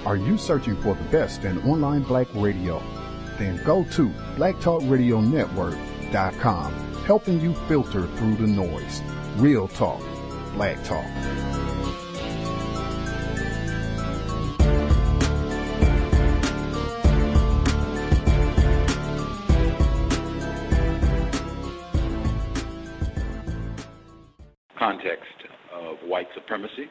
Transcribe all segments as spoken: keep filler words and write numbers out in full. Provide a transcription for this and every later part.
Are you searching for the best in online black radio? Then go to black talk radio network dot com, helping you filter through the noise. Real talk, black talk. Context of white supremacy,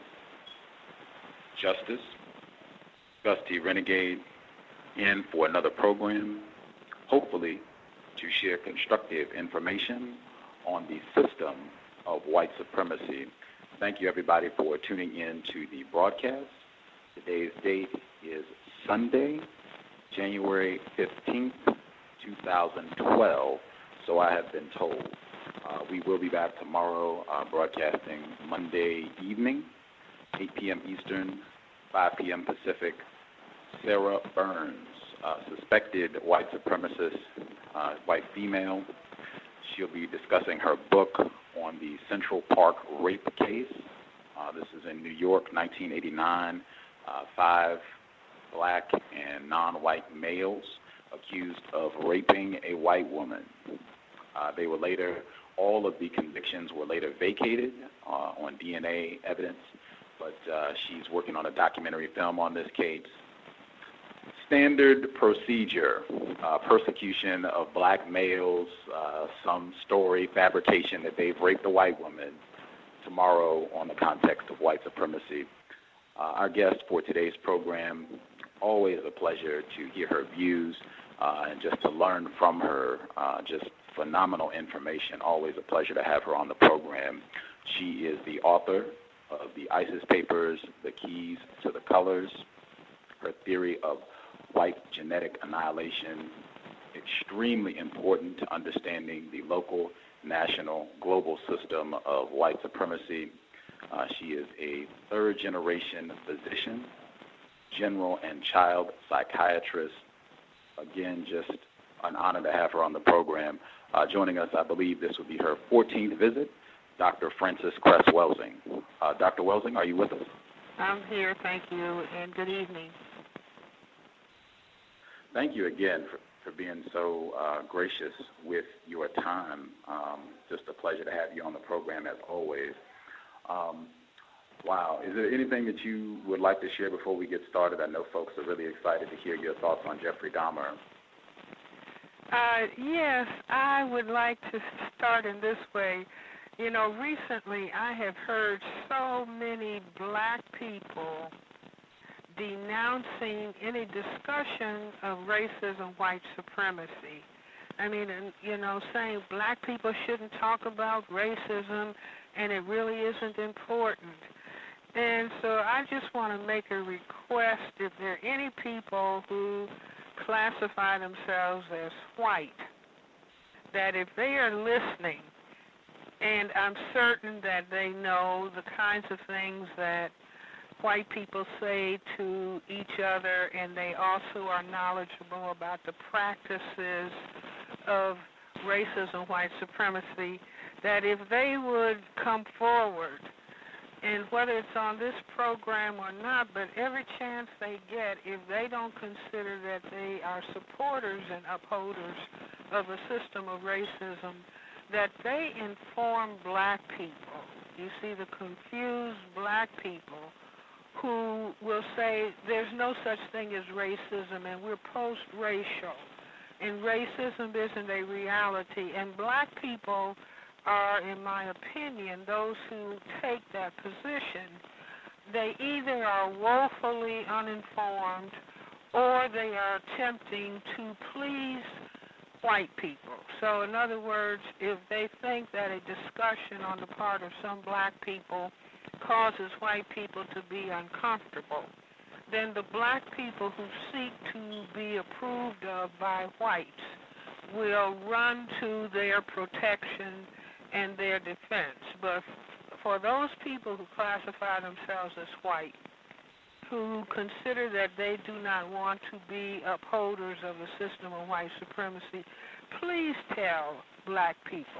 justice, Gus T. Renegade in for another program, hopefully to share constructive information on the system of white supremacy. Thank you, everybody, for tuning in to the broadcast. Today's date is Sunday, January fifteenth, two thousand twelve, so I have been told. Uh, we will be back tomorrow uh, broadcasting Monday evening, eight p.m. Eastern, five p.m. Pacific. Sarah Burns, uh, suspected white supremacist, uh, white female. She'll be discussing her book on the Central Park rape case. Uh, this is in New York, nineteen eighty-nine. Uh, five black and non-white males accused of raping a white woman. Uh, they were later, all of the convictions were later vacated uh, on D N A evidence, but uh, she's working on a documentary film on this case. Standard procedure, uh, persecution of black males, uh, some story, fabrication that they've raped a white woman, tomorrow on the context of white supremacy. Uh, our guest for today's program, always a pleasure to hear her views uh, and just to learn from her, uh, just phenomenal information, always a pleasure to have her on the program. She is the author of the ISIS Papers, The Keys to the Colors, her theory of white genetic annihilation, extremely important to understanding the local, national, global system of white supremacy. Uh, she is a third-generation physician, general and child psychiatrist. Again, just an honor to have her on the program. Uh, joining us, I believe this will be her fourteenth visit, Doctor Frances Cress Welsing. Uh, Doctor Welsing, are you with us? I'm here, thank you, and good evening. Thank you again for, for being so uh, gracious with your time. Um, just a pleasure to have you on the program as always. Um, wow, is there anything that you would like to share before we get started? I know folks are really excited to hear your thoughts on Jeffrey Dahmer. Uh, yes, I would like to start in this way. You know, recently I have heard so many black people denouncing any discussion of racism, white supremacy. I mean, you know, saying black people shouldn't talk about racism and it really isn't important. And so I just want to make a request, if there are any people who classify themselves as white, that if they are listening, and I'm certain that they know the kinds of things that white people say to each other, and they also are knowledgeable about the practices of racism, white supremacy, that if they would come forward, and whether it's on this program or not, but every chance they get, if they don't consider that they are supporters and upholders of a system of racism, that they inform black people. You see, the confused black people who will say there's no such thing as racism and we're post-racial and racism isn't a reality. And black people are, in my opinion, those who take that position. They either are woefully uninformed or they are attempting to please white people. So in other words, if they think that a discussion on the part of some black people causes white people to be uncomfortable, then the black people who seek to be approved of by whites will run to their protection and their defense. But for those people who classify themselves as white, who consider that they do not want to be upholders of a system of white supremacy, please tell black people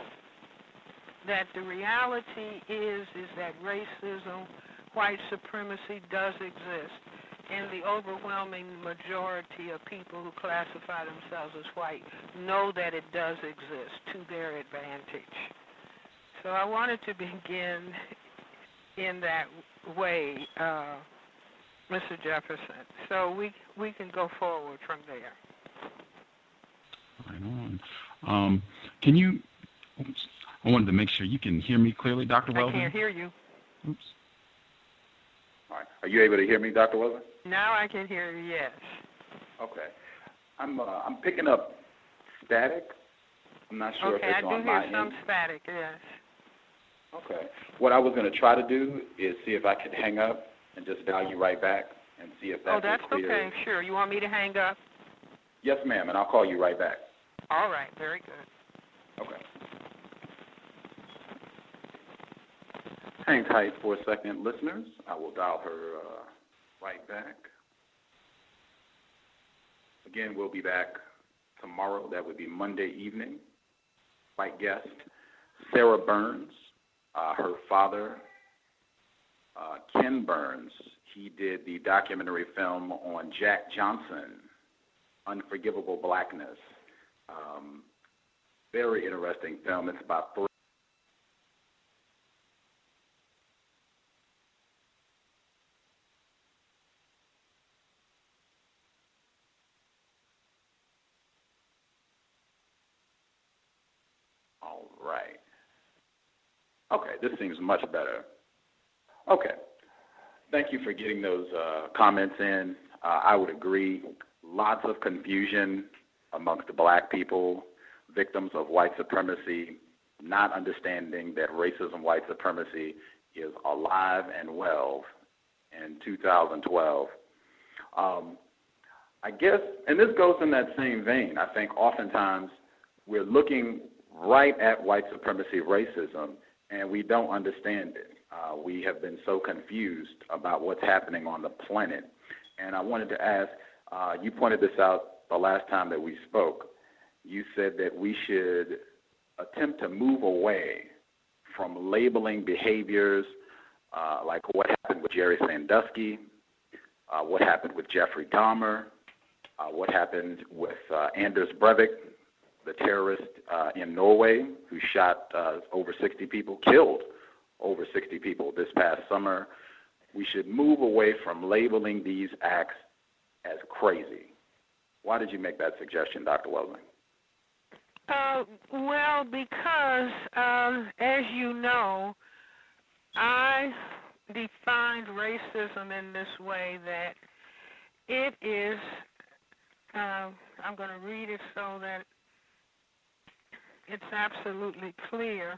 that the reality is is that racism, white supremacy does exist. and the overwhelming majority of people who classify themselves as white know that it does exist to their advantage. So I wanted to begin in that way, uh, Mister Jefferson. So we we can go forward from there. Right on. Um, can you, oops, I wanted to make sure you can hear me clearly, Doctor Weldon. I can't hear you. Oops. All right. Are you able to hear me, Doctor Weldon? Now I can hear you, yes. Okay. I'm uh, I'm picking up static. I'm not sure okay, if it's I do on hear my some end. static, yes. Okay. What I was going to try to do is see if I could hang up and just dial you right back and see if that's Oh, that's clear. okay, sure. You want me to hang up? Yes, ma'am, and I'll call you right back. All right, very good. Okay. Hang tight for a second, listeners. I will dial her uh, right back. Again, we'll be back tomorrow. That would be Monday evening. White guest, Sarah Burns. Uh, her father, uh, Ken Burns, he did the documentary film on Jack Johnson, Unforgivable Blackness. Um, very interesting film. It's about three. All right. Okay, this seems much better. Okay. Thank you for getting those uh, comments in. Uh, I would agree. Lots of confusion amongst the black people, victims of white supremacy, not understanding that racism, white supremacy is alive and well in two thousand twelve. Um, I guess, and this goes in that same vein, I think oftentimes we're looking right at white supremacy, racism, and we don't understand it. Uh, we have been so confused about what's happening on the planet. And I wanted to ask, uh, you pointed this out the last time that we spoke. You said that we should attempt to move away from labeling behaviors uh, like what happened with Jerry Sandusky, uh, what happened with Jeffrey Dahmer, uh, what happened with uh, Anders Breivik, the terrorist uh, in Norway who shot uh, over sixty people, killed over sixty people this past summer. We should move away from labeling these acts as crazy. Why did you make that suggestion, Doctor Weldon? Uh, well, because, uh, as you know, I defined racism in this way, that it is, uh, I'm going to read it so that it's absolutely clear.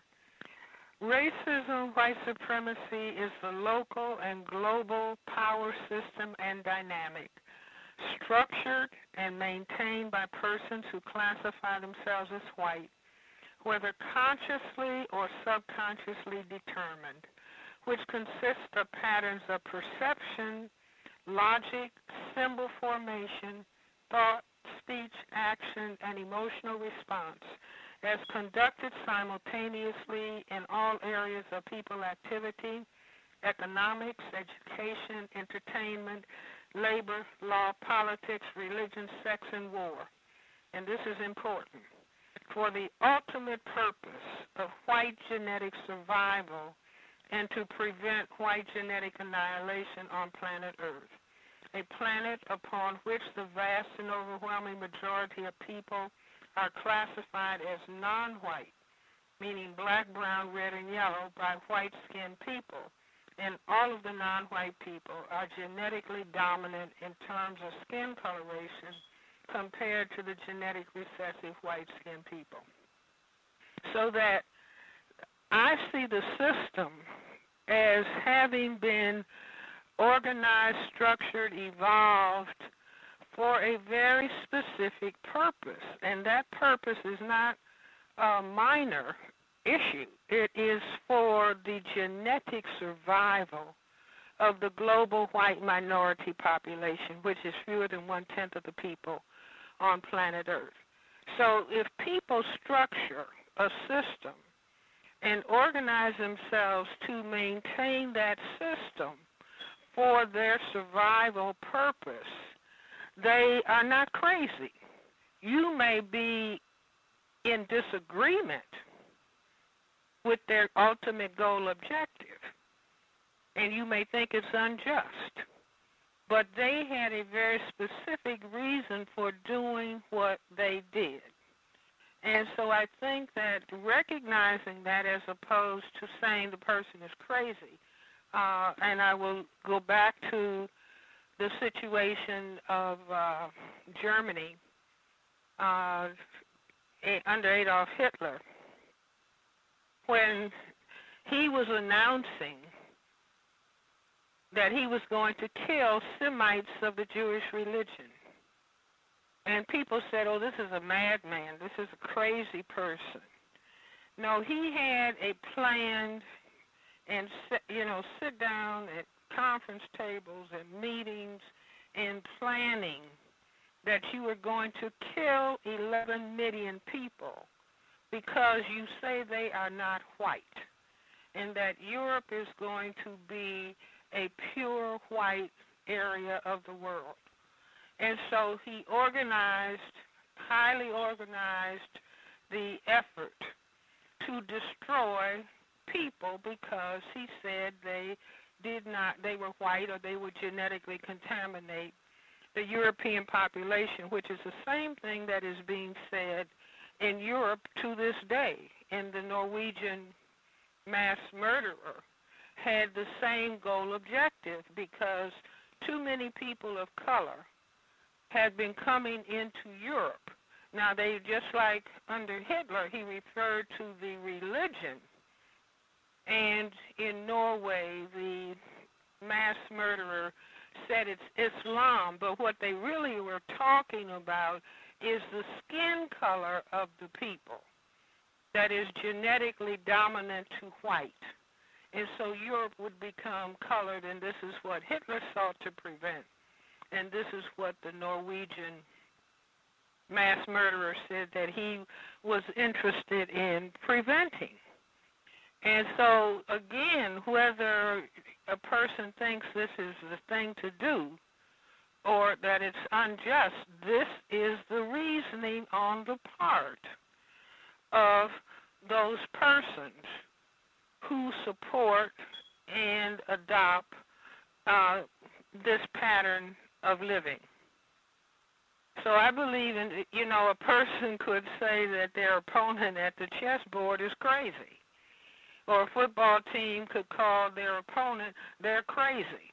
Racism, white supremacy is the local and global power system and dynamic, structured and maintained by persons who classify themselves as white, whether consciously or subconsciously determined, which consists of patterns of perception, logic, symbol formation, thought, speech, action, and emotional response, as conducted simultaneously in all areas of people activity, economics, education, entertainment, labor, law, politics, religion, sex, and war. And this is important. For the ultimate purpose of white genetic survival and to prevent white genetic annihilation on planet Earth, a planet upon which the vast and overwhelming majority of people are classified as non-white, meaning black, brown, red, and yellow, by white-skinned people. And all of the non-white people are genetically dominant in terms of skin coloration compared to the genetic recessive white-skinned people. So that I see the system as having been organized, structured, evolved for a very specific purpose, and that purpose is not a minor issue. It is for the genetic survival of the global white minority population, which is fewer than one-tenth of the people on planet Earth. So if people structure a system and organize themselves to maintain that system for their survival purpose, they are not crazy. You may be in disagreement with their ultimate goal objective, and you may think it's unjust. But they had a very specific reason for doing what they did. And so I think that recognizing that as opposed to saying the person is crazy, uh, and I will go back to the situation of uh, Germany uh, under Adolf Hitler, when he was announcing that he was going to kill Semites of the Jewish religion. And people said, oh, this is a madman. This is a crazy person. No, he had a plan and, you know, sit down at conference tables and meetings and planning that you were going to kill eleven million people because you say they are not white, and that Europe is going to be a pure white area of the world. And so he organized, highly organized the effort to destroy people because he said they did not, they were white or they would genetically contaminate the European population, which is the same thing that is being said in Europe to this day. And the Norwegian mass murderer had the same goal objective because too many people of color had been coming into Europe. Now, they, just like under Hitler, he referred to the religion. And in Norway, the mass murderer said it's Islam, but what they really were talking about is the skin color of the people that is genetically dominant to white. And so Europe would become colored, and this is what Hitler sought to prevent. And this is what the Norwegian mass murderer said that he was interested in preventing. And so, again, whether a person thinks this is the thing to do or that it's unjust, this is the reasoning on the part of those persons who support and adopt uh, this pattern of living. So I believe in, you know, a person could say that their opponent at the chessboard is crazy. Or a football team could call their opponent, they're crazy.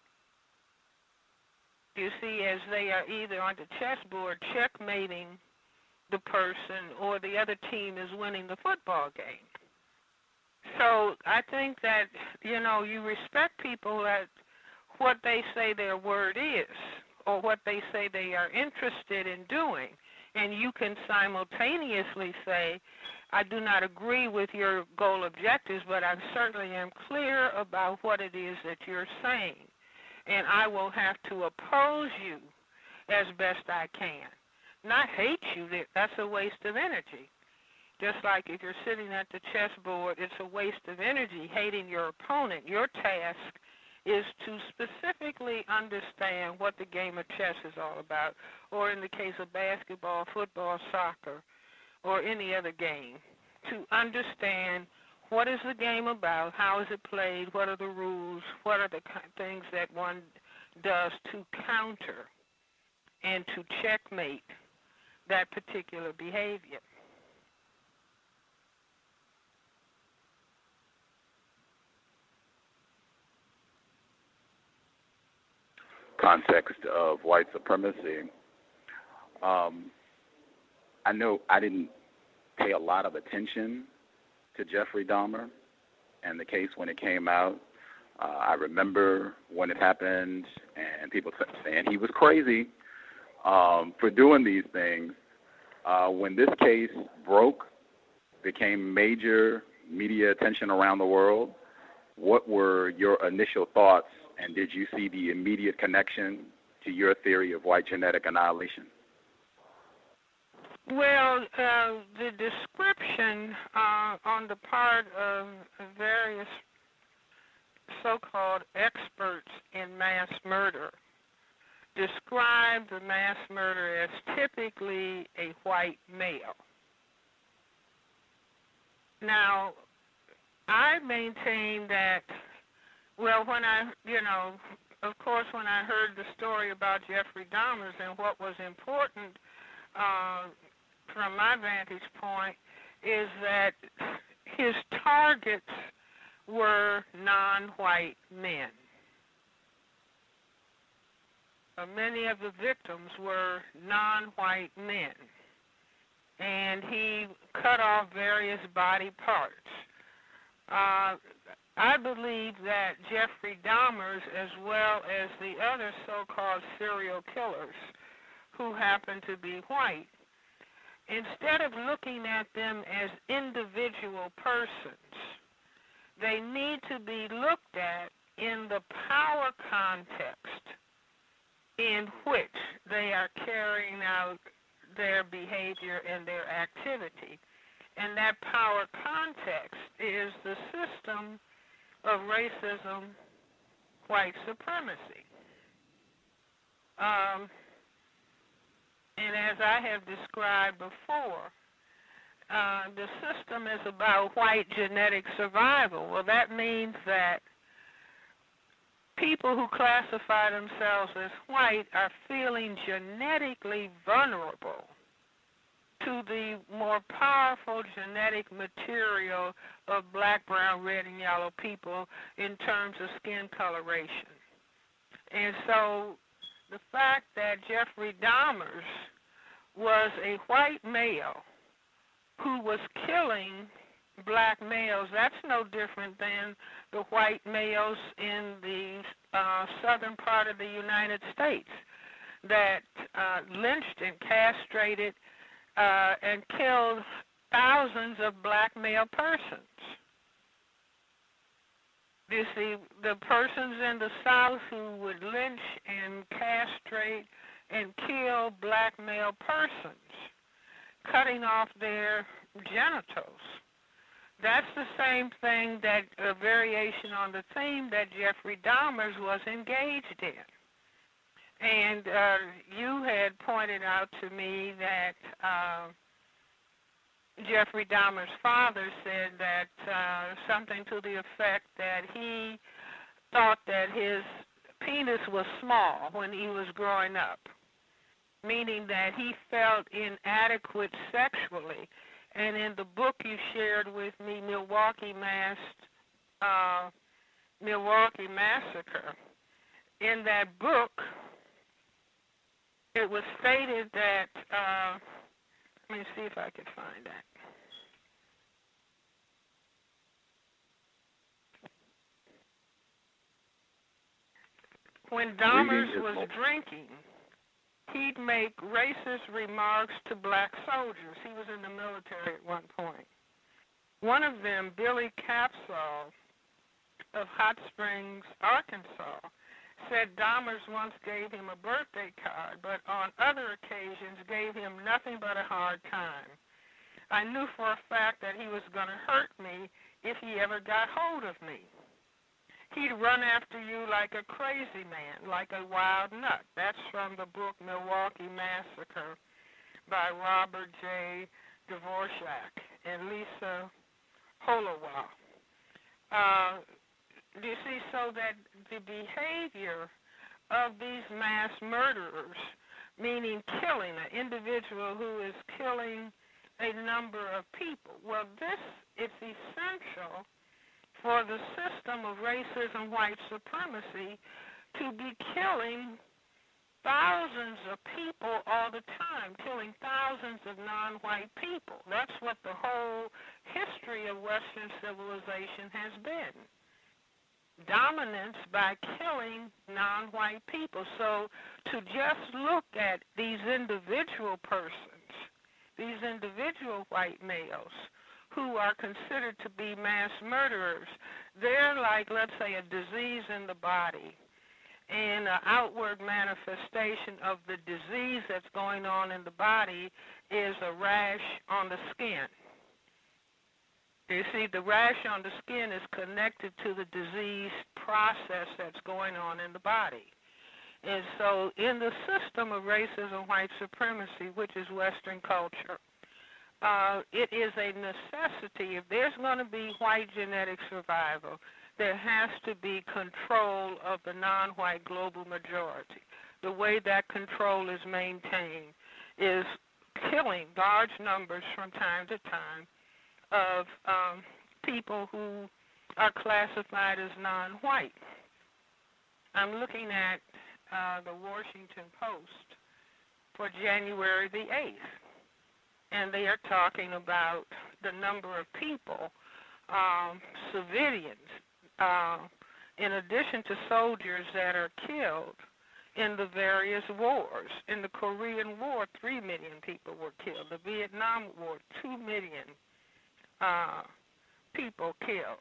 You see, as they are either on the chessboard checkmating the person or the other team is winning the football game. So I think that, you know, you respect people at what they say their word is or what they say they are interested in doing. And you can simultaneously say, I do not agree with your goal objectives, but I certainly am clear about what it is that you're saying. And I will have to oppose you as best I can. Not hate you, that's a waste of energy. Just like if you're sitting at the chessboard, it's a waste of energy hating your opponent. Your task is to specifically understand what the game of chess is all about, or in the case of basketball, football, soccer, or any other game, to understand what is the game about, how is it played, what are the rules, what are the things that one does to counter and to checkmate that particular behavior. Context of white supremacy. Um, I know I didn't pay a lot of attention to Jeffrey Dahmer and the case when it came out. Uh, I remember when it happened and people saying he was crazy um, for doing these things. Uh, when this case broke, became major media attention around the world, what were your initial thoughts, and did you see the immediate connection to your theory of white genetic annihilation? Well, uh, the description uh, on the part of various so-called experts in mass murder describe the mass murderer as typically a white male. Now, I maintain that, well, when I, you know, of course, when I heard the story about Jeffrey Dahmer and what was important uh, from my vantage point is that his targets were non-white men. Uh, many of the victims were non-white men, and he cut off various body parts. Uh, I believe that Jeffrey Dahmer, as well as the other so-called serial killers who happen to be white, instead of looking at them as individual persons, they need to be looked at in the power context in which they are carrying out their behavior and their activity. And that power context is the system of racism, white supremacy. Um, and as I have described before, uh, the system is about white genetic survival. Well, that means that people who classify themselves as white are feeling genetically vulnerable to the more powerful genetic material of black, brown, red, and yellow people in terms of skin coloration. And so the fact that Jeffrey Dahmer was a white male who was killing black males, that's no different than the white males in the uh, southern part of the United States that uh, lynched and castrated uh, and killed thousands of black male persons. You see, the persons in the South who would lynch and castrate and kill black male persons, cutting off their genitals. That's the same thing, that a variation on the theme that Jeffrey Dahmer was engaged in. And uh, you had pointed out to me that uh, Jeffrey Dahmer's father said that uh, something to the effect that he thought that his penis was small when he was growing up, meaning that he felt inadequate sexually. And in the book you shared with me, Milwaukee Mass, uh, Milwaukee Massacre, in that book, it was stated that, uh, let me see if I can find that. When Dahmer was drinking, he'd make racist remarks to black soldiers. He was in the military at one point. One of them, Billy Capshaw of Hot Springs, Arkansas, said Dahmer once gave him a birthday card, but on other occasions gave him nothing but a hard time. I knew for a fact that he was going to hurt me if he ever got hold of me. He'd run after you like a crazy man, like a wild nut. That's from the book Milwaukee Massacre by Robert J. Dvorak and Lisa Holowa. Uh, you see, so that the behavior of these mass murderers, meaning killing an individual who is killing a number of people, well, this is essential for the system of racism, white supremacy, to be killing thousands of people all the time, killing thousands of non-white people. That's what the whole history of Western civilization has been. Dominance by killing non-white people. So to just look at these individual persons, these individual white males, who are considered to be mass murderers, they're like, let's say, a disease in the body, and an outward manifestation of the disease that's going on in the body is a rash on the skin. You see, the rash on the skin is connected to the disease process that's going on in the body. And so in the system of racism, white supremacy, which is Western culture, uh, it is a necessity. If there's going to be white genetic survival, there has to be control of the non-white global majority. The way that control is maintained is killing large numbers from time to time of um, people who are classified as non-white. I'm looking at uh, the Washington Post for January the eighth, and they are talking about the number of people, um, civilians, uh, in addition to soldiers that are killed in the various wars. In the Korean War, three million people were killed. The Vietnam War, two million uh, people killed.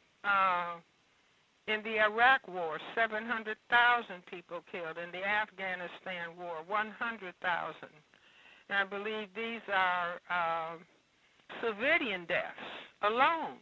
Uh, in the Iraq War, seven hundred thousand people killed. In the Afghanistan War, one hundred thousand. And I believe these are uh, civilian deaths alone.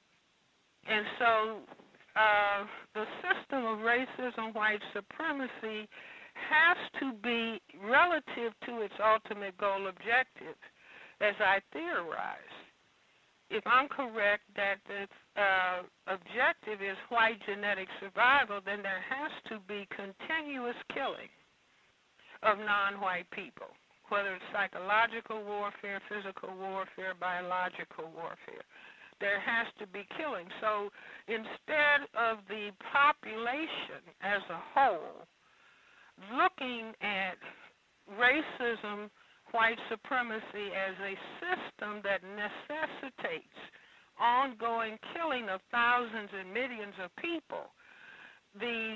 And so uh, the system of racism, white supremacy, has to be relative to its ultimate goal objective, as I theorize. If I'm correct that the uh, objective is white genetic survival, then there has to be continuous killing of non-white people, whether it's psychological warfare, physical warfare, biological warfare. There has to be killing. So instead of the population as a whole looking at racism, white supremacy as a system that necessitates ongoing killing of thousands and millions of people, the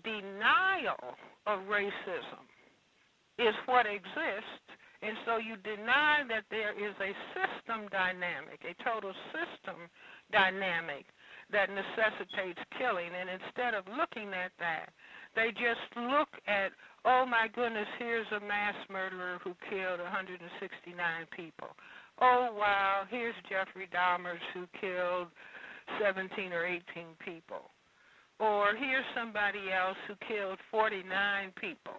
denial of racism is what exists, and so you deny that there is a system dynamic, a total system dynamic that necessitates killing, and instead of looking at that, they just look at, oh my goodness, here's a mass murderer who killed one hundred sixty-nine people. Oh wow, here's Jeffrey Dahmer who killed seventeen or eighteen people. Or here's somebody else who killed forty-nine people.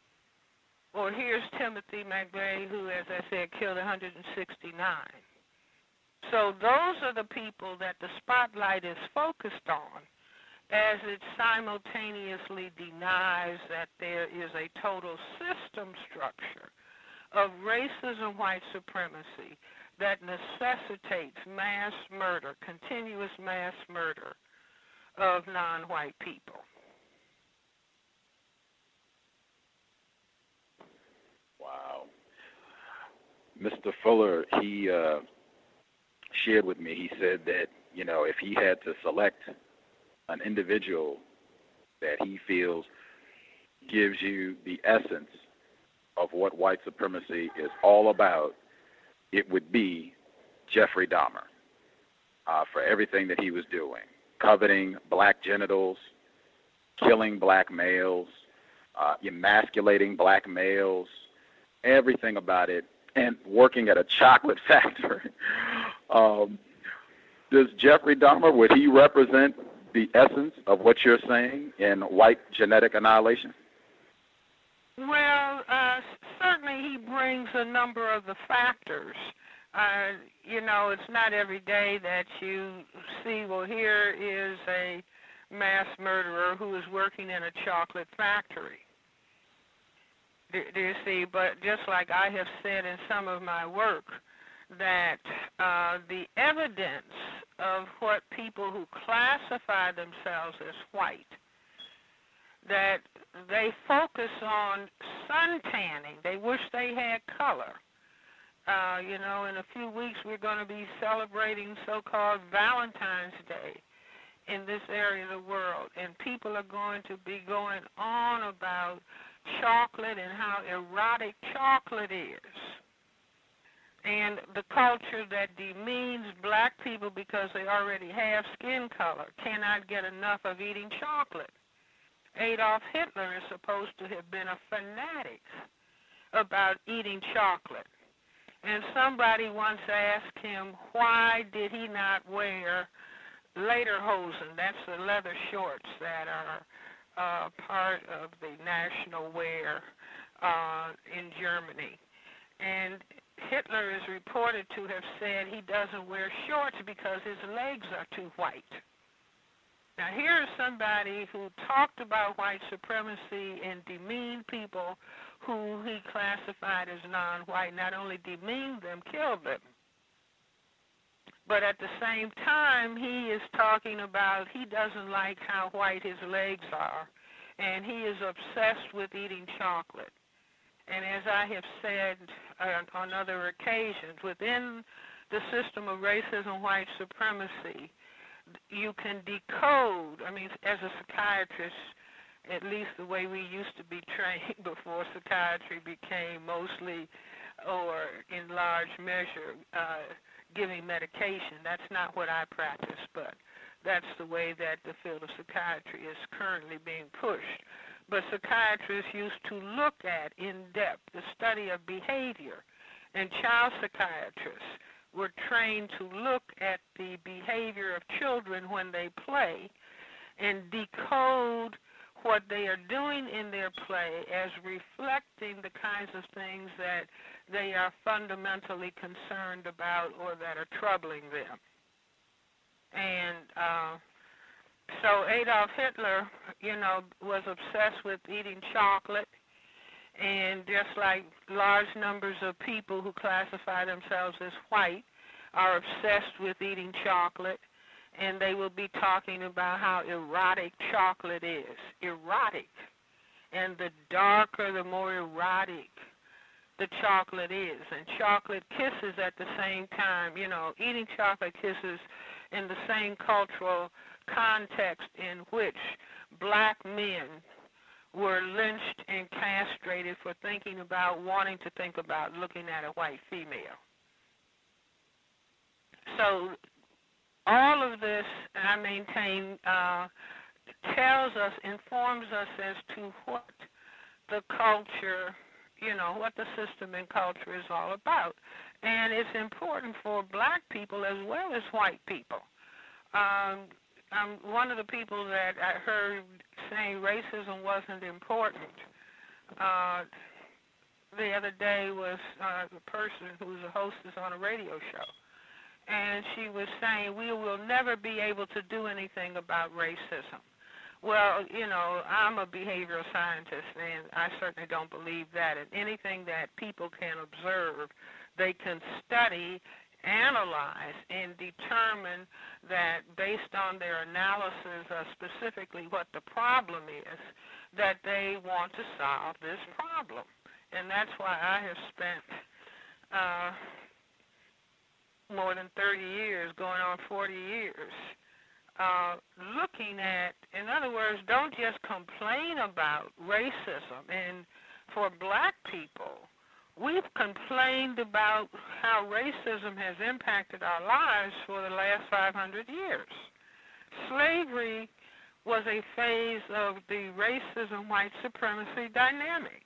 Or here's Timothy McVeigh who, as I said, killed one hundred sixty-nine. So those are the people that the spotlight is focused on, as it simultaneously denies that there is a total system structure of racism, white supremacy that necessitates mass murder, continuous mass murder of non-white people. Wow. Mister Fuller, he uh, shared with me, he said that, you know, if he had to select an individual that he feels gives you the essence of what white supremacy is all about, it would be Jeffrey Dahmer uh, for everything that he was doing, coveting black genitals, killing black males, uh, emasculating black males, everything about it, and working at a chocolate factory. um, does Jeffrey Dahmer, would he represent the essence of what you're saying in white genetic annihilation? Well, uh, certainly he brings a number of the factors. Uh, you know, it's not every day that you see, well, here is a mass murderer who is working in a chocolate factory. Do, do you see? But just like I have said in some of my work, that uh, the evidence of what people who classify themselves as white, that they focus on sun tanning. They wish they had color. Uh, you know, in a few weeks we're going to be celebrating so-called Valentine's Day in this area of the world, and people are going to be going on about chocolate and how erotic chocolate is, and the culture that demeans black people because they already have skin color cannot get enough of eating chocolate. Adolf Hitler is supposed to have been a fanatic about eating chocolate. And somebody once asked him, why did he not wear lederhosen. That's the leather shorts that are uh, part of the national wear uh, in Germany. And Hitler is reported to have said he doesn't wear shorts because his legs are too white. Now, here's somebody who talked about white supremacy and demeaned people who he classified as non-white. Not only demeaned them, killed them. But at the same time, he is talking about he doesn't like how white his legs are, and he is obsessed with eating chocolate. And as I have said uh, on other occasions, within the system of racism, white supremacy, you can decode, I mean, as a psychiatrist, at least the way we used to be trained before psychiatry became mostly, or in large measure, uh, giving medication. That's not what I practice, but that's the way that the field of psychiatry is currently being pushed. But psychiatrists used to look at, in depth, the study of behavior, and child psychiatrists were trained to look at the behavior of children when they play and decode what they are doing in their play as reflecting the kinds of things that they are fundamentally concerned about or that are troubling them. And uh, so Adolf Hitler, you know, was obsessed with eating chocolate, and just like large numbers of people who classify themselves as white are obsessed with eating chocolate, and they will be talking about how erotic chocolate is. Erotic. And the darker, the more erotic the chocolate is. And chocolate kisses at the same time, you know, eating chocolate kisses in the same cultural context in which black men were lynched and castrated for thinking about, wanting to think about looking at a white female. So all of this, I maintain, uh, tells us, informs us as to what the culture, you know, what the system and culture is all about. And it's important for black people as well as white people. Um, I'm one of the people that I heard saying racism wasn't important. Uh, the other day was uh, a person who was a hostess on a radio show. And she was saying, we will never be able to do anything about racism. Well, you know, I'm a behavioral scientist, and I certainly don't believe that. And anything that people can observe, they can study, analyze, and determine that based on their analysis of specifically what the problem is, that they want to solve this problem. And that's why I have spent uh, more than thirty years, going on forty years, uh, looking at, in other words, don't just complain about racism. And for black people, we've complained about how racism has impacted our lives for the last five hundred years. Slavery was a phase of the racism, white supremacy dynamic.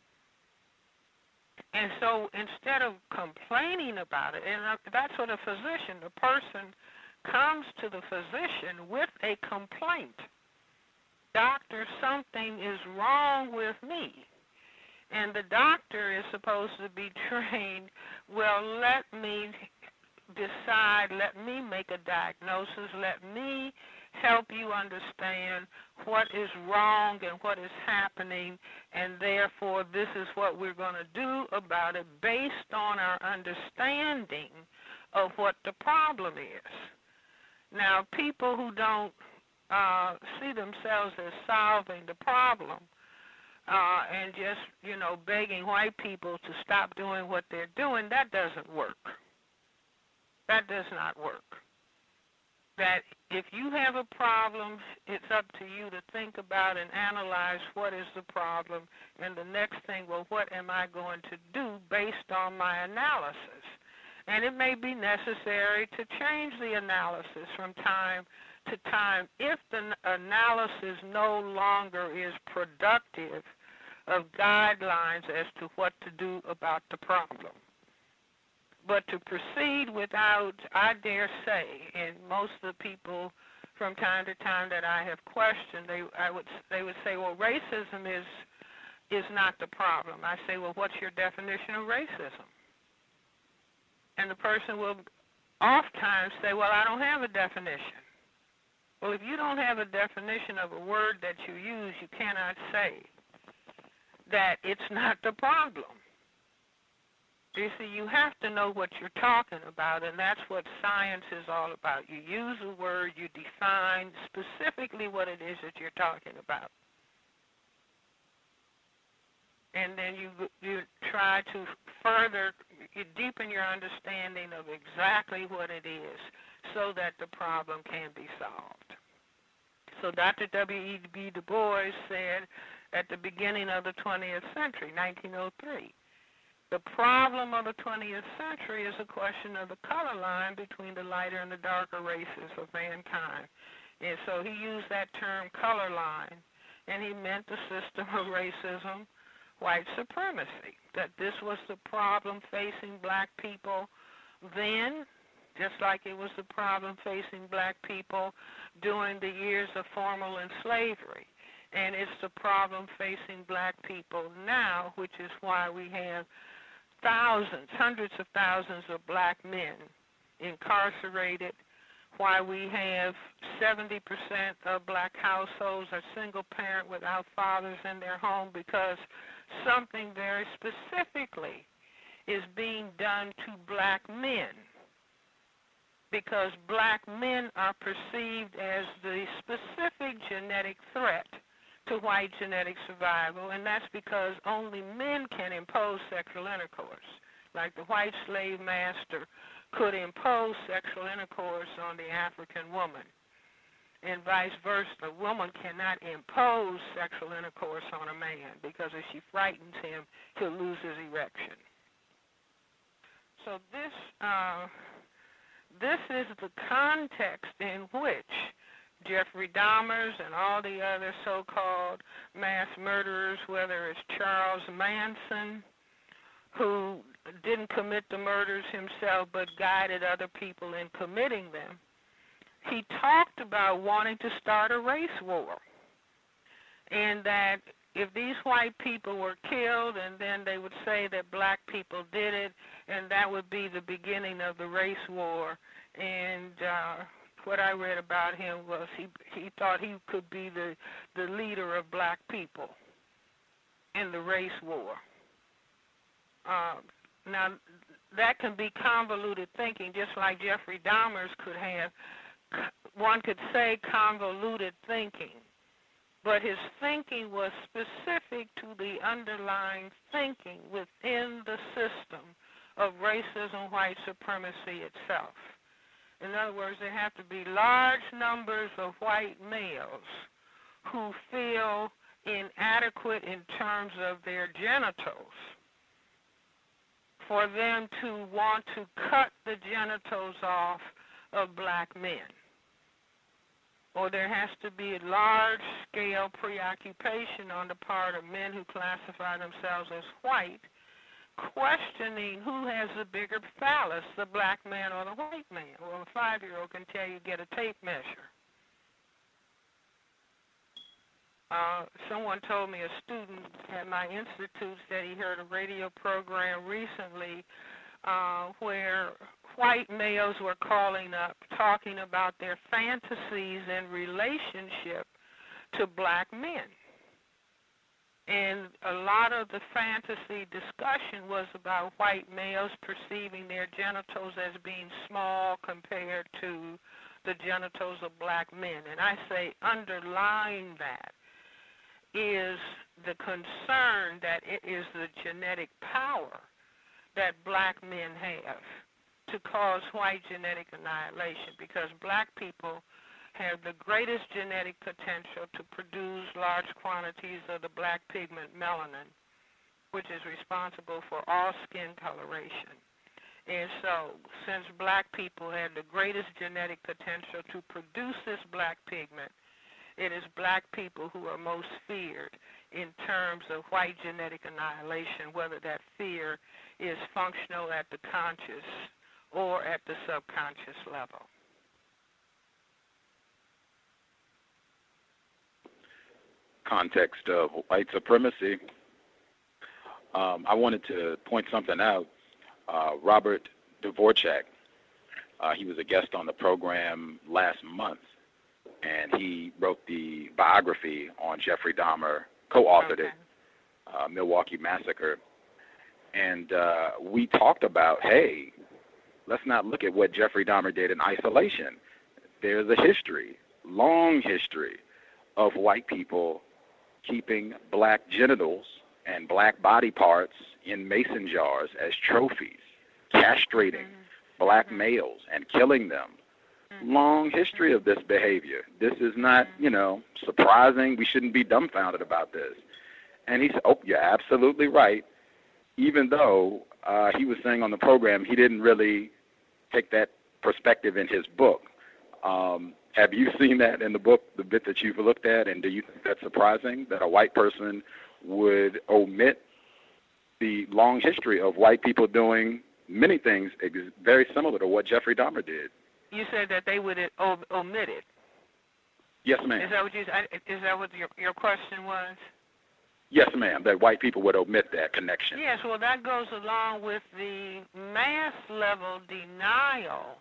And so instead of complaining about it, and that's what a physician, the person comes to the physician with a complaint. Doctor, something is wrong with me. And the doctor is supposed to be trained, well, let me decide, let me make a diagnosis, let me help you understand what is wrong and what is happening, and therefore this is what we're going to do about it based on our understanding of what the problem is. Now, people who don't uh, see themselves as solving the problem uh, and just, you know, begging white people to stop doing what they're doing, that doesn't work. That does not work. That if you have a problem, it's up to you to think about and analyze what is the problem, and the next thing, well, what am I going to do based on my analysis? And it may be necessary to change the analysis from time to time if the analysis no longer is productive of guidelines as to what to do about the problem. But to proceed without, I dare say, and most of the people from time to time that I have questioned, they I would they would say, well, racism is is not the problem. I say, well, what's your definition of racism? And the person will oftentimes say, well, I don't have a definition. Well, if you don't have a definition of a word that you use, you cannot say that it's not the problem. You see, you have to know what you're talking about, and that's what science is all about. You use a word, you define specifically what it is that you're talking about. And then you you try to further, you deepen your understanding of exactly what it is so that the problem can be solved. So Doctor W E B Du Bois said at the beginning of the twentieth century, nineteen oh three, the problem of the twentieth century is a question of the color line between the lighter and the darker races of mankind. And so he used that term color line, and he meant the system of racism, white supremacy, that this was the problem facing black people then, just like it was the problem facing black people during the years of formal slavery. And it's the problem facing black people now, which is why we have thousands, hundreds of thousands of black men incarcerated, why we have seventy percent of black households are single parent without fathers in their home, because something very specifically is being done to black men, because black men are perceived as the specific genetic threat to white genetic survival, and that's because only men can impose sexual intercourse. Like the white slave master could impose sexual intercourse on the African woman, and vice versa. A woman cannot impose sexual intercourse on a man, because if she frightens him, he'll lose his erection. So this uh, this is the context in which Jeffrey Dahmers and all the other so-called mass murderers, whether it's Charles Manson, who didn't commit the murders himself but guided other people in committing them, he talked about wanting to start a race war, and that if these white people were killed, and then they would say that black people did it, and that would be the beginning of the race war. And uh, what I read about him was he he thought he could be the, the leader of black people in the race war. Uh, now, that can be convoluted thinking, just like Jeffrey Dahmers could have. One could say convoluted thinking, but his thinking was specific to the underlying thinking within the system of racism, white supremacy itself. In other words, there have to be large numbers of white males who feel inadequate in terms of their genitals for them to want to cut the genitals off of black men. Or there has to be a large-scale preoccupation on the part of men who classify themselves as white, questioning who has the bigger phallus, the black man or the white man. Well, a five-year-old can tell you, get a tape measure. Uh, someone told me, a student at my institute, that he heard a radio program recently uh, where white males were calling up, talking about their fantasies in relationship to black men. And a lot of the fantasy discussion was about white males perceiving their genitals as being small compared to the genitals of black men. And I say underlying that is the concern that it is the genetic power that black men have to cause white genetic annihilation, because black people have the greatest genetic potential to produce large quantities of the black pigment melanin, which is responsible for all skin coloration. And so, since black people have the greatest genetic potential to produce this black pigment, it is black people who are most feared in terms of white genetic annihilation, whether that fear is functional at the conscious or at the subconscious level. Context of white supremacy. Um, I wanted to point something out. Uh, Robert Dvorak, uh, he was a guest on the program last month, and he wrote the biography on Jeffrey Dahmer, co-authored Okay. it, uh, Milwaukee Massacre. And uh, we talked about, hey, let's not look at what Jeffrey Dahmer did in isolation. There's a history, long history, of white people keeping black genitals and black body parts in mason jars as trophies, castrating Mm-hmm. black Mhm. males and killing them. Mhm. Long history of this behavior. This is not, you know, surprising. We shouldn't be dumbfounded about this. And he said, oh, you're absolutely right. Even though uh, he was saying on the program he didn't really take that perspective in his book. Um, have you seen that in the book, the bit that you've looked at, and do you think that's surprising that a white person would omit the long history of white people doing many things ex- very similar to what Jeffrey Dahmer did? You said that they would o- omit it. Yes, ma'am. Is that what you? Is that what your your question was? Yes, ma'am, that white people would omit that connection. Yes. Well, that goes along with the mass level denial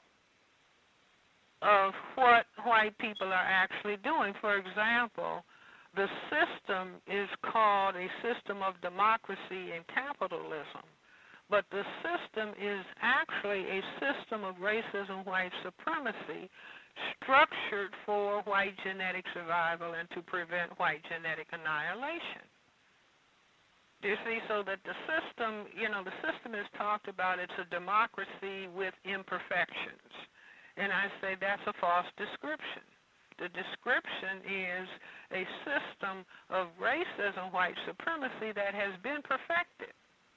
of what white people are actually doing. For example, the system is called a system of democracy and capitalism, but the system is actually a system of racism, white supremacy, structured for white genetic survival and to prevent white genetic annihilation. Do you see? So that the system, you know, the system is talked about, it's a democracy with imperfections. And I say that's a false description. The description is a system of racism, white supremacy that has been perfected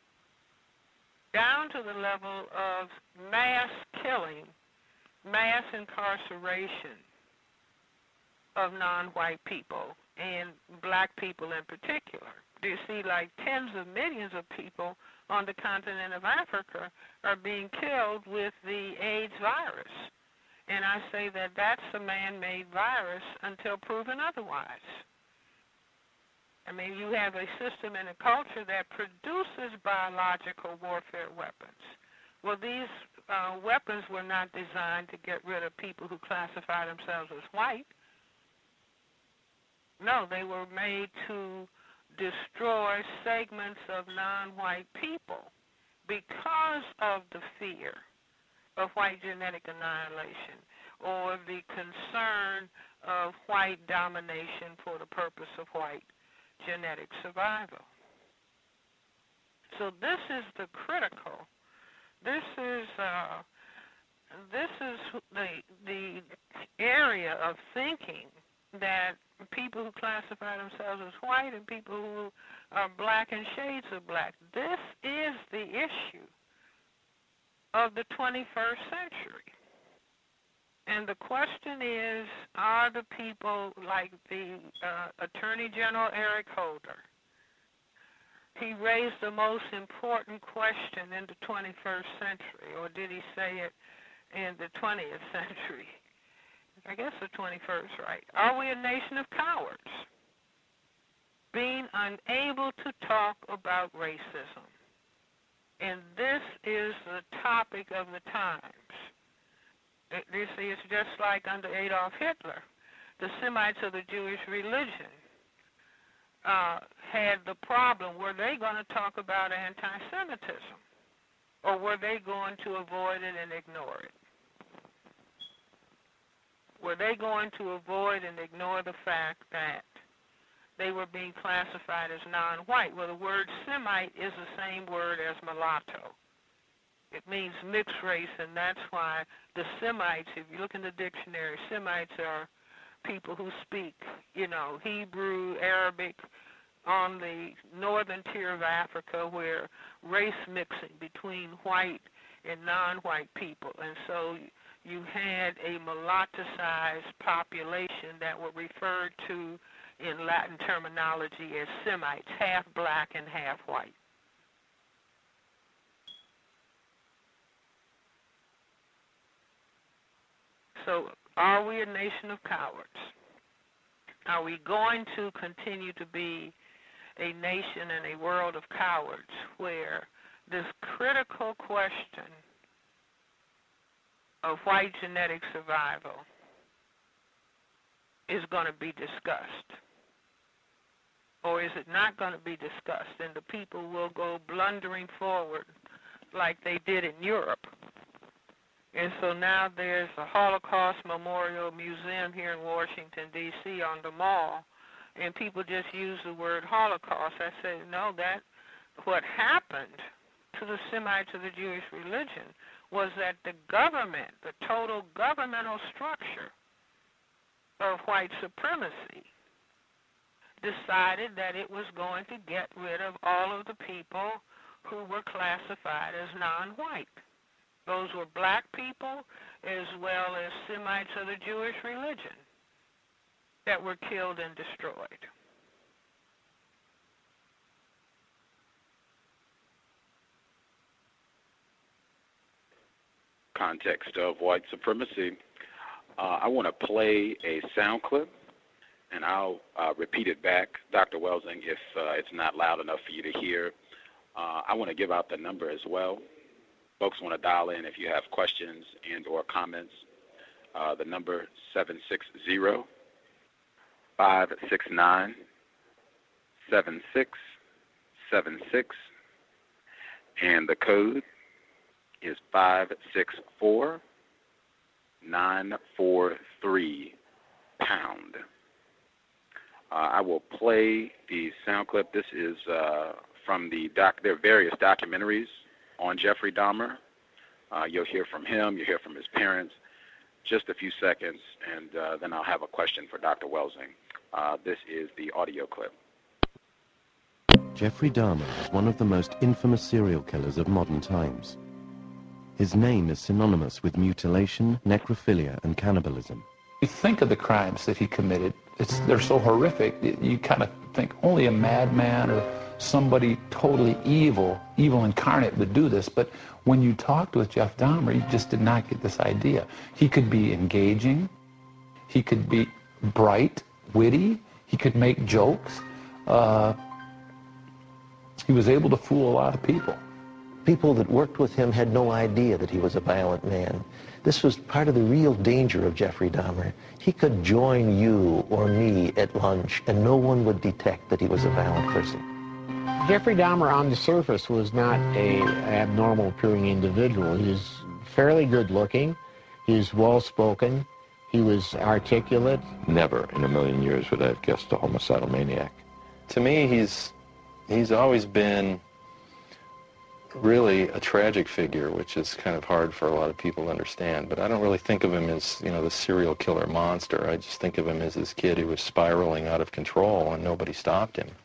down to the level of mass killing, mass incarceration of non-white people and black people in particular. Do you see, like tens of millions of people on the continent of Africa are being killed with the AIDS virus? And I say that that's a man-made virus until proven otherwise. I mean, you have a system and a culture that produces biological warfare weapons. Well, these uh, weapons were not designed to get rid of people who classify themselves as white. No, they were made to destroy segments of non-white people because of the fear of white genetic annihilation or the concern of white domination for the purpose of white genetic survival. So this is the critical. This is uh, this is the the area of thinking that people who classify themselves as white and people who are black and shades of black. This is the issue of the twenty-first century. And the question is, are the people like the uh, Attorney General Eric Holder? He raised the most important question in the twenty-first century, or did he say it in the twentieth century? I guess the twenty-first, right? Are we a nation of cowards? Being unable to talk about racism. And this is the topic of the times. You see, it's just like under Adolf Hitler. The Semites of the Jewish religion uh, had the problem. Were they going to talk about anti-Semitism? Or were they going to avoid it and ignore it? Were they going to avoid and ignore the fact that they were being classified as non-white? Well, the word Semite is the same word as mulatto. It means mixed race, and that's why the Semites, if you look in the dictionary, Semites are people who speak, you know, Hebrew, Arabic, on the northern tier of Africa where race mixing between white and non-white people. And so you had a mulattoized population that were referred to in Latin terminology as Semites, half black and half white. So are we a nation of cowards? Are we going to continue to be a nation in a world of cowards where this critical question of white genetic survival is going to be discussed? Or is it not going to be discussed, and the people will go blundering forward like they did in Europe? And so now there's a Holocaust Memorial Museum here in Washington, D C on the mall, and people just use the word Holocaust. I say, no, that what happened to the Semites of the Jewish religion was that the government, the total governmental structure of white supremacy, decided that it was going to get rid of all of the people who were classified as non-white. Those were black people as well as Semites of the Jewish religion that were killed and destroyed. Context of white supremacy. Uh, I want to play a sound clip, and I'll uh, repeat it back, Doctor Welsing, if uh, it's not loud enough for you to hear. Uh, I want to give out the number as well. Folks want to dial in if you have questions and or comments. Uh, the number seven six zero, five six nine, seven six seven six, and the code is five six four, nine four three, pound. Uh, I will play the sound clip. This is uh, from the doc. There are various documentaries on Jeffrey Dahmer. Uh, you'll hear from him. You'll hear from his parents. Just a few seconds, and uh, then I'll have a question for Doctor Welsing. Uh, this is the audio clip. Jeffrey Dahmer is one of the most infamous serial killers of modern times. His name is synonymous with mutilation, necrophilia, and cannibalism. You think of the crimes that he committed, it's, they're so horrific, you kind of think only a madman or somebody totally evil, evil incarnate would do this. But when you talked with Jeff Dahmer, you just did not get this idea. He could be engaging, he could be bright, witty, he could make jokes. Uh, he was able to fool a lot of people. People that worked with him had no idea that he was a violent man. This was part of the real danger of Jeffrey Dahmer. He could join you or me at lunch, and no one would detect that he was a violent person. Jeffrey Dahmer on the surface was not a abnormal appearing individual. He was fairly good looking, he was well spoken, he was articulate. Never in a million years would I have guessed a homicidal maniac. To me, he's he's always been really a tragic figure, which is kind of hard for a lot of people to understand. But I don't really think of him as, you know, the serial killer monster. I just think of him as this kid who was spiraling out of control and nobody stopped him.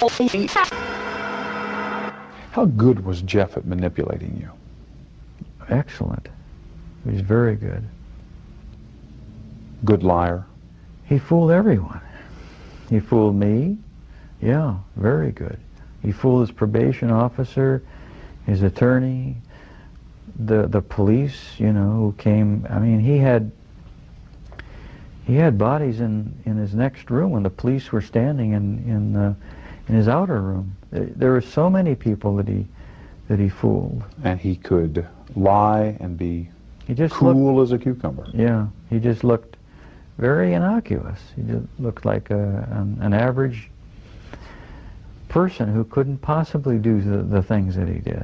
How good was Jeff at manipulating you? Excellent. He was very good. Good liar? He fooled everyone. He fooled me. Yeah, very good. He fooled his probation officer, his attorney, the the police, you know, who came. I mean, he had he had bodies in, in his next room when the police were standing in in the, in his outer room. There, there were so many people that he that he fooled. And he could lie and be he just cool looked, as a cucumber. Yeah, he just looked very innocuous. He just looked like a, an, an average person who couldn't possibly do the, the things that he did.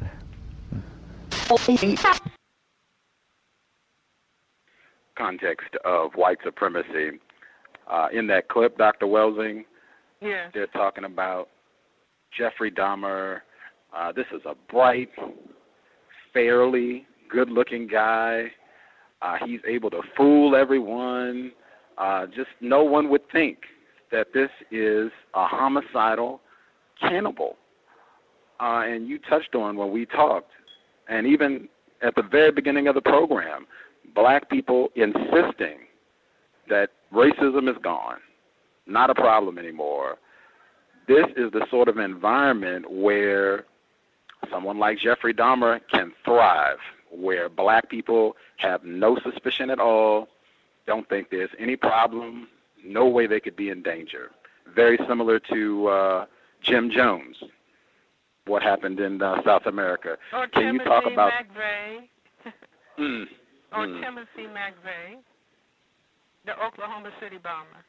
Context of white supremacy. Uh, in that clip, Doctor Welsing, yeah. they're talking about Jeffrey Dahmer. Uh, this is a bright, fairly good-looking guy. Uh, he's able to fool everyone. Uh, just no one would think that this is a homicidal cannibal. Uh, and you touched on when we talked, and even at the very beginning of the program, black people insisting that racism is gone, not a problem anymore. This is the sort of environment where someone like Jeffrey Dahmer can thrive, where black people have no suspicion at all, don't think there's any problem, no way they could be in danger. Very similar to uh, Jim Jones, what happened in uh, South America. Or Can Timothy you talk about McVeigh. mm, or mm. Timothy McVeigh, the Oklahoma City bomber.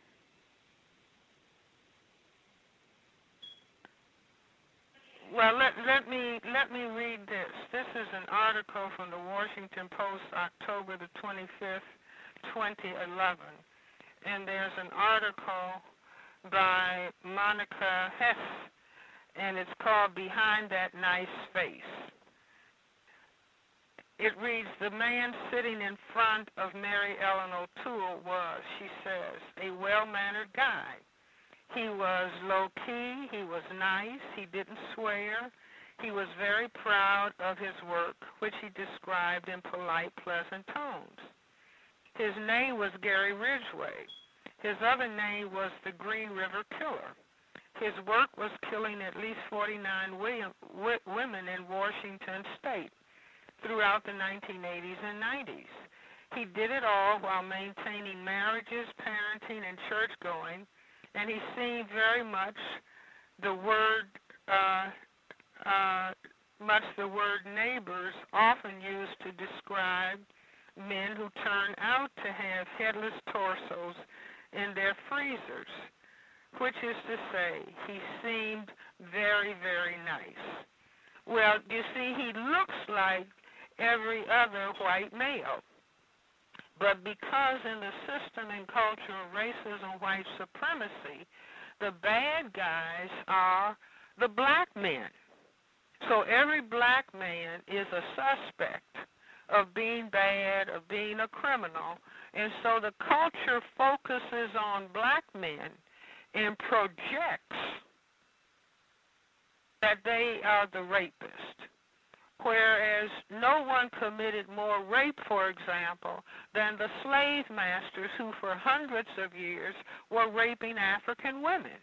Well, let, let me let me read this. This is an article from the Washington Post, October the twenty-fifth, twenty eleven. And there's an article by Monica Hess, and it's called Behind That Nice Face. It reads, the man sitting in front of Mary Ellen O'Toole was, she says, a well-mannered guy. He was low-key, he was nice, he didn't swear, he was very proud of his work, which he described in polite, pleasant tones. His name was Gary Ridgway. His other name was the Green River Killer. His work was killing at least forty-nine women in Washington state throughout the nineteen eighties and nineties. He did it all while maintaining marriages, parenting, and church-going, and he seemed very much the word, uh, uh, much the word neighbors often used to describe men who turn out to have headless torsos in their freezers, which is to say, he seemed very, very nice. Well, you see, he looks like every other white male. But because in the system and culture of racism, white supremacy, the bad guys are the black men. So every black man is a suspect of being bad, of being a criminal. And so the culture focuses on black men and projects that they are the rapist. Whereas no one committed more rape, for example, than the slave masters who for hundreds of years were raping African women.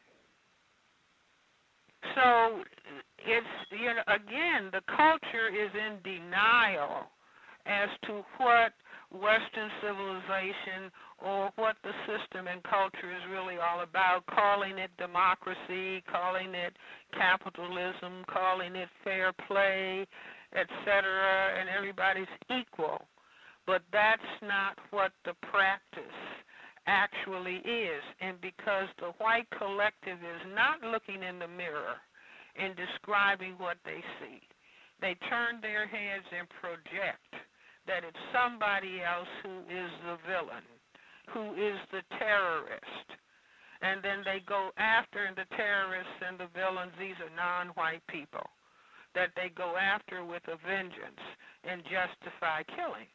So it's, you know, again, the culture is in denial as to what Western civilization or what the system and culture is really all about, calling it democracy, calling it capitalism, calling it fair play, et cetera, and everybody's equal. But that's not what the practice actually is. And because the white collective is not looking in the mirror and describing what they see, they turn their heads and project that it's somebody else who is the villain, who is the terrorist. And then they go after the terrorists and the villains, these are non-white people, that they go after with a vengeance and justify killing.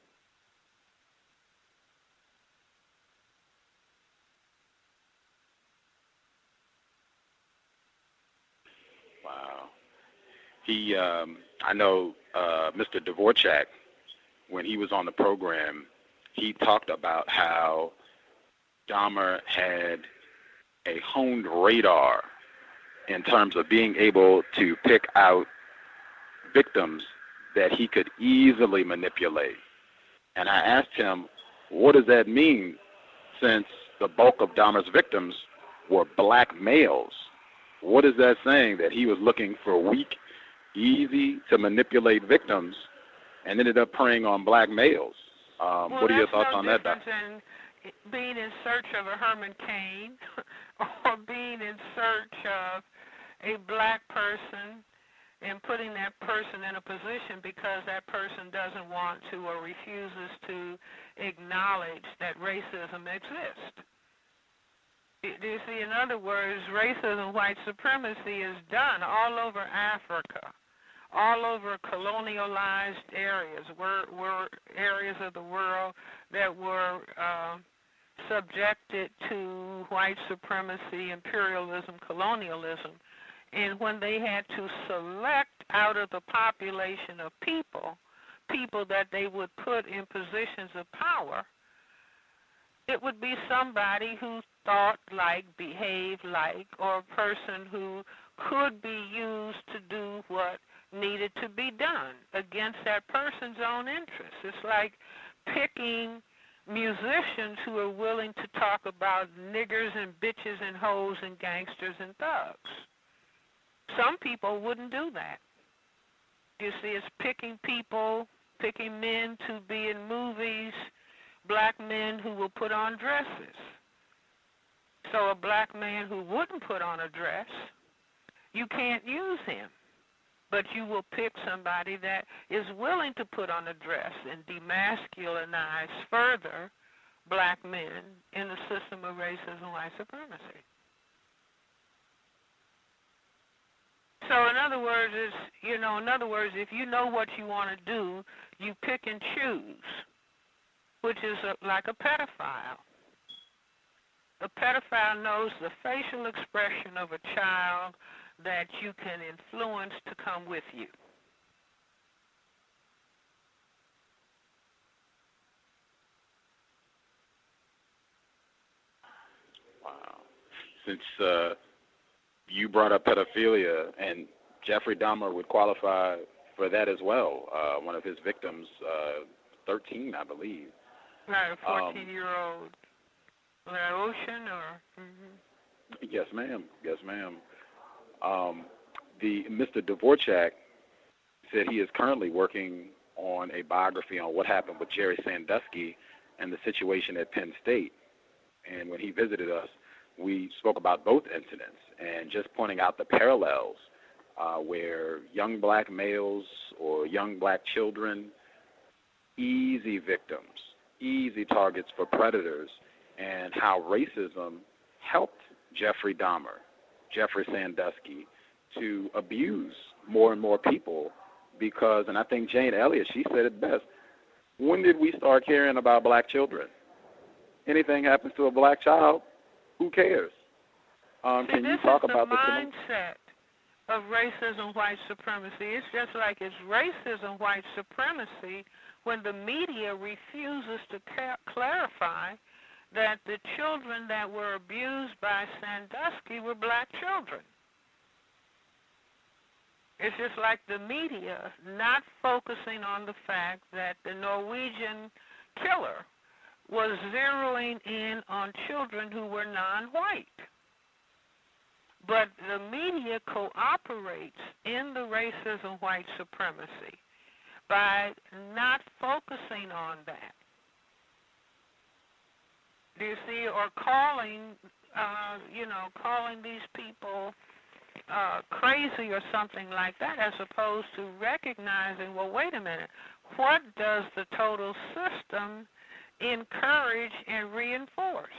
Wow. He, um, I know uh, Mister Dvorak, when he was on the program, he talked about how Dahmer had a honed radar in terms of being able to pick out victims that he could easily manipulate. And I asked him, what does that mean, since the bulk of Dahmer's victims were black males? What is that saying, that he was looking for weak, easy to manipulate victims and ended up preying on black males? Um, well, what are your thoughts no on that, Doctor? Being in search of a Herman Cain or being in search of a black person and putting that person in a position because that person doesn't want to or refuses to acknowledge that racism exists. Do you see, in other words, racism, white supremacy is done all over Africa, all over colonialized areas, were, were areas of the world that were uh, subjected to white supremacy, imperialism, colonialism. And when they had to select out of the population of people people that they would put in positions of power, it would be somebody who thought like, behaved like, or a person who could be used to do what needed to be done against that person's own interests. It's like picking musicians who are willing to talk about niggers and bitches and hoes and gangsters and thugs. Some people wouldn't do that. You see, it's picking people, picking men to be in movies, black men who will put on dresses. So a black man who wouldn't put on a dress, you can't use him. But you will pick somebody that is willing to put on a dress and demasculinize further black men in the system of racism and white supremacy. So in other words, is you know, in other words, if you know what you want to do, you pick and choose, which is a, like a pedophile. A pedophile knows the facial expression of a child that you can influence to come with you. Wow. Since uh, you brought up pedophilia, and Jeffrey Dahmer would qualify for that as well. Uh, one of his victims, uh, thirteen, I believe. Right, a fourteen-year-old um, Laotian, or? Mm-hmm. Yes, ma'am. Yes, ma'am. Um, the Mister Dvorak said he is currently working on a biography on what happened with Jerry Sandusky and the situation at Penn State. And when he visited us, we spoke about both incidents and just pointing out the parallels uh, where young black males or young black children, easy victims, easy targets for predators, and how racism helped Jeffrey Dahmer, Jeffrey Sandusky, to abuse more and more people because, and I think Jane Elliott, she said it best, when did we start caring about black children? Anything happens to a black child, who cares? Um, See, can you this talk is about the the mindset of racism, white supremacy? It's just like it's racism, white supremacy when the media refuses to ca- clarify that the children that were abused by Sandusky were black children. It's just like the media not focusing on the fact that the Norwegian killer was zeroing in on children who were non-white. But the media cooperates in the racism, white supremacy by not focusing on that. Do you see? Or calling, uh, you know, calling these people uh, crazy or something like that, as opposed to recognizing, well, wait a minute, what does the total system encourage and reinforce?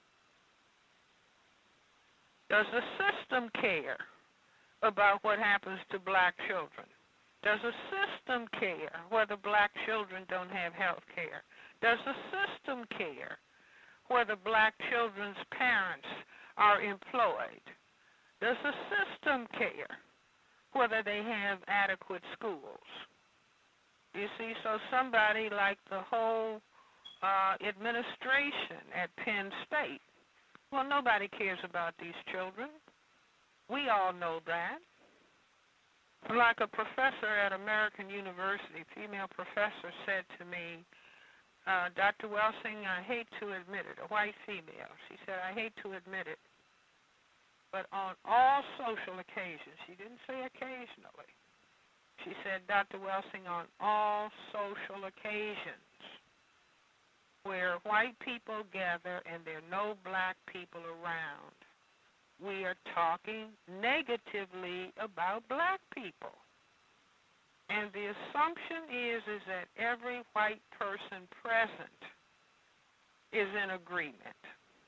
Does the system care about what happens to black children? Does the system care whether black children don't have health care? Does the system care whether black children's parents are employed? Does the system care whether they have adequate schools? You see, so somebody like the whole uh, administration at Penn State, well, nobody cares about these children. We all know that. Like a professor at American University, female professor, said to me, uh, Doctor Welsing, I hate to admit it, a white female. She said, I hate to admit it, but on all social occasions, she didn't say occasionally, she said, Doctor Welsing, on all social occasions where white people gather and there are no black people around, we are talking negatively about black people. And the assumption is, is that every white person present is in agreement.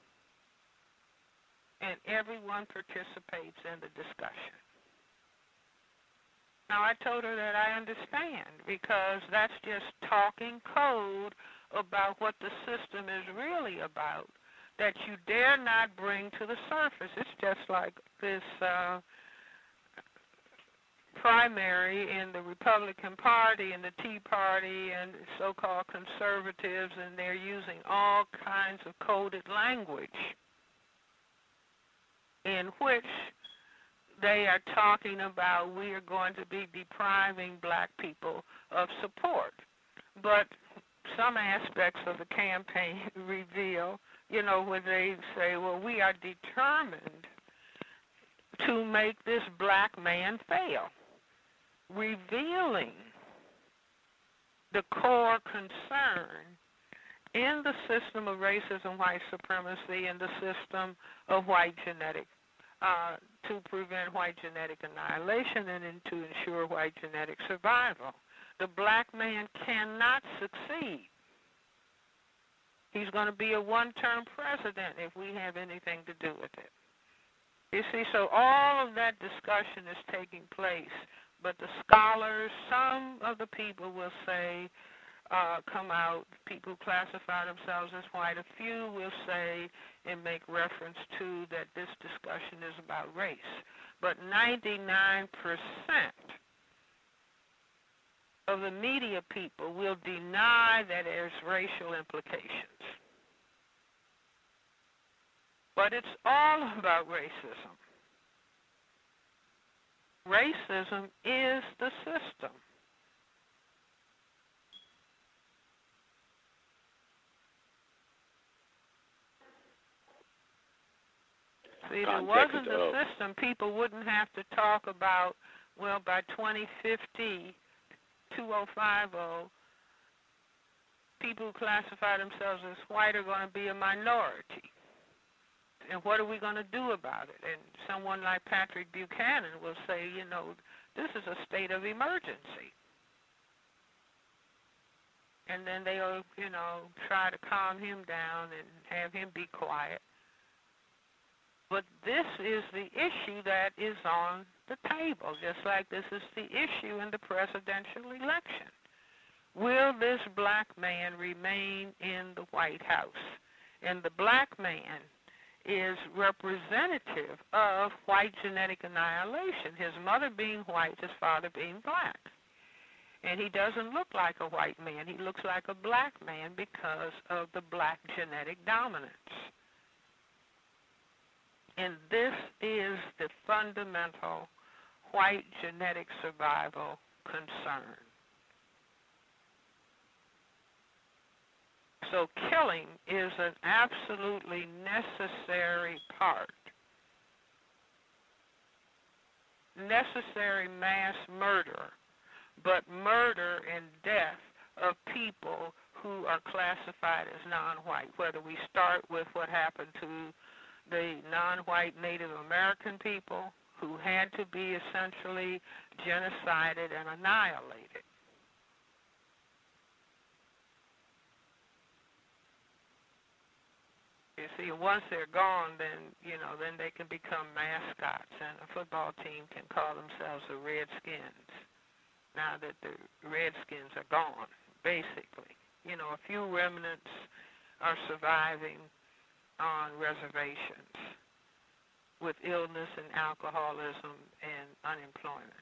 And everyone participates in the discussion. Now, I told her that I understand, because that's just talking code about what the system is really about, that you dare not bring to the surface. It's just like this uh, primary in the Republican Party and the Tea Party and so-called conservatives, and they're using all kinds of coded language in which they are talking about we are going to be depriving black people of support. But some aspects of the campaign reveal, you know, where they say, well, we are determined to make this black man fail, revealing the core concern in the system of racism, white supremacy, and the system of white genetic Uh, to prevent white genetic annihilation and in, to ensure white genetic survival. The black man cannot succeed. He's going to be a one-term president if we have anything to do with it. You see, so all of that discussion is taking place, but the scholars, some of the people will say, Uh, come out, people who classify themselves as white. A few will say and make reference to that this discussion is about race. But ninety-nine percent of the media people will deny that there's racial implications. But it's all about racism. Racism is the system. See, if it wasn't the system, people wouldn't have to talk about, well, by twenty fifty, two thousand fifty, people who classify themselves as white are going to be a minority. And what are we going to do about it? And someone like Patrick Buchanan will say, you know, this is a state of emergency. And then they'll, you know, try to calm him down and have him be quiet. But this is the issue that is on the table, just like this is the issue in the presidential election. Will this black man remain in the White House? And the black man is representative of white genetic annihilation, his mother being white, his father being black. And he doesn't look like a white man. He looks like a black man because of the black genetic dominance. And this is the fundamental white genetic survival concern. So killing is an absolutely necessary part, necessary mass murder, but murder and death of people who are classified as non-white, whether we start with what happened to the non-white Native American people who had to be essentially genocided and annihilated. You see, once they're gone, then, you know, then they can become mascots, and a football team can call themselves the Redskins now that the Redskins are gone, basically. You know, a few remnants are surviving on reservations with illness and alcoholism and unemployment.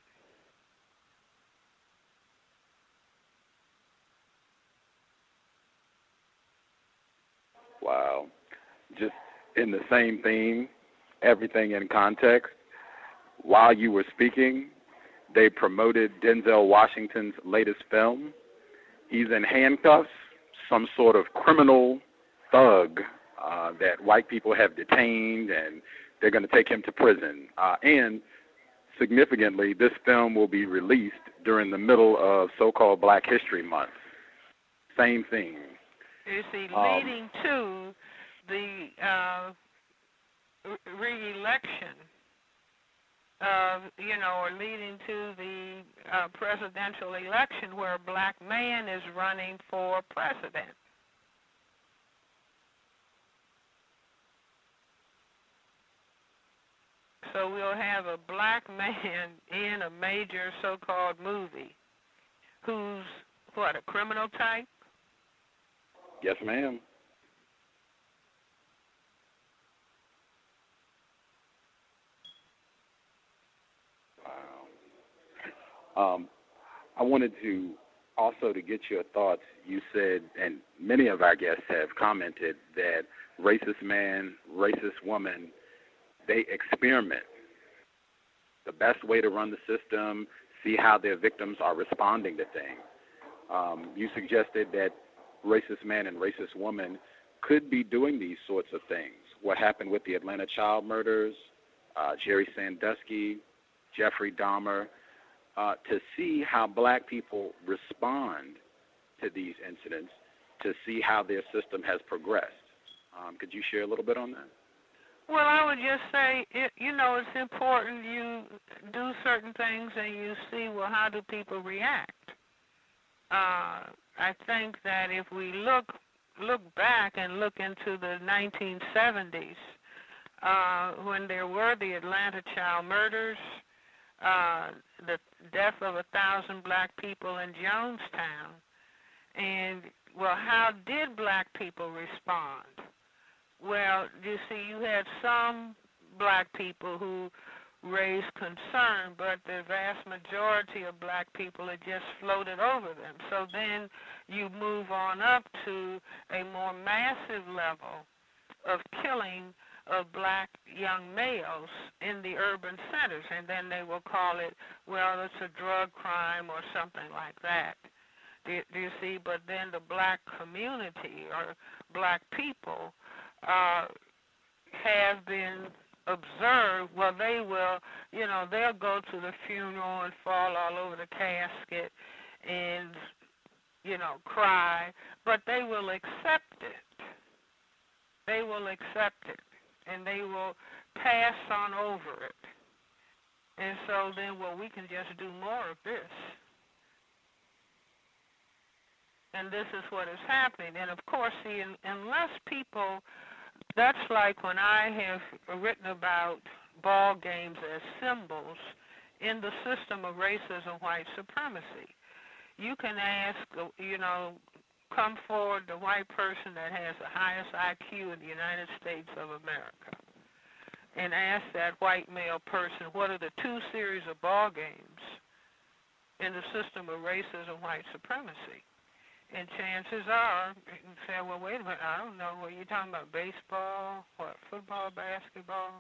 Wow. Just in the same theme, everything in context, while you were speaking, they promoted Denzel Washington's latest film. He's in handcuffs, some sort of criminal thug uh, that white people have detained, and they're going to take him to prison. Uh, and significantly, this film will be released during the middle of so-called Black History Month. Same thing. You see, Um, leading to the uh, re-election of, you know, or leading to the uh, presidential election where a black man is running for president. So we'll have a black man in a major so-called movie who's, what, a criminal type? Yes, ma'am. Wow. Um, I wanted to also to get your thoughts. You said, and many of our guests have commented, that racist man, racist woman, they experiment. The best way to run the system, see how their victims are responding to things. Um, you suggested that racist man and racist woman could be doing these sorts of things. What happened with the Atlanta child murders, uh, Jerry Sandusky, Jeffrey Dahmer, uh, to see how black people respond to these incidents, to see how their system has progressed. Um, could you share a little bit on that? Well, I would just say, it, you know, it's important you do certain things and you see, well, how do people react? Uh, I think that if we look look back and look into the nineteen seventies, uh, when there were the Atlanta child murders, uh, the death of a thousand black people in Jonestown, and, well, how did black people respond? Well, you see, you had some black people who raised concern, but the vast majority of black people had just floated over them. So then you move on up to a more massive level of killing of black young males in the urban centers, and then they will call it, well, it's a drug crime or something like that. Do, do you see? But then the black community or black people uh, have been observed. Well, they will, you know, they'll go to the funeral and fall all over the casket and, you know, cry, but they will accept it. They will accept it, and they will pass on over it. And so then, well, we can just do more of this. And this is what is happening. And, of course, see, in, unless people, that's like when I have written about ball games as symbols in the system of racism, white supremacy. You can ask, you know, come forward the white person that has the highest I Q in the United States of America and ask that white male person, what are the two series of ball games in the system of racism, white supremacy? And chances are, you can say, well, wait a minute, I don't know. What are you talking about, baseball, what, football, basketball?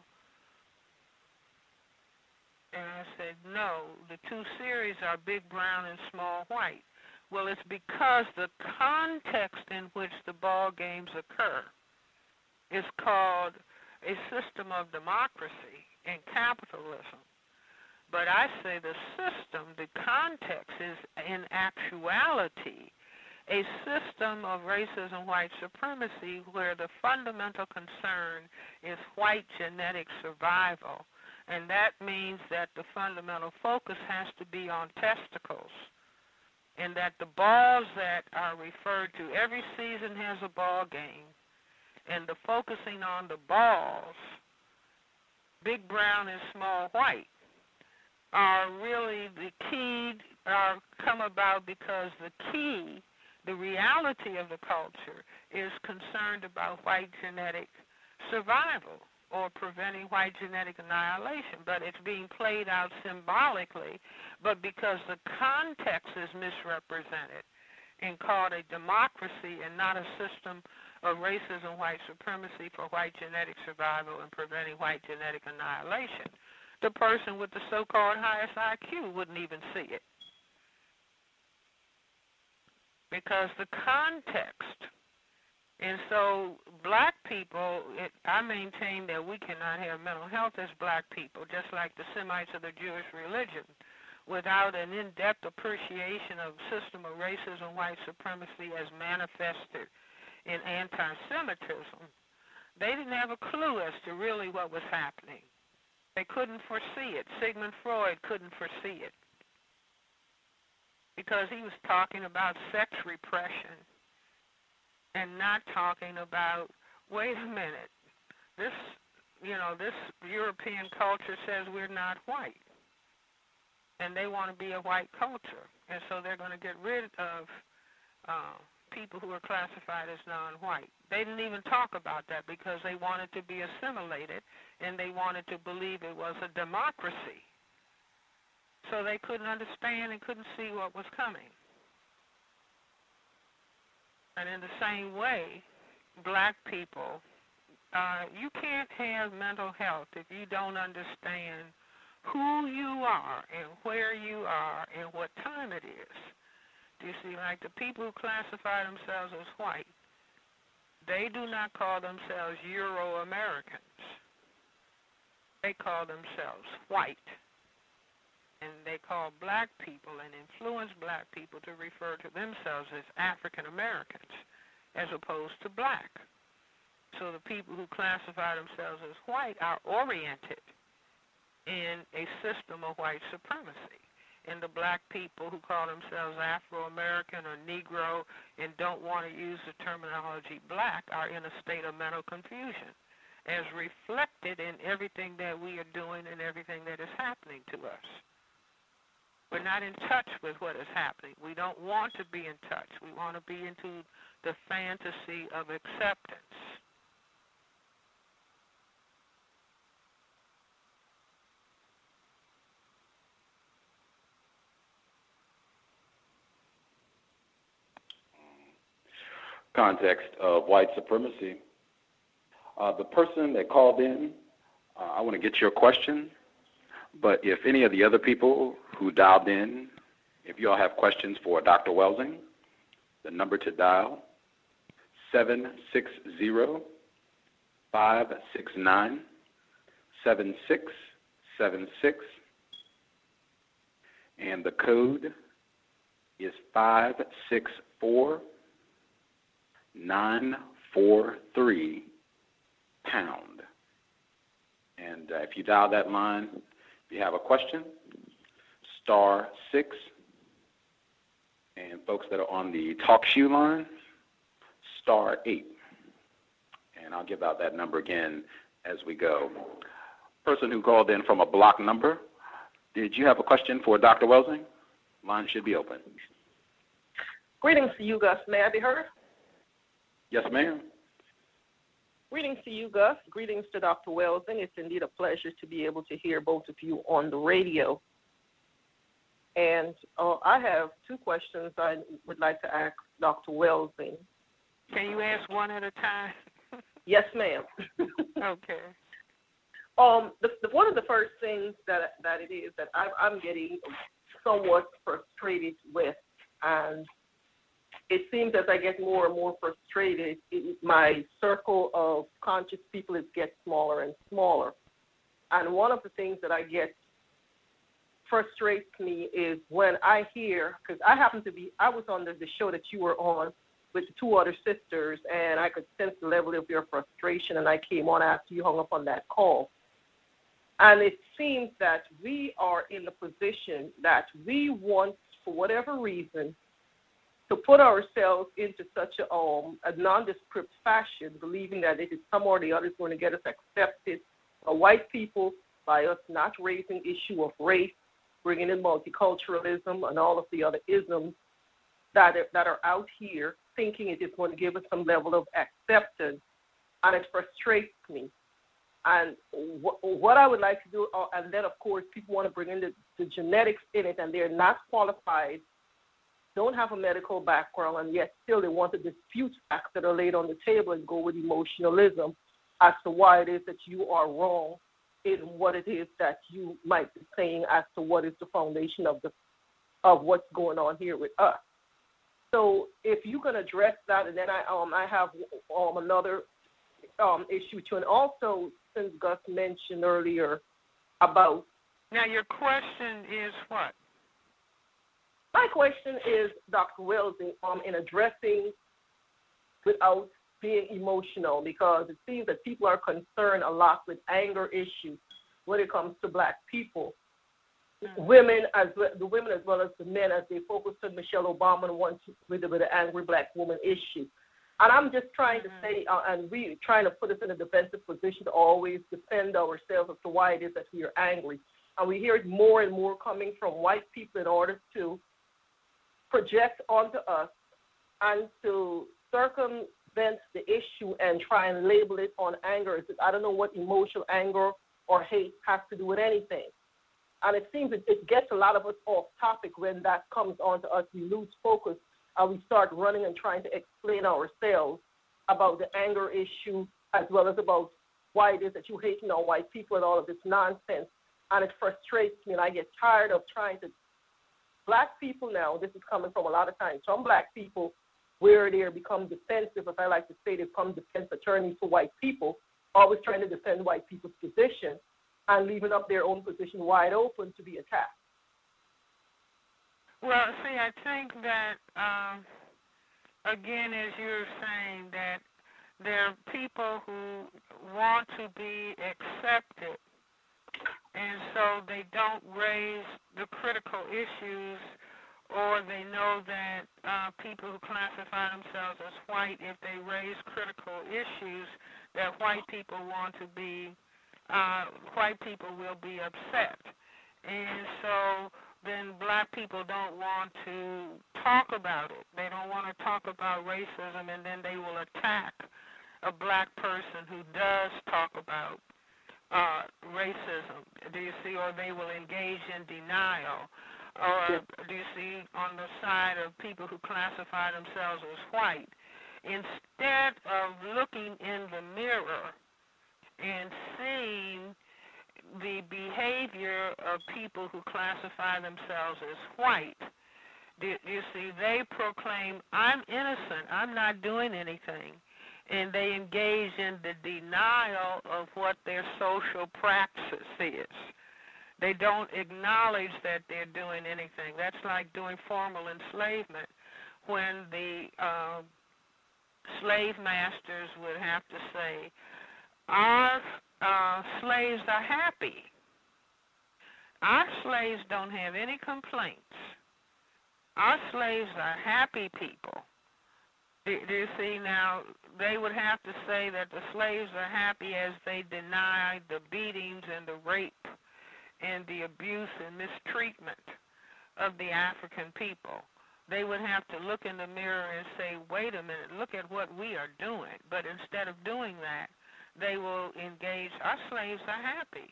And I said, no, the two series are big brown and small white. Well, it's because the context in which the ball games occur is called a system of democracy and capitalism. But I say the system, the context is in actuality a system of racism, white supremacy, where the fundamental concern is white genetic survival. And that means that the fundamental focus has to be on testicles. And that the balls that are referred to, every season has a ball game. And the focusing on the balls, big brown and small white, are really the key, are come about because the key, the reality of the culture is concerned about white genetic survival or preventing white genetic annihilation, but it's being played out symbolically, but because the context is misrepresented and called a democracy and not a system of racism, white supremacy for white genetic survival and preventing white genetic annihilation, the person with the so-called highest I Q wouldn't even see it. Because the context, and so black people, it, I maintain that we cannot have mental health as black people, just like the Semites of the Jewish religion, without an in-depth appreciation of the system of racism, white supremacy as manifested in anti-Semitism. They didn't have a clue as to really what was happening. They couldn't foresee it. Sigmund Freud couldn't foresee it, because he was talking about sex repression and not talking about, wait a minute, this, you know, this European culture says we're not white, and they want to be a white culture, and so they're going to get rid of uh, people who are classified as non-white. They didn't even talk about that because they wanted to be assimilated, and they wanted to believe it was a democracy. So they couldn't understand and couldn't see what was coming. And in the same way, black people, uh, you can't have mental health if you don't understand who you are and where you are and what time it is. Do you see, like the people who classify themselves as white, they do not call themselves Euro-Americans. They call themselves white. And they call black people and influence black people to refer to themselves as African Americans as opposed to black. So the people who classify themselves as white are oriented in a system of white supremacy. And the black people who call themselves Afro-American or Negro and don't want to use the terminology black are in a state of mental confusion, as reflected in everything that we are doing and everything that is happening to us. We're not in touch with what is happening. We don't want to be in touch. We want to be into the fantasy of acceptance. Context of white supremacy. Uh, the person that called in, uh, I want to get your question, but if any of the other people who dialed in, if you all have questions for Doctor Welsing, the number to dial, seven six zero, five six nine, seven six seven six, and the code is five six four, nine four three, pound. And uh, if you dial that line, if you have a question, star six. And folks that are on the TalkShoe line, star eight. And I'll give out that number again as we go. Person who called in from a block number, did you have a question for Doctor Welsing? Line should be open. Greetings to you, Gus. May I be heard? Yes, ma'am. Greetings to you, Gus. Greetings to Doctor Welsing. It's indeed a pleasure to be able to hear both of you on the radio. And uh, I have two questions I would like to ask Doctor Welsing. Can you ask one at a time? Yes, ma'am. Okay. Um, the, the, one of the first things that that it is that I, I'm getting somewhat frustrated with, and it seems as I get more and more frustrated, it, my circle of conscious people is gets smaller and smaller. And one of the things that I get frustrates me is when I hear, because I happen to be, I was on the, the show that you were on with the two other sisters, and I could sense the level of your frustration, and I came on after you hung up on that call. And it seems that we are in the position that we want, for whatever reason, to put ourselves into such a, um, a nondescript fashion, believing that it is some or the other is going to get us accepted by white people, by us not raising issue of race, bringing in multiculturalism and all of the other isms that are, that are out here, thinking it is going to give us some level of acceptance, and it frustrates me. And wh- what I would like to do, uh, and then, of course, people want to bring in the, the genetics in it, and they're not qualified, don't have a medical background, and yet still they want to dispute facts that are laid on the table and go with emotionalism as to why it is that you are wrong in what it is that you might be saying as to what is the foundation of the of what's going on here with us. So if you can address that, and then I um I have um another um issue too, and also since Gus mentioned earlier about now your question is what? My question is, Doctor Welsing, um, in addressing without being emotional, because it seems that people are concerned a lot with anger issues when it comes to black people. Mm-hmm. Women, as well, the women as well as the men, as they focus on Michelle Obama and want to with the, with the angry black woman issue. And I'm just trying to say, uh, and we trying to put us in a defensive position to always defend ourselves as to why it is that we are angry. And we hear it more and more coming from white people in order to project onto us and to circumvent the issue and try and label it on anger. I don't know what emotional anger or hate has to do with anything. And it seems it, it gets a lot of us off topic when that comes on to us. We lose focus and we start running and trying to explain ourselves about the anger issue as well as about why it is that you hate, you know, white people and all of this nonsense. And it frustrates me, and I get tired of trying to. Black people now, this is coming from a lot of times, some black people where they become defensive, as I like to say, they become defense attorneys for white people, always trying to defend white people's position and leaving up their own position wide open to be attacked. Well, see, I think that, um, again, as you're saying, that there are people who want to be accepted, and so they don't raise the critical issues, or they know that uh, people who classify themselves as white, if they raise critical issues that white people want to be, uh, white people will be upset. And so then black people don't want to talk about it. They don't want to talk about racism, and then they will attack a black person who does talk about Uh, racism, do you see, or they will engage in denial, or do you see on the side of people who classify themselves as white, instead of looking in the mirror and seeing the behavior of people who classify themselves as white, do you see, they proclaim, I'm innocent, I'm not doing anything. And they engage in the denial of what their social praxis is. They don't acknowledge that they're doing anything. That's like doing formal enslavement, when the uh, slave masters would have to say, our uh, slaves are happy. Our slaves don't have any complaints. Our slaves are happy people. Do, do you see now, they would have to say that the slaves are happy as they deny the beatings and the rape and the abuse and mistreatment of the African people. They would have to look in the mirror and say, wait a minute, look at what we are doing. But instead of doing that, they will engage, our slaves are happy.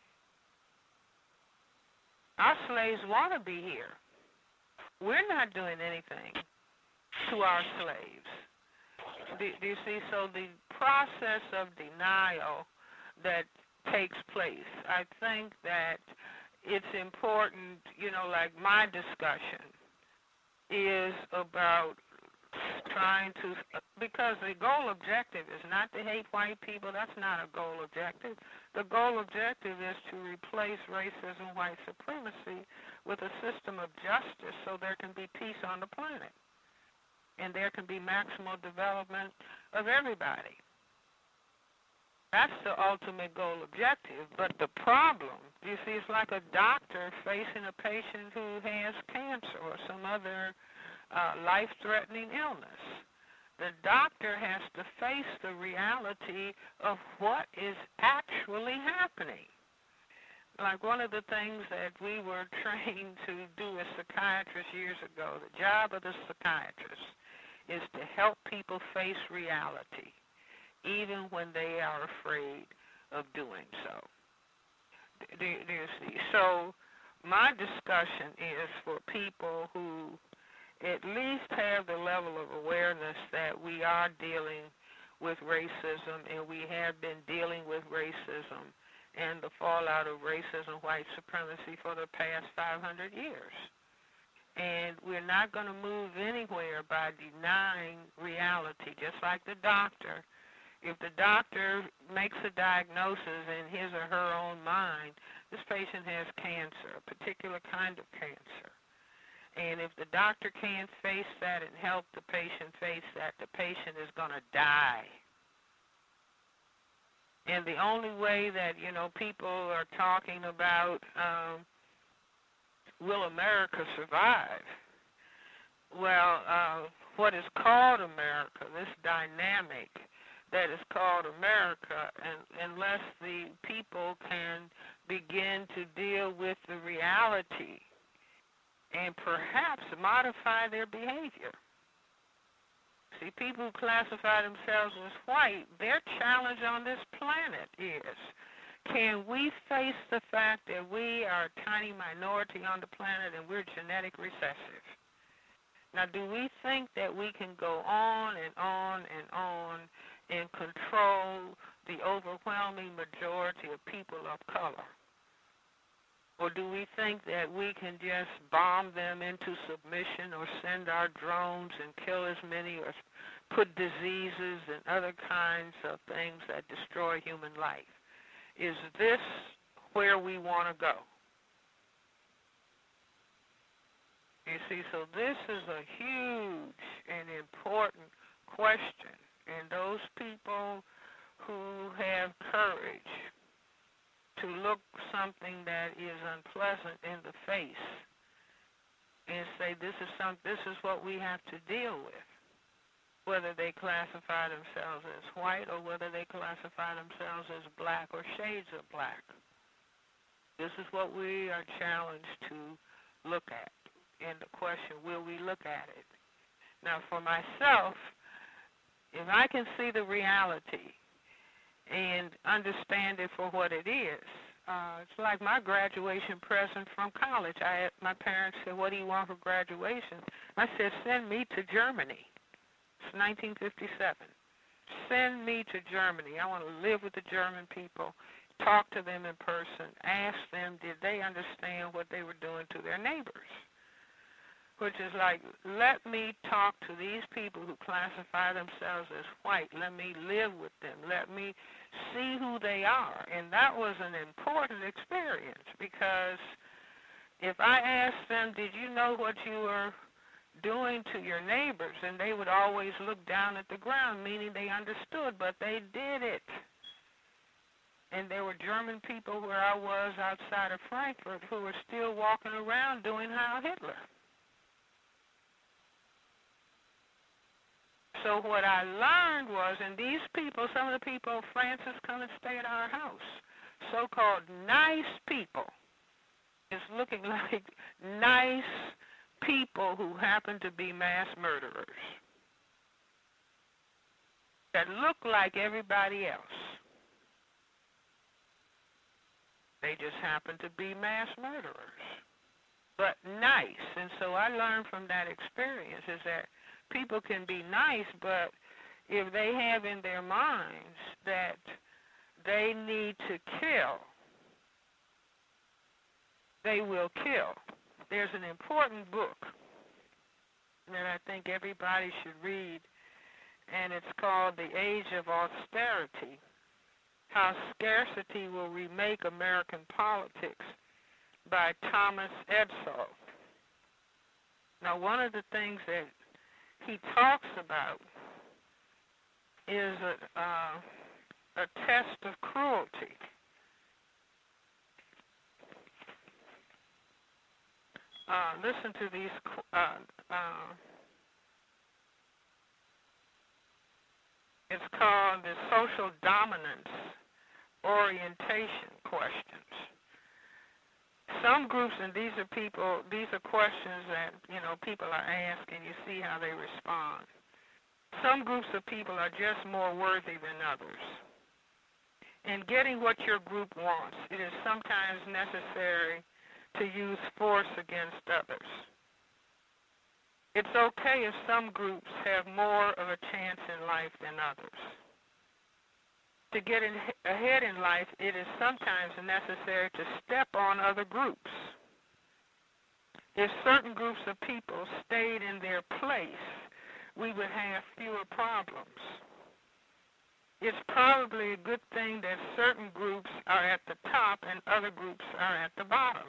Our slaves want to be here. We're not doing anything to our slaves. Do, do you see? So the process of denial that takes place, I think that it's important, you know, like my discussion is about trying to, because the goal objective is not to hate white people. That's not a goal objective. The goal objective is to replace racism, white supremacy with a system of justice so there can be peace on the planet and there can be maximal development of everybody. That's the ultimate goal objective. But the problem, you see, it's like a doctor facing a patient who has cancer or some other uh, life-threatening illness. The doctor has to face the reality of what is actually happening. Like one of the things that we were trained to do as psychiatrists years ago, the job of the psychiatrist is to help people face reality, even when they are afraid of doing so. Do, do you see? So my discussion is for people who at least have the level of awareness that we are dealing with racism, and we have been dealing with racism and the fallout of racism, white supremacy for the past five hundred years. And we're not going to move anywhere by denying reality, just like the doctor. If the doctor makes a diagnosis in his or her own mind, this patient has cancer, a particular kind of cancer. And if the doctor can't face that and help the patient face that, the patient is going to die. And the only way that, you know, people are talking about um, will America survive? Well, uh, what is called America, this dynamic that is called America, and unless the people can begin to deal with the reality and perhaps modify their behavior. See, people who classify themselves as white, their challenge on this planet is, can we face the fact that we are a tiny minority on the planet and we're genetic recessive? Now, do we think that we can go on and on and on and control the overwhelming majority of people of color? Or do we think that we can just bomb them into submission or send our drones and kill as many or put diseases and other kinds of things that destroy human life? Is this where we want to go? You see, so this is a huge and important question, and those people who have courage to look something that is unpleasant in the face and say this is some this is what we have to deal with, whether they classify themselves as white or whether they classify themselves as black or shades of black. This is what we are challenged to look at. And the question, will we look at it? Now, for myself, if I can see the reality and understand it for what it is, uh, it's like my graduation present from college. I, my parents said, what do you want for graduation? I said, send me to Germany. It's nineteen fifty-seven. Send me to Germany. I want to live with the German people, talk to them in person, ask them, did they understand what they were doing to their neighbors? Which is like, let me talk to these people who classify themselves as white. Let me live with them. Let me see who they are. And that was an important experience because if I asked them, did you know what you were doing to your neighbors? And they would always look down at the ground, meaning they understood, but they did it. And there were German people where I was outside of Frankfurt who were still walking around doing Heil Hitler. So what I learned was, and these people, some of the people, Francis, come and stay at our house, so-called nice people, is looking like nice people who happen to be mass murderers that look like everybody else. They just happen to be mass murderers, but nice. And so I learned from that experience is that people can be nice, but if they have in their minds that they need to kill, they will kill. There's an important book that I think everybody should read, and it's called The Age of Austerity, How Scarcity Will Remake American Politics by Thomas Edsall. Now, one of the things that he talks about is a, uh, a test of cruelty. Uh, listen to these, uh, uh, it's called the social dominance orientation questions. Some groups, and these are people, these are questions that, you know, people are asking, you see how they respond. Some groups of people are just more worthy than others. In getting what your group wants, it is sometimes necessary to use force against others. It's okay if some groups have more of a chance in life than others. To get in, ahead in life, it is sometimes necessary to step on other groups. If certain groups of people stayed in their place, we would have fewer problems. It's probably a good thing that certain groups are at the top and other groups are at the bottom.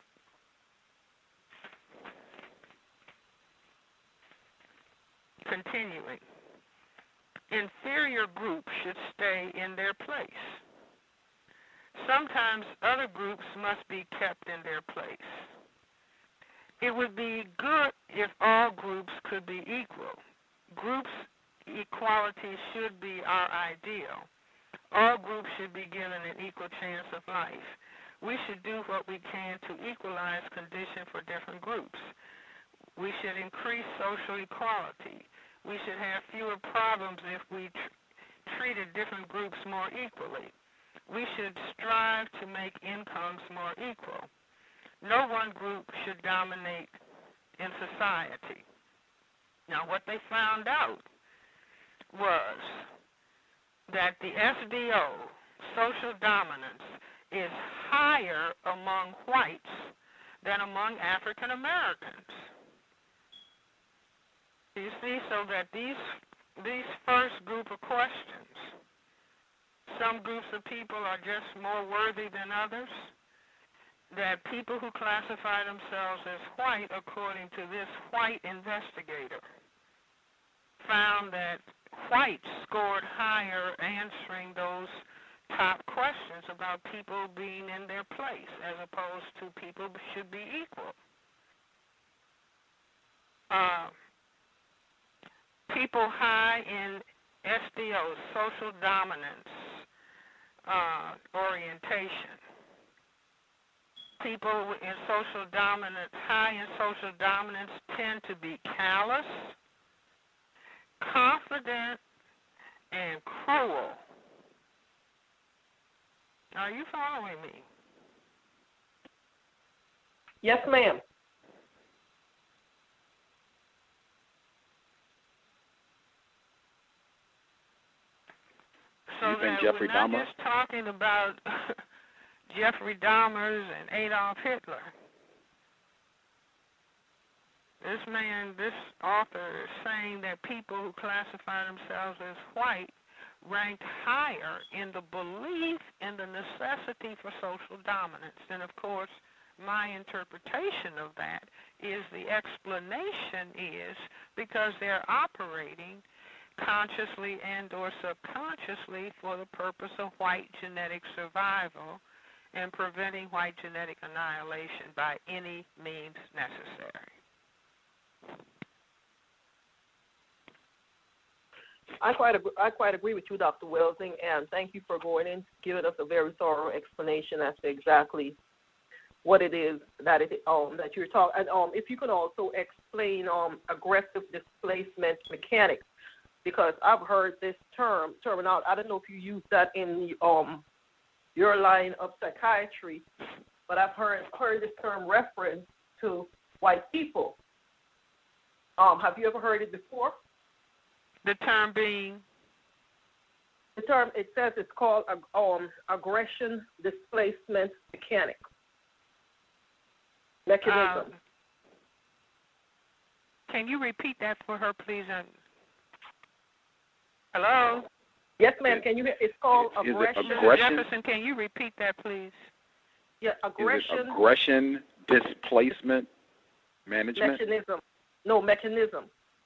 Continuing. Inferior groups should stay in their place. Sometimes other groups must be kept in their place. It would be good if all groups could be equal. Groups equality should be our ideal. All groups should be given an equal chance of life. We should do what we can to equalize conditions for different groups. We should increase social equality. We should have fewer problems if we tr- treated different groups more equally. we should strive to make incomes more equal. No one group should dominate in society. Now, what they found out was that the S D O, social dominance, is higher among whites than among African Americans. You see, so that these these first group of questions, some groups of people are just more worthy than others, that people who classify themselves as white, according to this white investigator, found that whites scored higher answering those top questions about people being in their place as opposed to people should be equal. Uh, people high in S D O, social dominance uh, orientation. People in social dominance, high in social dominance, tend to be callous, confident, and cruel. Are you following me? Yes, ma'am. So you think that Jeffrey we're not Dahmer? just talking about Jeffrey Dahmer's and Adolf Hitler. This man, this author, is saying that people who classify themselves as white ranked higher in the belief in the necessity for social dominance. And, of course, my interpretation of that is the explanation is because they're operating consciously and or subconsciously for the purpose of white genetic survival and preventing white genetic annihilation by any means necessary. I quite agree, I quite agree with you, Doctor Welsing, and thank you for going in, giving us a very thorough explanation as to exactly what it is that it um that you're talking. And um, if you can also explain um aggressive displacement mechanics, because I've heard this term terminology. I don't know if you use that in the um your line of psychiatry, but I've heard heard this term reference to white people. Um, have you ever heard it before? The term being? The term, it says it's called um, aggression displacement mechanics. Mechanism. Um, can you repeat that for her, please? Um, hello? Yes, ma'am. Can you hear? It's called is, aggression. Is it aggression? Jefferson, can you repeat that, please? Yeah, aggression. Is it aggression displacement management? Mechanism. No, mechanism.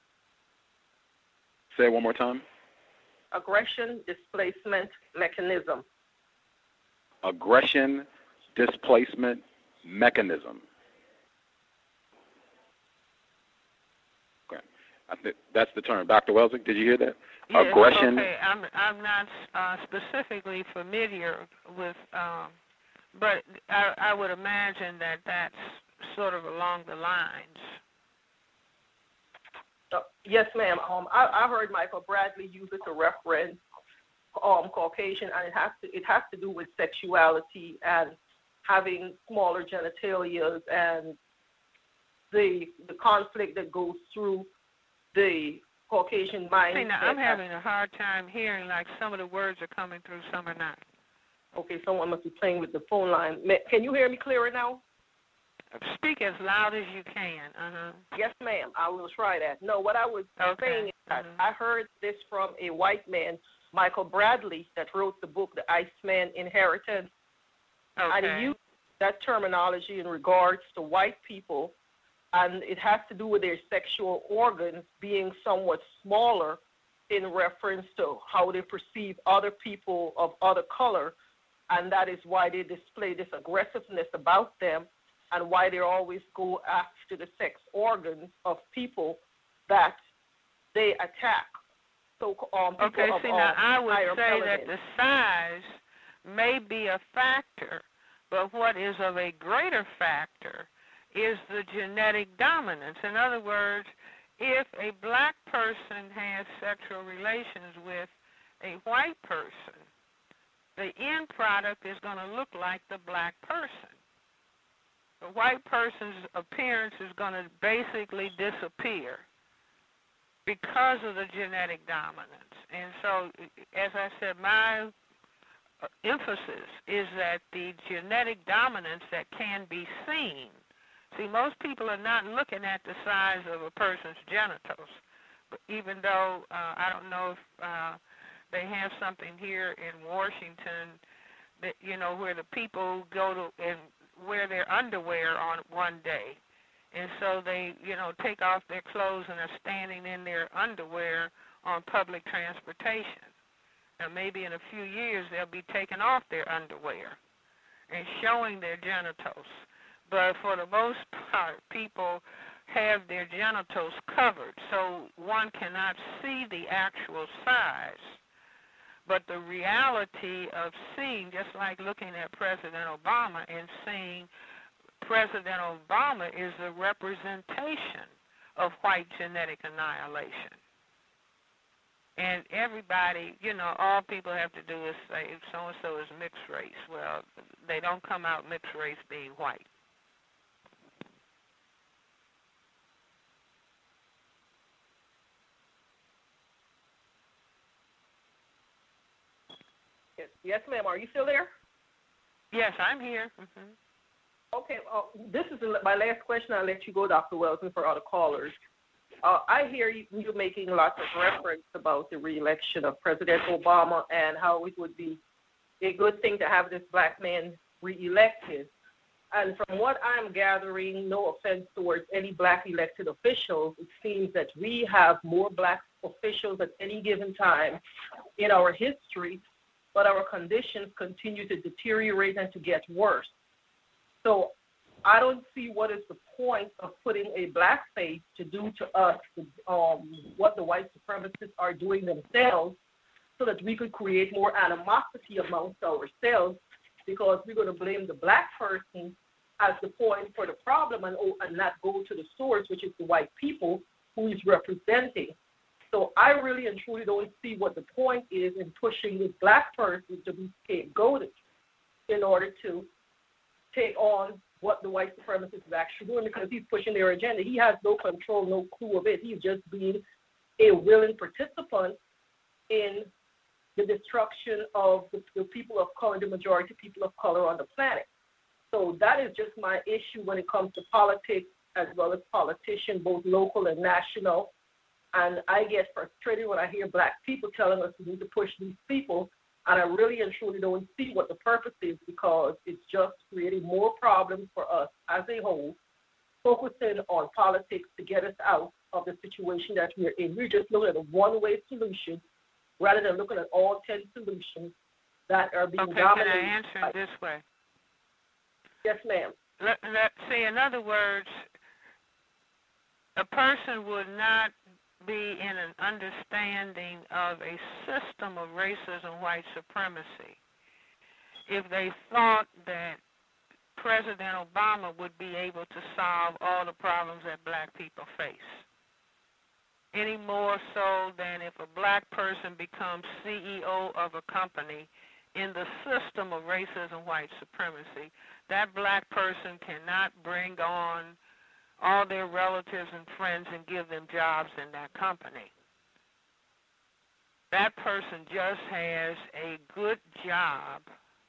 Say it one more time. Aggression displacement mechanism. Aggression displacement mechanism. Okay, I think that's the term. Doctor Welsing, did you hear that? Yes, Aggression. Okay, I'm I'm not uh, specifically familiar with, um, but I, I would imagine that that's sort of along the lines. Uh, yes, ma'am. Um, I, I heard Michael Bradley use it to reference um, Caucasian, and it has to it has to do with sexuality and having smaller genitalia and the the conflict that goes through the Caucasian mind. See, now I'm having a hard time hearing. Like some of the words are coming through, some are not. Okay, someone must be playing with the phone line. Can you hear me clearer now? Speak as loud as you can. Uh-huh. Yes, ma'am. I will try that. No, what I was okay. saying is that mm-hmm. I heard this from a white man, Michael Bradley, that wrote the book, The Iceman Inheritance. Okay. And he used that terminology in regards to white people, and it has to do with their sexual organs being somewhat smaller in reference to how they perceive other people of other color, and that is why they display this aggressiveness about them, and why they always go after the sex organs of people that they attack. So, um, people okay, of, see, um, now I would say melanin. that the size may be a factor, but what is of a greater factor is the genetic dominance. In other words, if a black person has sexual relations with a white person, the end product is going to look like the black person. The white person's appearance is going to basically disappear because of the genetic dominance. And so, as I said, my emphasis is that the genetic dominance that can be seen. See, most people are not looking at the size of a person's genitals, even though uh, I don't know if uh, they have something here in Washington that, you know, where the people go to and wear their underwear on one day. And so they, you know, take off their clothes and are standing in their underwear on public transportation. Now, maybe in a few years they'll be taking off their underwear and showing their genitals. But for the most part, people have their genitals covered, so one cannot see the actual size. But the reality of seeing, just like looking at President Obama and seeing President Obama is a representation of white genetic annihilation. And everybody, you know, all people have to do is say so-and-so is mixed race. Well, they don't come out mixed race being white. Yes, yes, ma'am. Are you still there? Yes, I'm here. Mm-hmm. Okay, uh, this is my last question. I'll let you go, Doctor Welsing, for other callers. Uh, I hear you, you're making lots of reference about the re-election of President Obama and how it would be a good thing to have this black man re-elected. And from what I'm gathering, no offense towards any black elected officials, it seems that we have more black officials at any given time in our history, but our conditions continue to deteriorate and to get worse. So I don't see what is the point of putting a black face to do to us um, what the white supremacists are doing themselves, so that we could create more animosity amongst ourselves, because we're going to blame the black person as the point for the problem and, and not go to the source, which is the white people who is representing. So I really and truly don't see what the point is in pushing this black person to be scapegoated in order to take on what the white supremacist is actually doing, because he's pushing their agenda. He has no control, no clue of it. He's just being a willing participant in the destruction of the, the people of color, the majority of people of color on the planet. So that is just my issue when it comes to politics as well as politicians, both local and national. And I get frustrated when I hear black people telling us we need to push these people, and I really and truly don't see what the purpose is, because it's just creating more problems for us as a whole, focusing on politics to get us out of the situation that we're in. We're just looking at a one-way solution rather than looking at all ten solutions that are being okay, dominated. Okay, can I answer it this way? Yes, ma'am. Let, let, see, in other words, a person would not be in an understanding of a system of racism, white supremacy, if they thought that President Obama would be able to solve all the problems that black people face, any more so than if a black person becomes C E O of a company in the system of racism, white supremacy. That black person cannot bring on all their relatives and friends and give them jobs in that company. That person just has a good job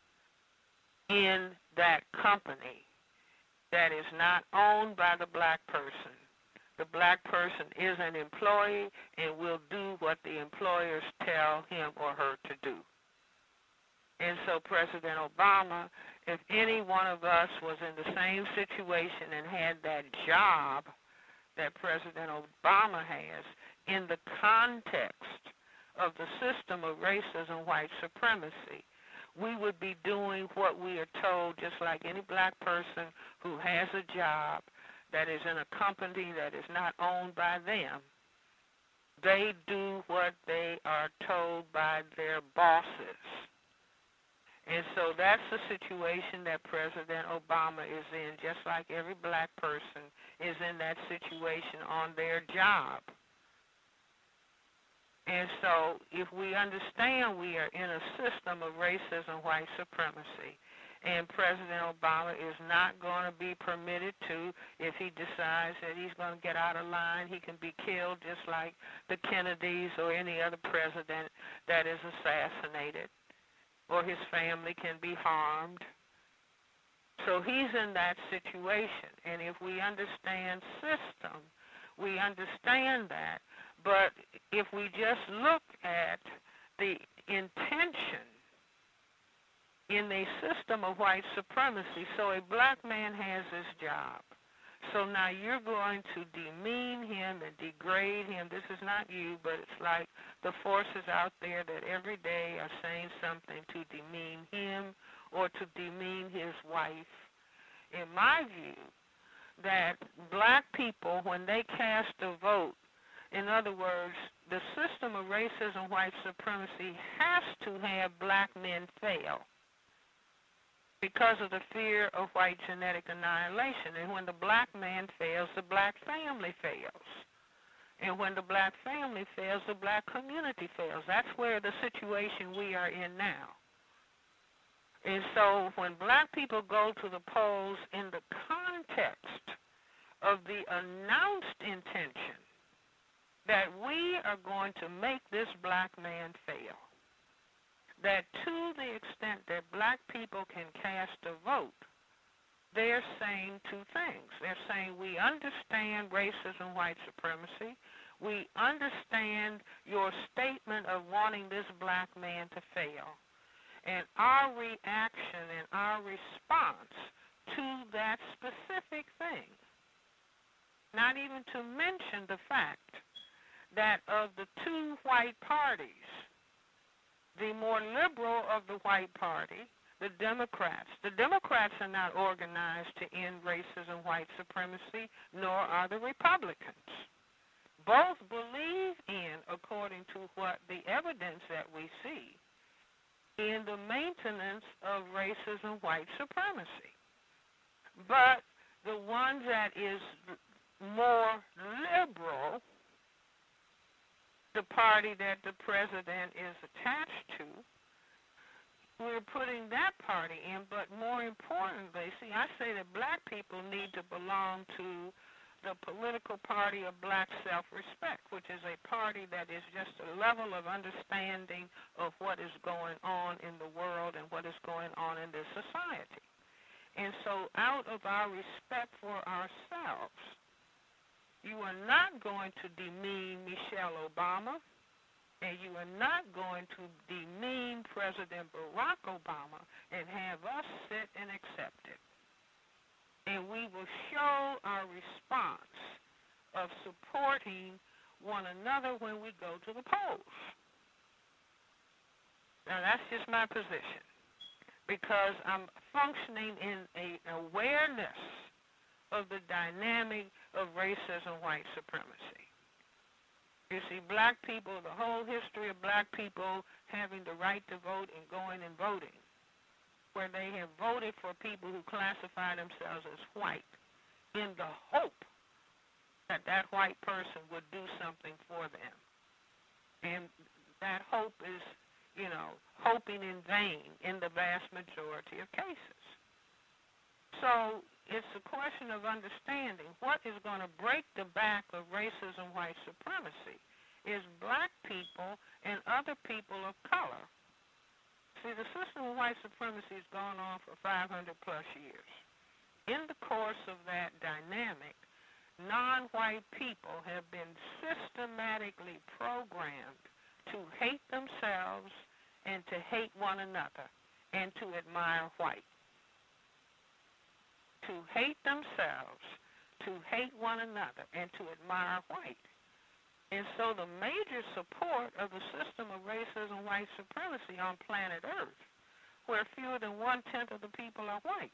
in that company that is not owned by the black person. The black person is an employee and will do what the employers tell him or her to do. And so President Obama, if any one of us was in the same situation and had that job that President Obama has in the context of the system of racism, white supremacy, we would be doing what we are told, just like any black person who has a job that is in a company that is not owned by them. They do what they are told by their bosses. And so that's the situation that President Obama is in, just like every black person is in that situation on their job. And so if we understand we are in a system of racism, white supremacy, and President Obama is not going to be permitted to, if he decides that he's going to get out of line, he can be killed just like the Kennedys or any other president that is assassinated, or his family can be harmed. So he's in that situation. And if we understand system, we understand that. But if we just look at the intention in a system of white supremacy, so a black man has his job. So now you're going to demean him and degrade him. This is not you, but it's like the forces out there that every day are saying something to demean him or to demean his wife. In my view, that black people, when they cast a vote, in other words, the system of racism, white supremacy has to have black men fail because of the fear of white genetic annihilation. And when the black man fails, the black family fails. And when the black family fails, the black community fails. That's where the situation we are in now. And so when black people go to the polls in the context of the announced intention that we are going to make this black man fail, that to the extent that black people can cast a vote, they're saying two things. They're saying we understand racism, white supremacy. We understand your statement of wanting this black man to fail. And our reaction and our response to that specific thing, not even to mention the fact that of the two white parties, the more liberal of the white party, the Democrats, the Democrats are not organized to end racism, white supremacy, nor are the Republicans. Both believe in, according to what the evidence that we see, in the maintenance of racism, white supremacy. But the one that is more liberal, the party that the president is attached to, we're putting that party in. But more importantly, see, I say that black people need to belong to the political party of black self-respect, which is a party that is just a level of understanding of what is going on in the world and what is going on in this society. And so out of our respect for ourselves, you are not going to demean Michelle Obama, and you are not going to demean President Barack Obama and have us sit and accept it. And we will show our response of supporting one another when we go to the polls. Now, that's just my position, because I'm functioning in an awareness of the dynamic of racism, white supremacy. You see, black people, the whole history of black people having the right to vote and going and voting, where they have voted for people who classify themselves as white in the hope that that white person would do something for them. And that hope is, you know, hoping in vain in the vast majority of cases. So it's a question of understanding what is going to break the back of racism, white supremacy is black people and other people of color. See, the system of white supremacy has gone on for five hundred plus years. In the course of that dynamic, non-white people have been systematically programmed to hate themselves and to hate one another and to admire white. To hate themselves, to hate one another, and to admire white. And so the major support of the system of racism, white supremacy on planet Earth, where fewer than one-tenth of the people are white,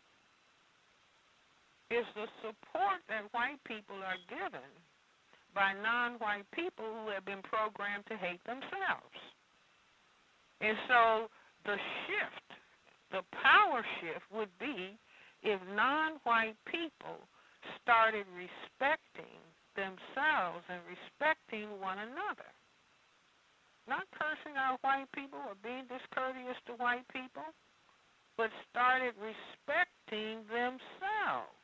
is the support that white people are given by non-white people who have been programmed to hate themselves. And so the shift, the power shift would be if non-white people started respecting themselves and respecting one another. not cursing out white people or being discourteous to white people, but started respecting themselves.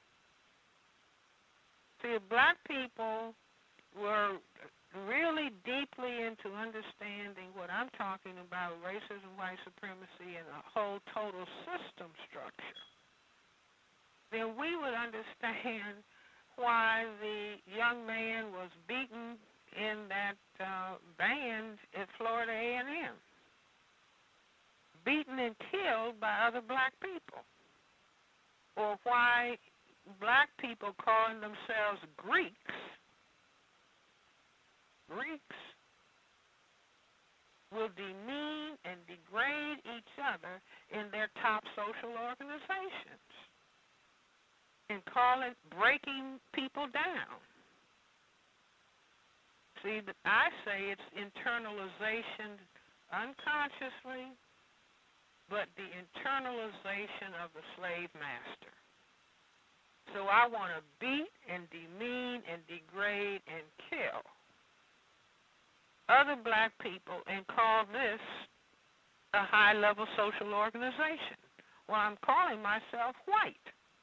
See, black people were really deeply into understanding what I'm talking about, racism, white supremacy, and a whole total system structure. Then we would understand why the young man was beaten in that uh, band at Florida A and M, beaten and killed by other black people, or why black people calling themselves Greeks, Greeks will demean and degrade each other in their top social organizations and call it breaking people down. See, I say it's internalization unconsciously, but the internalization of the slave master. So I want to beat and demean and degrade and kill other black people and call this a high-level social organization. Well, I'm calling myself white.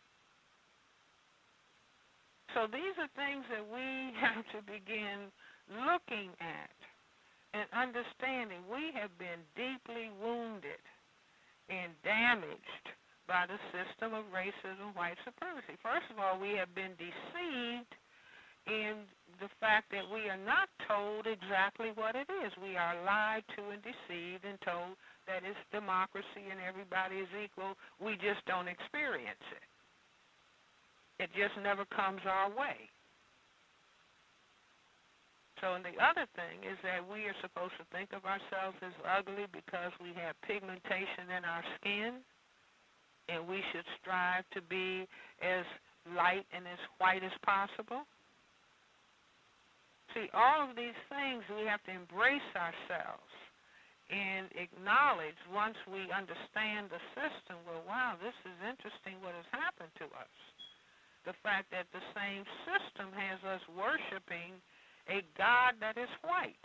So these are things that we have to begin looking at and understanding. We have been deeply wounded and damaged by the system of racism, white supremacy. First of all, we have been deceived in the fact that we are not told exactly what it is. We are lied to and deceived and told that it's democracy and everybody is equal. We just don't experience it. It just never comes our way. So and the other thing is that we are supposed to think of ourselves as ugly because we have pigmentation in our skin, and we should strive to be as light and as white as possible. See, all of these things we have to embrace ourselves and acknowledge once we understand the system. Well, wow, this is interesting what has happened to us. The fact that the same system has us worshiping a God that is white.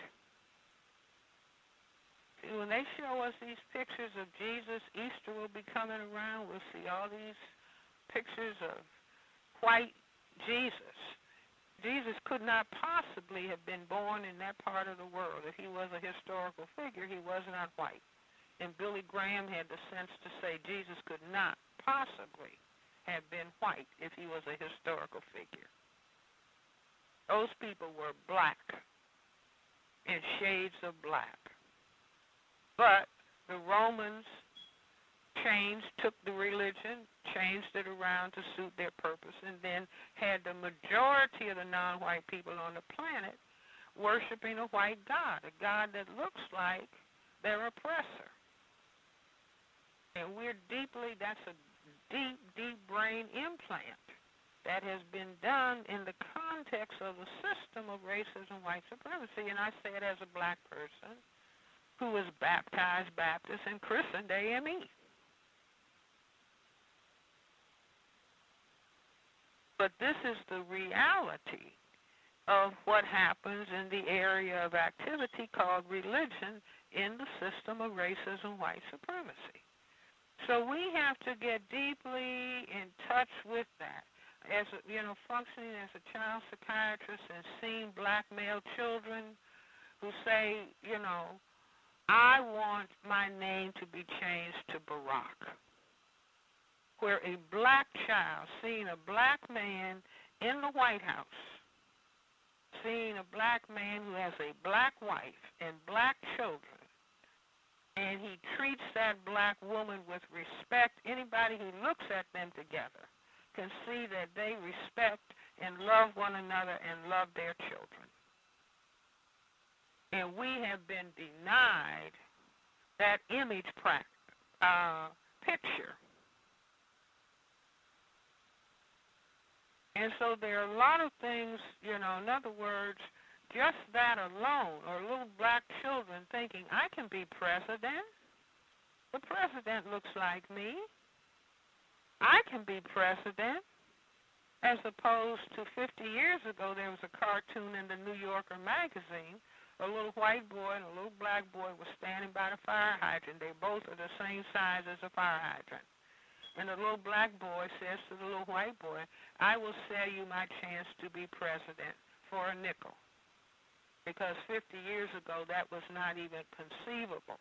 See, when they show us these pictures of Jesus, Easter will be coming around, we'll see all these pictures of white Jesus. Jesus could not possibly have been born in that part of the world. If he was a historical figure, he was not white. And Billy Graham had the sense to say Jesus could not possibly have been white if he was a historical figure. Those people were black, in shades of black. But the Romans changed, took the religion, changed it around to suit their purpose, and then had the majority of the non-white people on the planet worshiping a white God, a God that looks like their oppressor. And we're deeply, that's a deep, deep brain implant that has been done in the context of the system of racism, white supremacy, and I say it as a black person who was baptized Baptist and christened A M E. But this is the reality of what happens in the area of activity called religion in the system of racism, white supremacy. So we have to get deeply in touch with that. As a, you know, functioning as a child psychiatrist and seeing black male children who say, you know, I want my name to be changed to Barack, where a black child seeing a black man in the White House, seeing a black man who has a black wife and black children, and he treats that black woman with respect. Anybody who looks at them together can see that they respect and love one another and love their children. And we have been denied that image uh, picture. And so there are a lot of things, you know, in other words, just that alone, or little black children thinking, I can be president. The president looks like me. I can be president. As opposed to fifty years ago, there was a cartoon in the New Yorker magazine a little white boy and a little black boy were standing by the fire hydrant. They both are the same size as a fire hydrant. And the little black boy says to the little white boy, I will sell you my chance to be president for a nickel. Because fifty years ago, that was not even conceivable.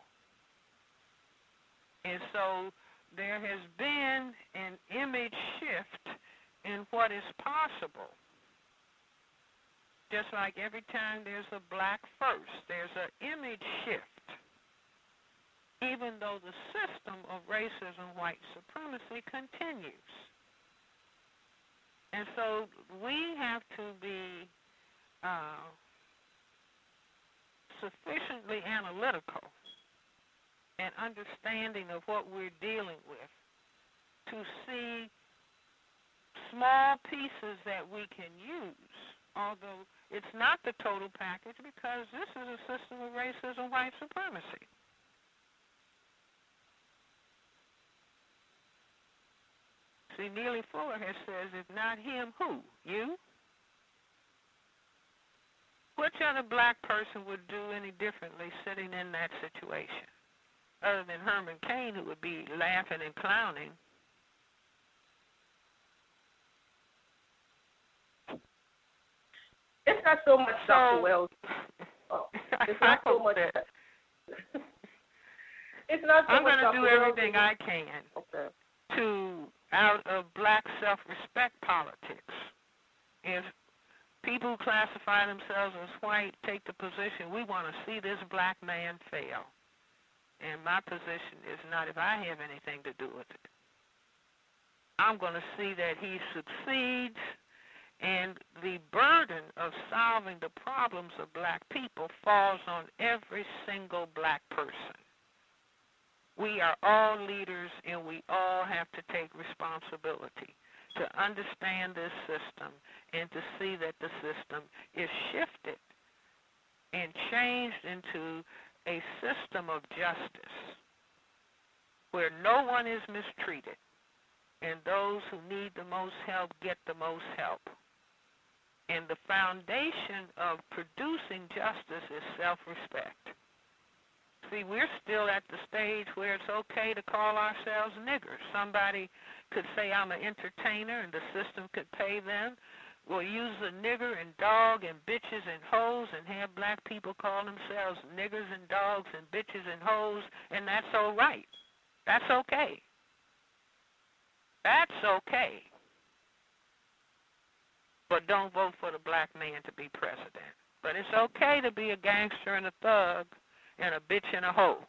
And so there has been an image shift in what is possible. Just like every time there's a black first, there's an image shift. Even though the system of racism, white supremacy continues. And so we have to be uh, sufficiently analytical and understanding of what we're dealing with to see small pieces that we can use, although it's not the total package, because this is a system of racism, white supremacy. See, Neely Fuller has says, if not him, who? You? Which other black person would do any differently sitting in that situation, other than Herman Cain, who would be laughing and clowning? It's not so much So, Doctor Wells. Oh, it's not so much. It's not so I'm much. going to do everything I can okay. to, out of black self-respect politics. If people who classify themselves as white take the position, we want to see this black man fail. And my position is not if I have anything to do with it. I'm going to see that he succeeds. And the burden of solving the problems of black people falls on every single black person. We are all leaders, and we all have to take responsibility to understand this system and to see that the system is shifted and changed into a system of justice where no one is mistreated and those who need the most help get the most help. And the foundation of producing justice is self-respect. See, we're still at the stage where it's okay to call ourselves niggers. Somebody could say I'm an entertainer and the system could pay them. We'll use the nigger and dog and bitches and hoes and have black people call themselves niggers and dogs and bitches and hoes, and that's all right. That's okay. That's okay. But don't vote for the black man to be president. But it's okay to be a gangster and a thug and a bitch and a hoe.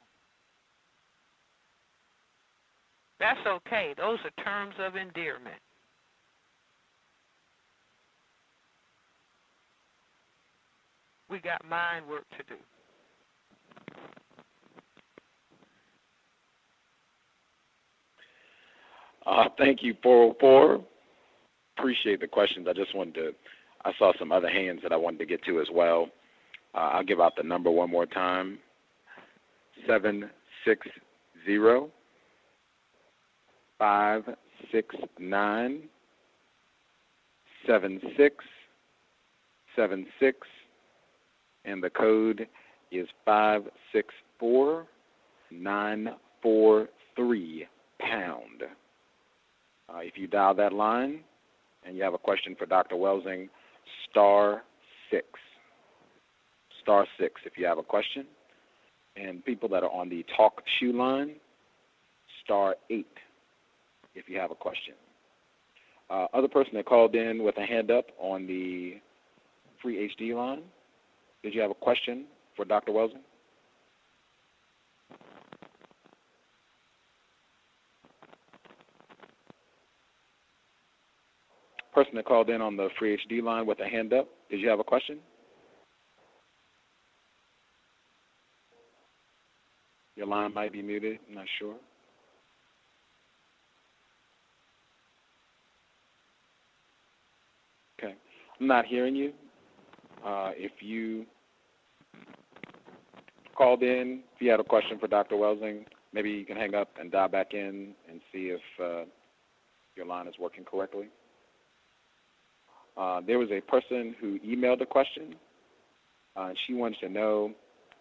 That's okay. Those are terms of endearment. We got mind work to do. Uh, thank you, four oh four. Appreciate the questions. I just wanted to, I saw some other hands that I wanted to get to as well. Uh, I'll give out the number one more time. seven six zero, five six nine, seven six seven six, and the code is five six four nine four three pound. Uh, if you dial that line and you have a question for Doctor Welsing, star six. Star six if you have a question. And people that are on the talk shoe line, star eight if you have a question. Uh, other person that called in with a hand up on the free H D line, did you have a question for Doctor Welsing? Person that called in on the free H D line with a hand up, did you have a question? Your line might be muted, I'm not sure. Okay, I'm not hearing you. Uh, if you called in, if you had a question for Doctor Welsing, maybe you can hang up and dial back in and see if uh, your line is working correctly. Uh, there was a person who emailed a question. Uh, she wants to know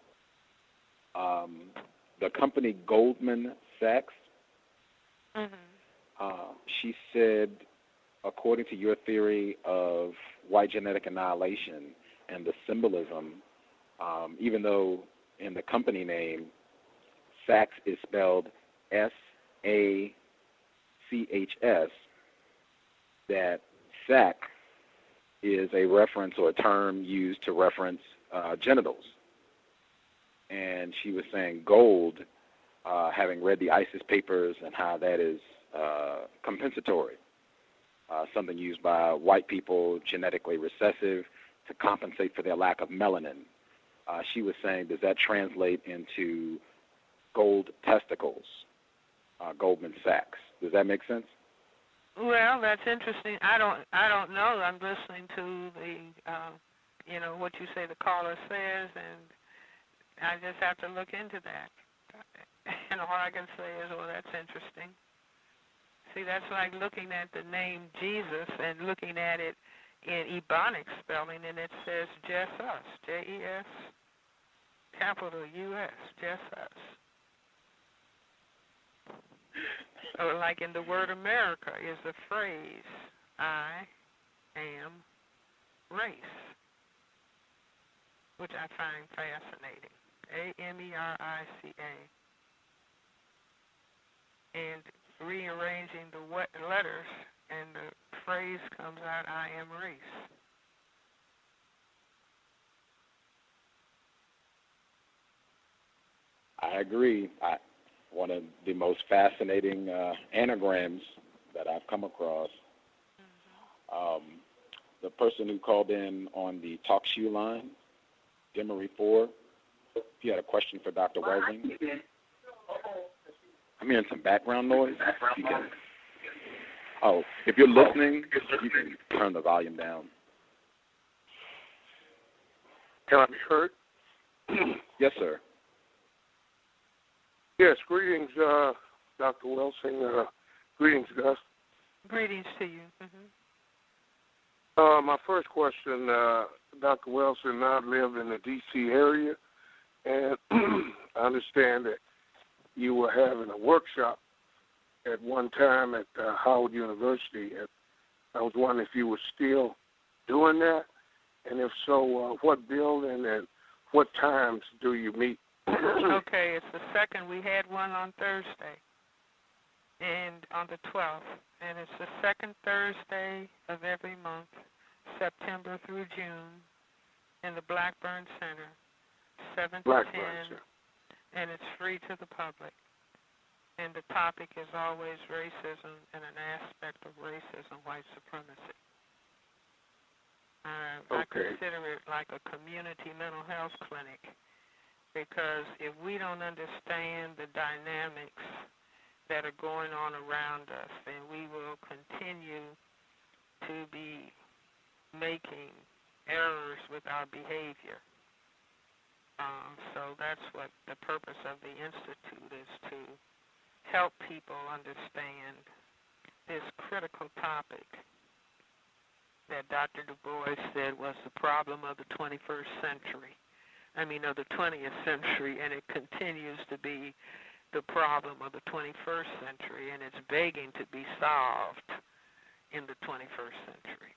um, the company Goldman Sachs. Mm-hmm. Uh, she said, according to your theory of white genetic annihilation and the symbolism, um, even though in the company name, Sachs is spelled S A C H S, that sack is a reference or a term used to reference uh, genitals. And she was saying gold, uh, having read the ISIS papers and how that is uh, compensatory, uh, something used by white people, genetically recessive, to compensate for their lack of melanin. Uh, she was saying, does that translate into gold testicles, uh, Goldman Sachs? Does that make sense? Well, that's interesting. I don't, I don't know. I'm listening to the, uh, you know, what you say the caller says, and I just have to look into that. And all I can say is, well, that's interesting. See, that's like looking at the name Jesus and looking at it in Ebonic spelling, and it says Jesus, J E S, capital U S, Jesus. Or like in the word America is the phrase, I am race, which I find fascinating. A M E R I C A. And rearranging the letters, and the phrase comes out, I am race. I agree. I, one of the most fascinating uh, anagrams that I've come across. Mm-hmm. Um, the person who called in on the talk shoe line, Demery four, if you had a question for Doctor Welsing. I'm hearing some background noise. You can, oh, if you're listening, you can turn the volume down. Can I be heard? Yes, sir. Yes, greetings, uh, Doctor Welsing. Uh, greetings, Gus. Greetings to you. Mm-hmm. Uh, my first question, uh, Doctor Welsing, I live in the D C area, and I understand that you were having a workshop at one time at uh, Howard University. And I was wondering if you were still doing that, and if so, uh, what building and what times do you meet? Okay, it's the second. We had one on Thursday, and on the twelfth, and it's the second Thursday of every month, September through June, in the Blackburn Center, seven to ten, and it's free to the public. And the topic is always racism and an aspect of racism, white supremacy. Uh, okay. I consider it like a community mental health clinic, because if we don't understand the dynamics that are going on around us, then we will continue to be making errors with our behavior. Um, so that's what the purpose of the Institute is, to help people understand this critical topic that Doctor Du Bois said was the problem of the twenty-first century. I mean, of the twentieth century, and it continues to be the problem of the twenty-first century, and it's begging to be solved in the twenty-first century.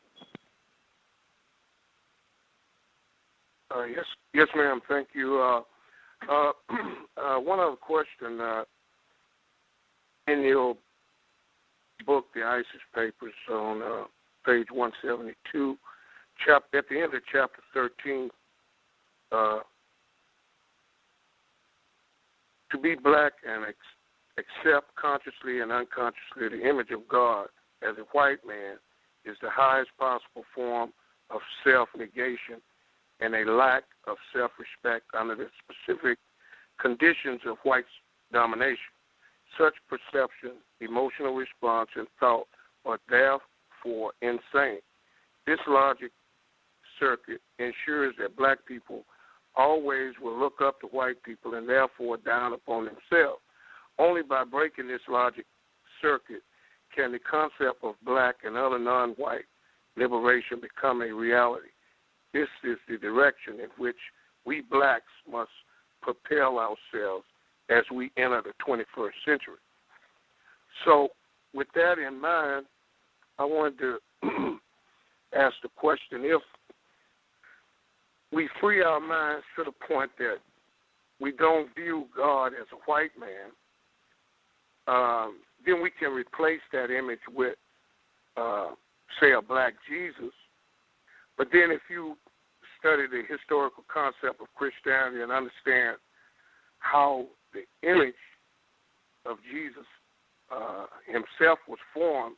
Uh, yes, yes, ma'am. Thank you. Uh, uh, uh, one other question. Uh, in your book, The ISIS Papers, on uh, page one seventy-two, chap- at the end of chapter thirteen, uh, to be black and ex- accept consciously and unconsciously the image of God as a white man is the highest possible form of self-negation and a lack of self-respect under the specific conditions of white domination. Such perception, emotional response, and thought are therefore insane. This logic circuit ensures that black people always will look up to white people and therefore down upon themselves. Only by breaking this logic circuit can the concept of black and other non-white liberation become a reality. this is the direction in which we blacks must propel ourselves as we enter the twenty-first century. So with that in mind, I wanted to ask the question, if we free our minds to the point that we don't view God as a white man, um, then we can replace that image with, uh, say, a black Jesus. But then if you study the historical concept of Christianity and understand how the image of Jesus uh, himself was formed,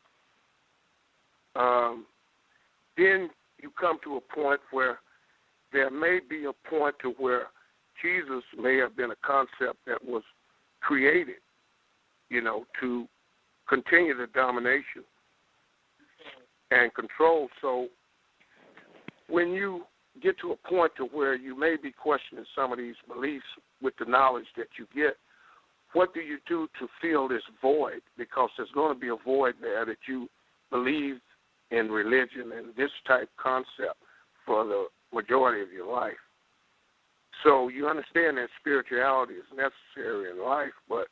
um, then you come to a point where there may be a point to where Jesus may have been a concept that was created, you know, to continue the domination and control. So when you get to a point to where you may be questioning some of these beliefs with the knowledge that you get, what do you do to fill this void? Because there's going to be a void there that you believe in religion and this type concept for the majority of your life. So you understand that spirituality is necessary in life, but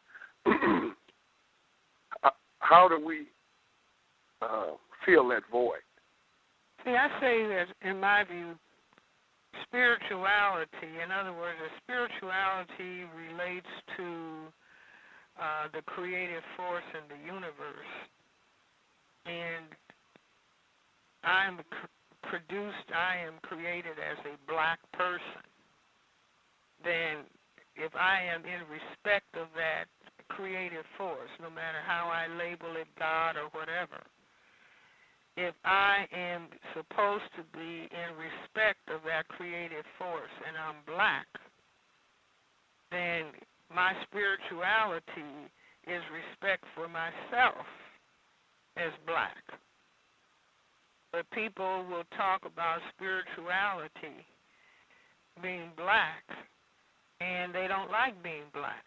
how do we uh, fill that void? See, I say that, in my view, spirituality, in other words, spirituality relates to uh, the creative force in the universe. And I'm cr- produced, I am created as a black person. Then if I am in respect of that creative force, no matter how I label it, God or whatever, if I am supposed to be in respect of that creative force and I'm black, then my spirituality is respect for myself as black. But people will talk about spirituality being black, and they don't like being black.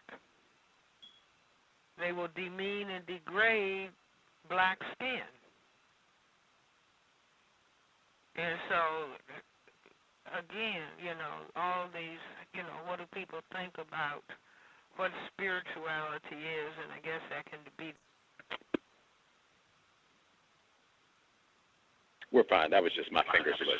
They will demean and degrade black skin. And so, again, you know, all these, you know, what do people think about what spirituality is? And I guess that can be. We're fine. That was just my finger slip.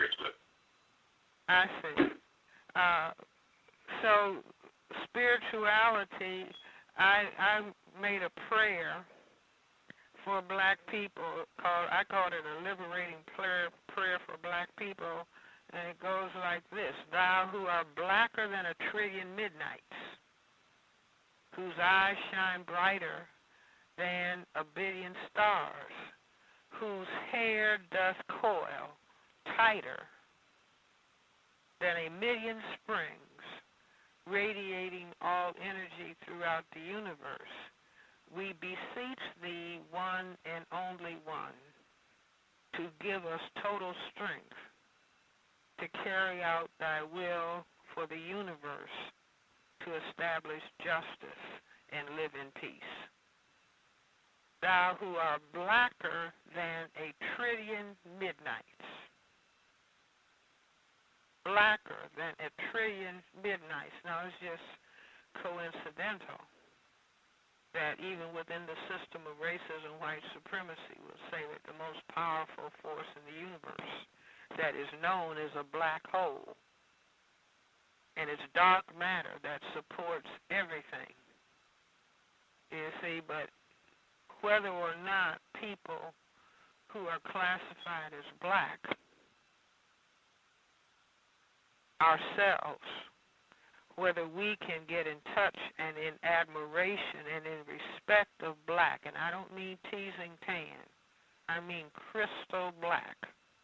I see. Uh, so, spirituality, I I made a prayer for black people, called, I called it a liberating prayer, prayer for black people, and it goes like this: Thou who art blacker than a trillion midnights, whose eyes shine brighter than a billion stars, whose hair doth coil tighter than a million springs, radiating all energy throughout the universe, we beseech thee, one and only one, to give us total strength to carry out thy will for the universe, to establish justice and live in peace. Thou who art blacker than a trillion midnights, blacker than a trillion midnights. Now, it's just coincidental that even within the system of racism, white supremacy will say that the most powerful force in the universe that is known is a black hole, and it's dark matter that supports everything. You see, but whether or not people who are classified as black ourselves, whether we can get in touch and in admiration and in respect of black, and I don't mean teasing tan, I mean crystal black.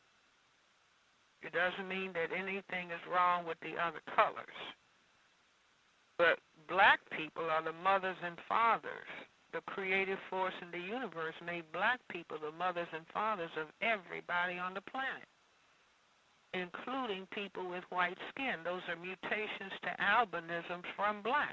It doesn't mean that anything is wrong with the other colors. But black people are the mothers and fathers. The creative force in the universe made black people the mothers and fathers of everybody on the planet, including people with white skin. Those are mutations to albinism from black.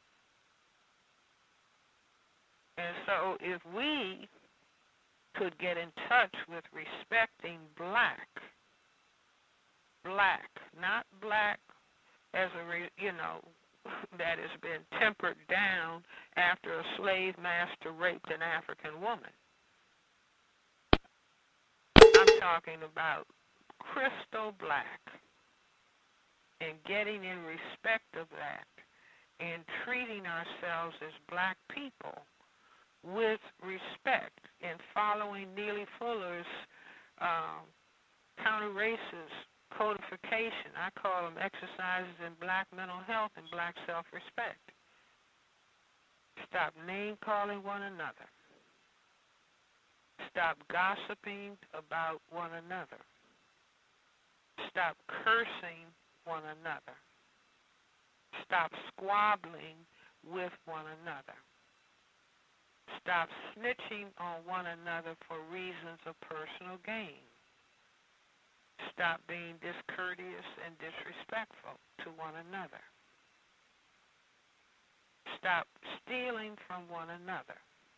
And so if we could get in touch with respecting black, black, not black as a, re, you know, that has been tempered down after a slave master raped an African woman. I'm talking about crystal black, and getting in respect of that and treating ourselves as black people with respect and following Neely Fuller's um, counter-racist codification. I call them exercises in black mental health and black self-respect. Stop name-calling one another. Stop gossiping about one another. Stop cursing one another. Stop squabbling with one another. Stop snitching on one another for reasons of personal gain. Stop being discourteous and disrespectful to one another. Stop stealing from one another.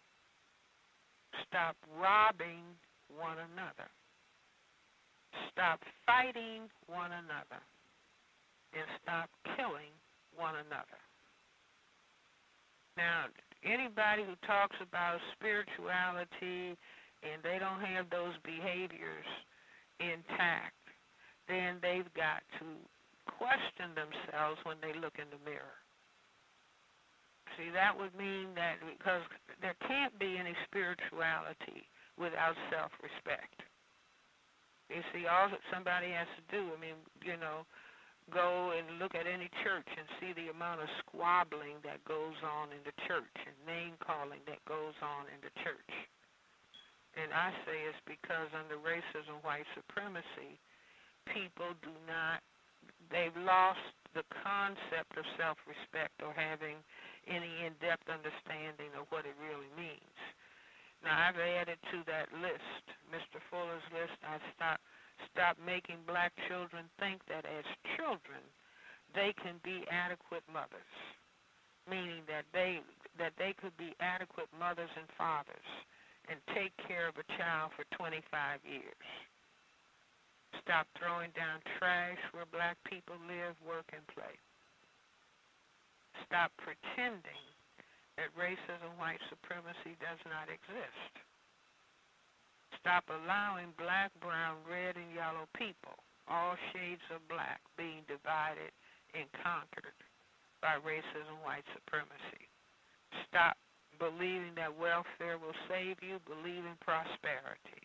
Stop robbing one another. Stop fighting one another. And stop killing one another. Now, anybody who talks about spirituality and they don't have those behaviors intact, then they've got to question themselves when they look in the mirror. See, that would mean that because there can't be any spirituality without self-respect. You see, all that somebody has to do, I mean, you know, go and look at any church and see the amount of squabbling that goes on in the church and name-calling that goes on in the church. And I say it's because under racism, white supremacy, people do not, they've lost the concept of self-respect or having any in-depth understanding of what it really means. Now, I've added to that list, Mister Fuller's list, I stopped, stopped making black children think that as children, they can be adequate mothers, meaning that they, that they could be adequate mothers and fathers and take care of a child for twenty-five years. Stop throwing down trash where black people live, work, and play. Stop pretending that racism, white supremacy does not exist. Stop allowing black, brown, red, and yellow people, all shades of black, being divided and conquered by racism, white supremacy. Stop believing that welfare will save you. Believe in prosperity.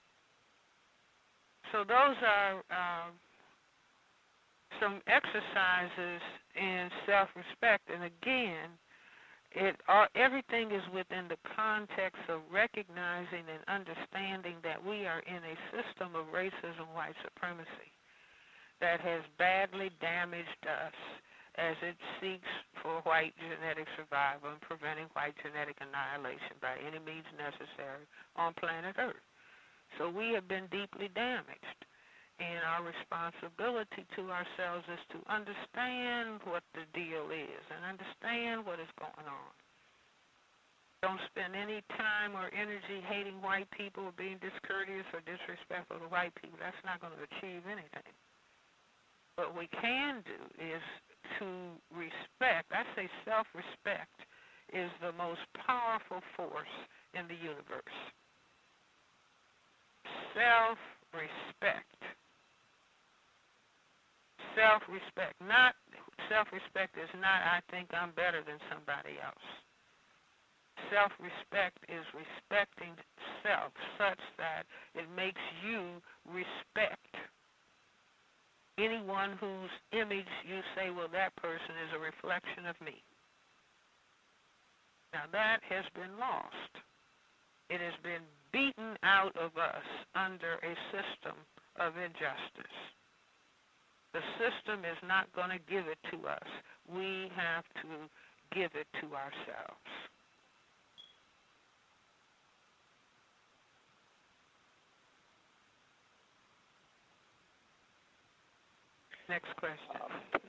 So those are uh, some exercises in self-respect. And again, it uh, everything is within the context of recognizing and understanding that we are in a system of racism, white supremacy that has badly damaged us as it seeks for white genetic survival and preventing white genetic annihilation by any means necessary on planet Earth. So we have been deeply damaged, and our responsibility to ourselves is to understand what the deal is and understand what is going on. Don't spend any time or energy hating white people or being discourteous or disrespectful to white people. That's not going to achieve anything. What we can do is to respect. I say self-respect is the most powerful force in the universe. Self-respect. Self-respect. Not self-respect is not I think I'm better than somebody else. Self-respect is respecting self such that it makes you respect anyone whose image you say, well, that person is a reflection of me. Now that has been lost. It has been beaten out of us under a system of injustice. The system is not going to give it to us. We have to give it to ourselves. Next question.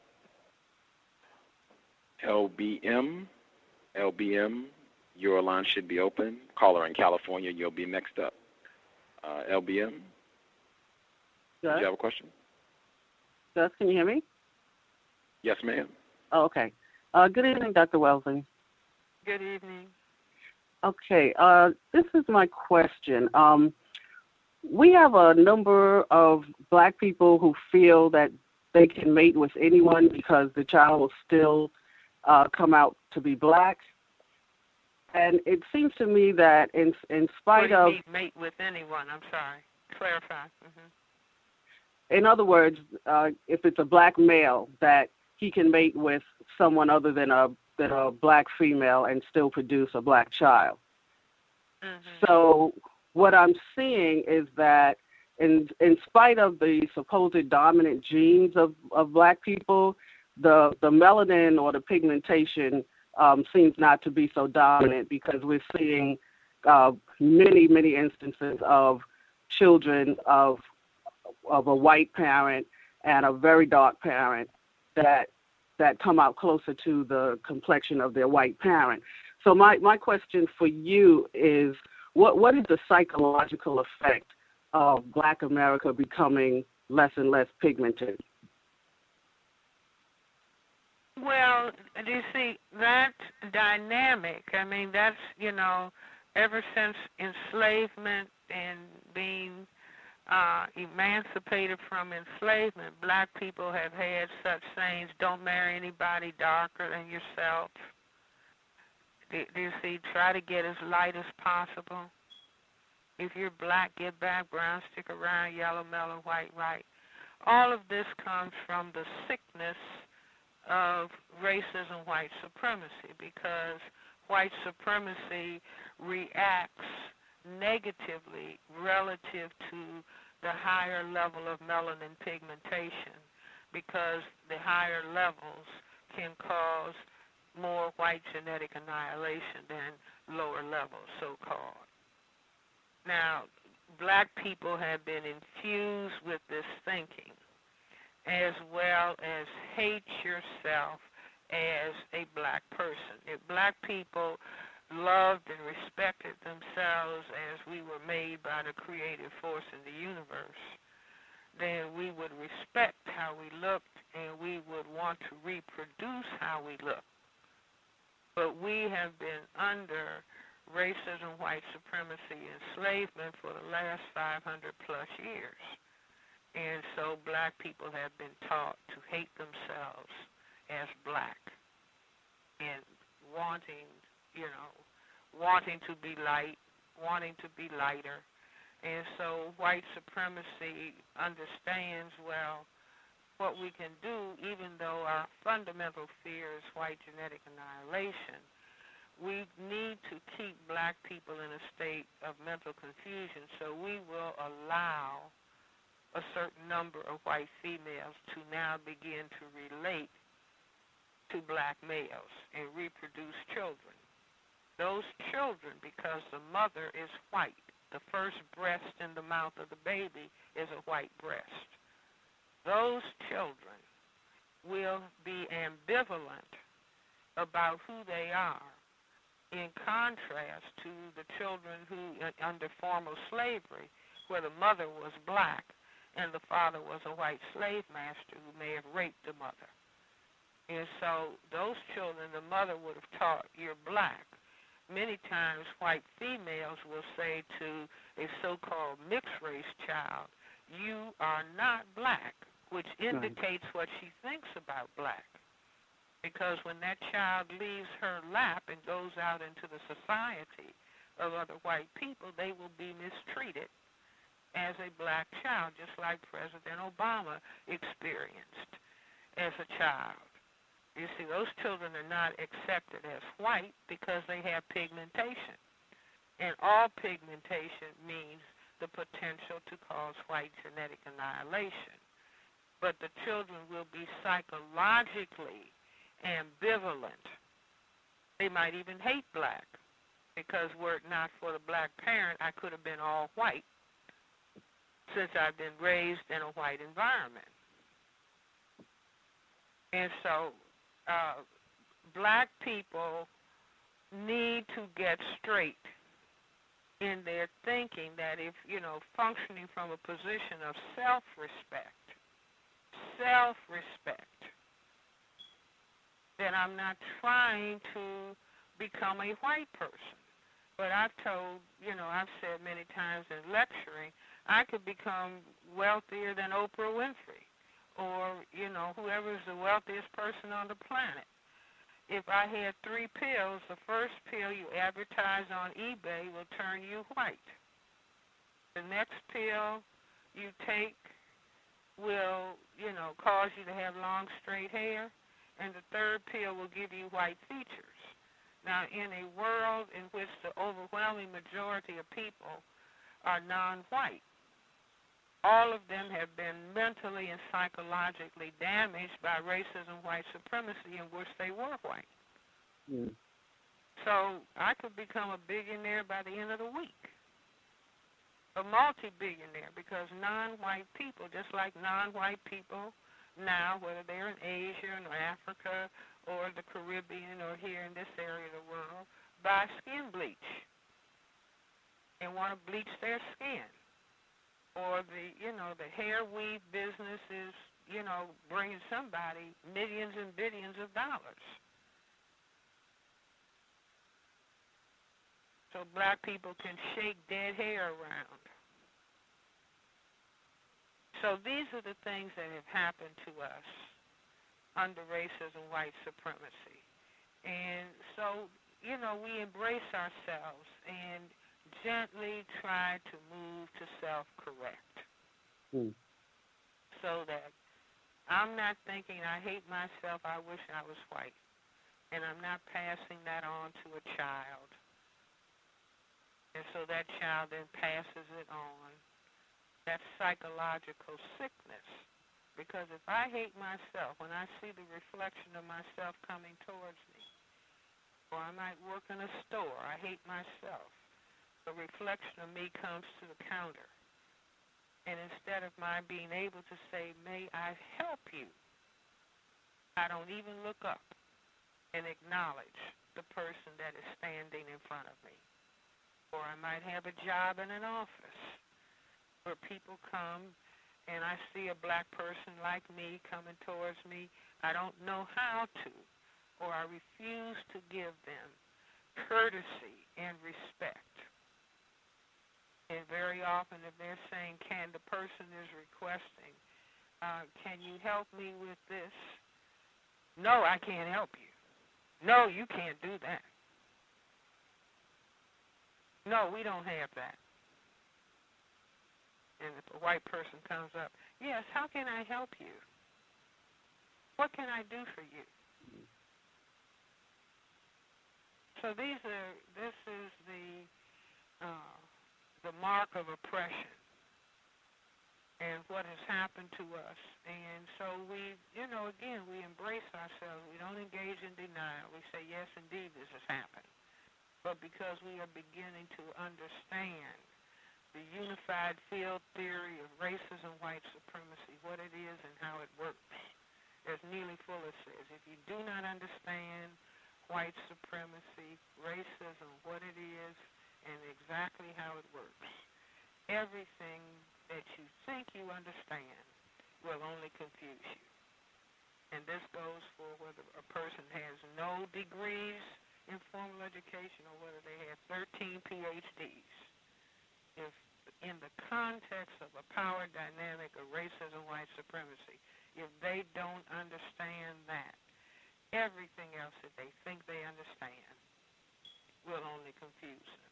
L B M, L B M, your line should be open. Caller in California, you'll be next up. Uh, L B M, yes. do you have a question? Gus, can you hear me? Yes, ma'am. Oh, okay. Uh, good evening, Doctor Wellesley. Good evening. Okay, uh, this is my question. Um, we have a number of black people who feel that they can mate with anyone because the child will still uh, come out to be black. And it seems to me that in in spite what do you of... mean, mate with anyone? I'm sorry. Clarify. Mm-hmm. In other words, uh, if it's a black male, that he can mate with someone other than a than a black female and still produce a black child. Mm-hmm. So what I'm seeing is that in in spite of the supposed dominant genes of, of black people, the, the melanin or the pigmentation um, seems not to be so dominant, because we're seeing uh, many, many instances of children of of a white parent and a very dark parent that that come out closer to the complexion of their white parent. So my, my question for you is, what what is the psychological effect of black America becoming less and less pigmented? Well, do you see, that dynamic, I mean, that's, you know, ever since enslavement and being Uh, emancipated from enslavement, black people have had such sayings: don't marry anybody darker than yourself. Do, do you see? Try to get as light as possible. If you're black, get back. Brown, stick around. Yellow, mellow. White, right. All of this comes from the sickness of racism, white supremacy, because white supremacy reacts negatively relative to the higher level of melanin pigmentation, because the higher levels can cause more white genetic annihilation than lower levels, so-called. Now, black people have been infused with this thinking, as well as hate yourself as a black person. If black people loved and respected themselves as we were made by the creative force in the universe, then we would respect how we looked and we would want to reproduce how we look. But we have been under racism, white supremacy, enslavement for the last five hundred plus years. And so black people have been taught to hate themselves as black and wanting you know, wanting to be light, wanting to be lighter. And so white supremacy understands, well, what we can do, even though our fundamental fear is white genetic annihilation, we need to keep black people in a state of mental confusion, so we will allow a certain number of white females to now begin to relate to black males and reproduce children. Those children, because the mother is white, the first breast in the mouth of the baby is a white breast. Those children will be ambivalent about who they are, in contrast to the children who, under formal slavery, where the mother was black and the father was a white slave master who may have raped the mother. And so those children, the mother would have taught, you're black. Many times white females will say to a so-called mixed-race child, you are not black, which indicates what she thinks about black. Because when that child leaves her lap and goes out into the society of other white people, they will be mistreated as a black child, just like President Obama experienced as a child. You see, those children are not accepted as white because they have pigmentation. And all pigmentation means the potential to cause white genetic annihilation. But the children will be psychologically ambivalent. They might even hate black, because were it not for the black parent, I could have been all white, since I've been raised in a white environment. And so Uh, black people need to get straight in their thinking that if, you know, functioning from a position of self-respect, self-respect. That I'm not trying to become a white person. But I've told, you know, I've said many times in lecturing, I could become wealthier than Oprah Winfrey or, you know, whoever's the wealthiest person on the planet. If I had three pills, the first pill you advertise on eBay will turn you white. The next pill you take will, you know, cause you to have long, straight hair. And the third pill will give you white features. Now, in a world in which the overwhelming majority of people are non-white, all of them have been mentally and psychologically damaged by racism, white supremacy, in which they were white. Mm. So I could become a billionaire by the end of the week, a multi-billionaire, because non-white people, just like non-white people now, whether they're in Asia or Africa or the Caribbean or here in this area of the world, buy skin bleach and want to bleach their skin. Or the, you know, the hair weave business is, you know, bringing somebody millions and billions of dollars. So black people can shake dead hair around. So these are the things that have happened to us under racism, white supremacy. And so, you know, we embrace ourselves and gently try to move to self-correct. Mm. So that I'm not thinking, I hate myself, I wish I was white. And I'm not passing that on to a child. And so that child then passes it on. That's psychological sickness. Because if I hate myself, when I see the reflection of myself coming towards me, or I might work in a store, I hate myself, the reflection of me comes to the counter. And instead of my being able to say, may I help you, I don't even look up and acknowledge the person that is standing in front of me. Or I might have a job in an office where people come and I see a black person like me coming towards me. I don't know how to, or I refuse to give them courtesy and respect. And very often if they're saying, can the person is requesting, uh, can you help me with this? No, I can't help you. No, you can't do that. No, we don't have that. And if a white person comes up, yes, how can I help you? What can I do for you? So these are, this is the uh, the mark of oppression and what has happened to us. And so we, you know, again, we embrace ourselves. We don't engage in denial. We say, yes, indeed, this has happened. But because we are beginning to understand the unified field theory of racism, white supremacy, what it is and how it works. As Neely Fuller says, if you do not understand white supremacy, racism, what it is, and exactly how it works, everything that you think you understand will only confuse you. And this goes for whether a person has no degrees in formal education or whether they have thirteen P H Ds. If in the context of a power dynamic of racism, white supremacy, if they don't understand that, everything else that they think they understand will only confuse them.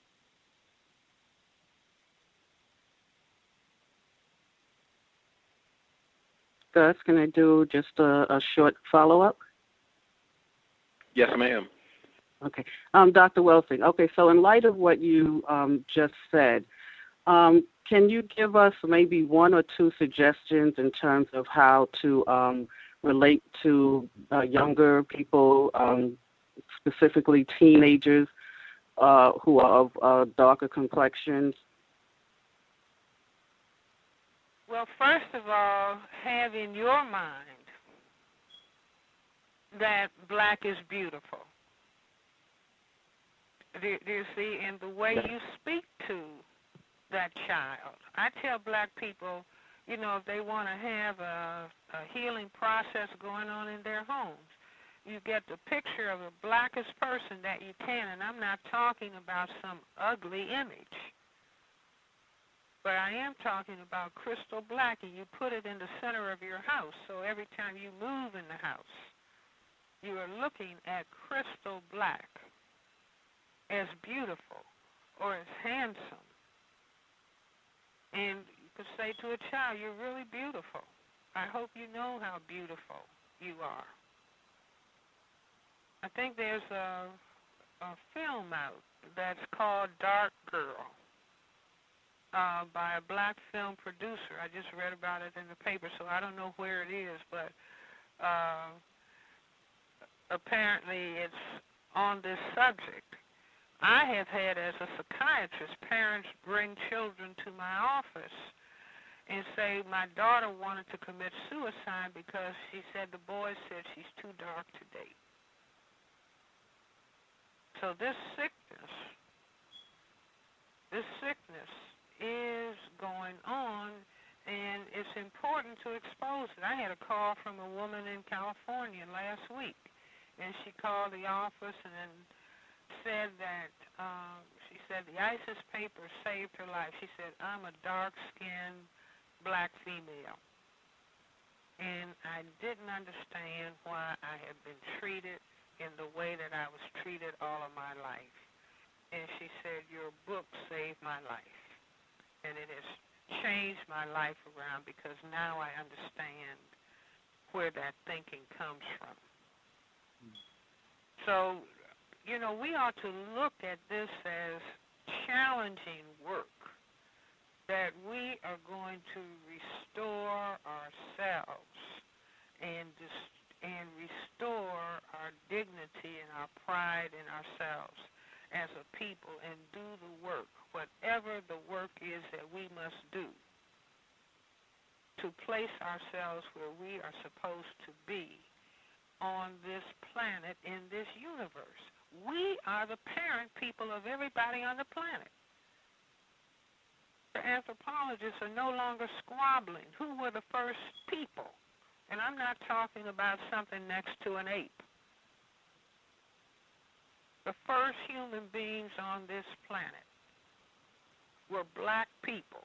Gus, can I do just a, a short follow-up? Yes, ma'am. Okay. Um, Doctor Welsing, okay, so in light of what you um, just said, um, can you give us maybe one or two suggestions in terms of how to um, relate to uh, younger people, um, specifically teenagers uh, who are of uh, darker complexions? Well, first of all, have in your mind that black is beautiful. Do, do you see? And the way you speak to that child. I tell black people, you know, if they want to have a, a healing process going on in their homes, you get the picture of the blackest person that you can, and I'm not talking about some ugly image. But I am talking about crystal black, and you put it in the center of your house, so every time you move in the house, you are looking at crystal black as beautiful or as handsome. And you could say to a child, you're really beautiful. I hope you know how beautiful you are. I think there's a, a film out that's called Dark Girl. Uh, by a black film producer. I just read about it in the paper, so I don't know where it is, but uh, apparently it's on this subject. I have had, as a psychiatrist, parents bring children to my office and say, my daughter wanted to commit suicide because she said the boy said she's too dark to date. So this sickness, this sickness, is going on, and it's important to expose it. I had a call from a woman in California last week, and she called the office and then said that, um, she said the ISIS paper saved her life. She said, I'm a dark-skinned black female, and I didn't understand why I had been treated in the way that I was treated all of my life. And she said, your book saved my life. And it has changed my life around because now I understand where that thinking comes from. So, you know, we ought to look at this as challenging work, that we are going to restore ourselves and dis- and restore our dignity and our pride in ourselves as a people and do the work, whatever the work is that we must do to place ourselves where we are supposed to be on this planet, in this universe. We are the parent people of everybody on the planet. The anthropologists are no longer squabbling. Who were the first people? And I'm not talking about something next to an ape. The first human beings on this planet were black people.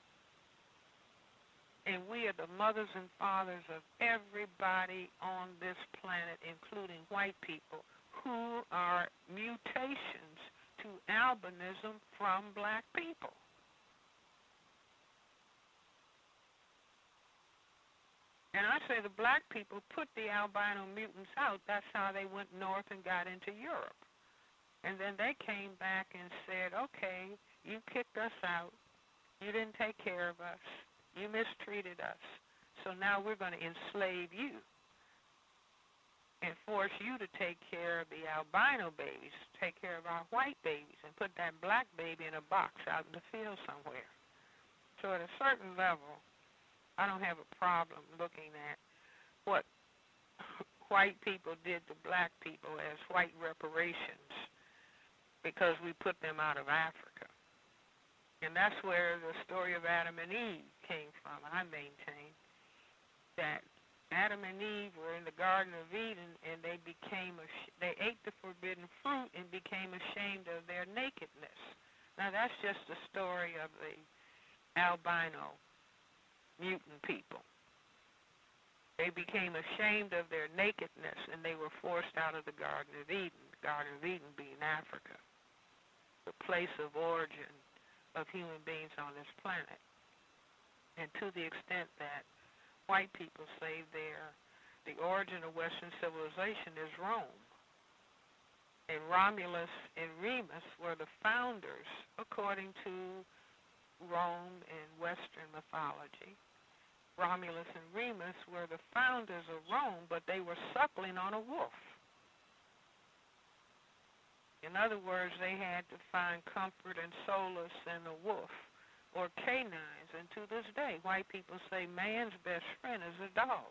And we are the mothers and fathers of everybody on this planet, including white people, who are mutations to albinism from black people. And I say the black people put the albino mutants out. That's how they went north and got into Europe. And then they came back and said, okay, you kicked us out. You didn't take care of us. You mistreated us. So now we're going to enslave you and force you to take care of the albino babies, take care of our white babies, and put that black baby in a box out in the field somewhere. So at a certain level, I don't have a problem looking at what white people did to black people as white reparations, because we put them out of Africa. And that's where the story of Adam and Eve came from. I maintain that Adam and Eve were in the Garden of Eden, and they became ash- they ate the forbidden fruit and became ashamed of their nakedness. Now that's just the story of the albino mutant people. They became ashamed of their nakedness, and they were forced out of the Garden of Eden, the Garden of Eden being Africa, the place of origin of human beings on this planet. And to the extent that white people say their, the origin of Western civilization is Rome, and Romulus and Remus were the founders, according to Rome and Western mythology. Romulus and Remus were the founders of Rome, but they were suckling on a wolf. In other words, they had to find comfort and solace in a wolf or canines. And to this day, white people say man's best friend is a dog.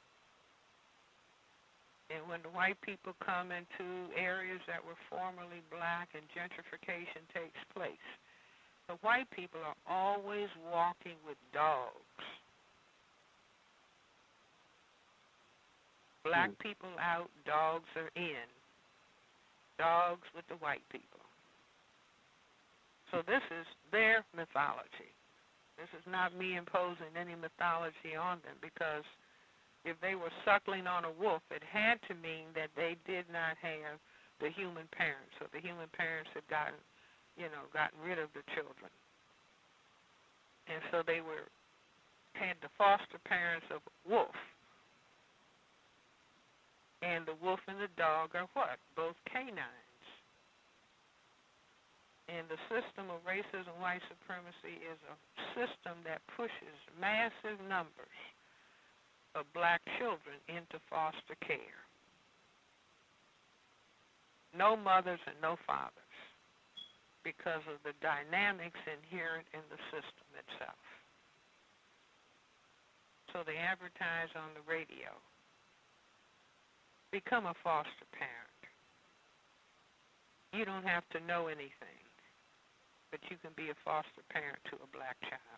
And when the white people come into areas that were formerly black and gentrification takes place, the white people are always walking with dogs. Black people out, dogs are in. Dogs with the white people. So this is their mythology. This is not me imposing any mythology on them, because if they were suckling on a wolf, it had to mean that they did not have the human parents, or the human parents had gotten, you know, gotten rid of the children. And so they were had the foster parents of wolf. And the wolf and the dog are what? Both canines. And the system of racism, white supremacy is a system that pushes massive numbers of black children into foster care. No mothers and no fathers, because of the dynamics inherent in the system itself. So they advertise on the radio, become a foster parent. You don't have to know anything, but you can be a foster parent to a black child.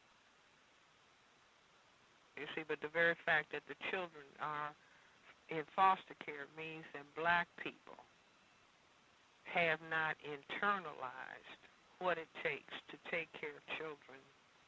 You see, but the very fact that the children are in foster care means that black people have not internalized what it takes to take care of children,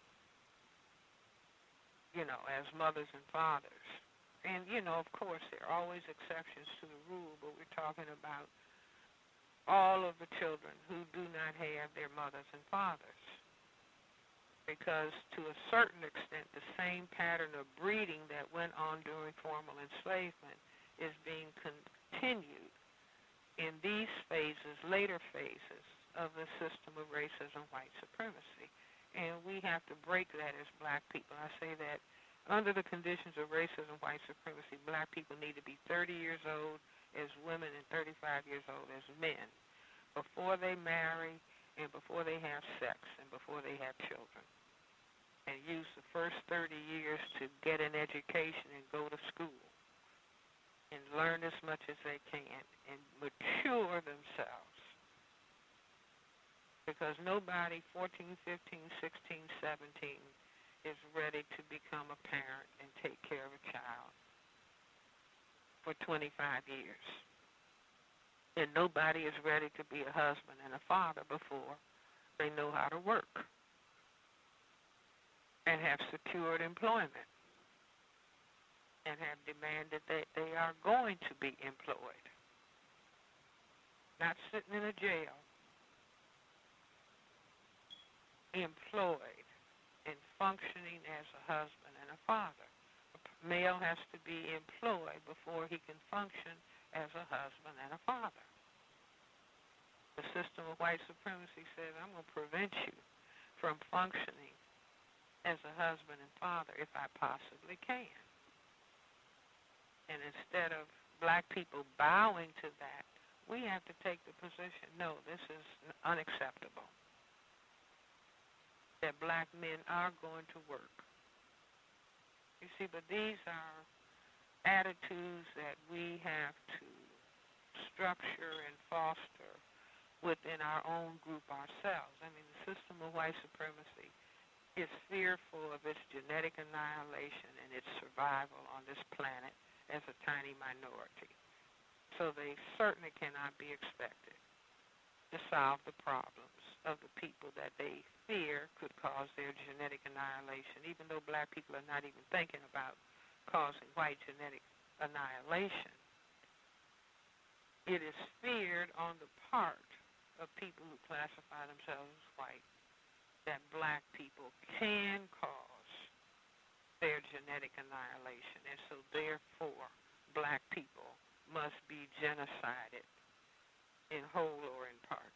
you know, as mothers and fathers. And, you know, of course, there are always exceptions to the rule, but we're talking about all of the children who do not have their mothers and fathers. Because to a certain extent, the same pattern of breeding that went on during formal enslavement is being continued in these phases, later phases, of the system of racism, white supremacy. And we have to break that as black people. I say that under the conditions of racism, white supremacy, black people need to be thirty years old as women and thirty-five years old as men before they marry and before they have sex and before they have children. And use the first thirty years to get an education and go to school and learn as much as they can and mature themselves. Because nobody, fourteen, fifteen, sixteen, seventeen, is ready to become a parent and take care of a child for twenty-five years. And nobody is ready to be a husband and a father before they know how to work and have secured employment and have demanded that they are going to be employed, not sitting in a jail, employed and functioning as a husband and a father. A male has to be employed before he can function as a husband and a father. The system of white supremacy says, I'm going to prevent you from functioning as a husband and father if I possibly can. And instead of black people bowing to that, we have to take the position, no, this is unacceptable, that black men are going to work. You see, but these are attitudes that we have to structure and foster within our own group ourselves. I mean, the system of white supremacy is fearful of its genetic annihilation and its survival on this planet as a tiny minority. So they certainly cannot be expected to solve the problems of the people that they fear could cause their genetic annihilation, even though black people are not even thinking about causing white genetic annihilation. It is feared on the part of people who classify themselves as white that black people can cause their genetic annihilation, and so therefore black people must be genocided in whole or in part.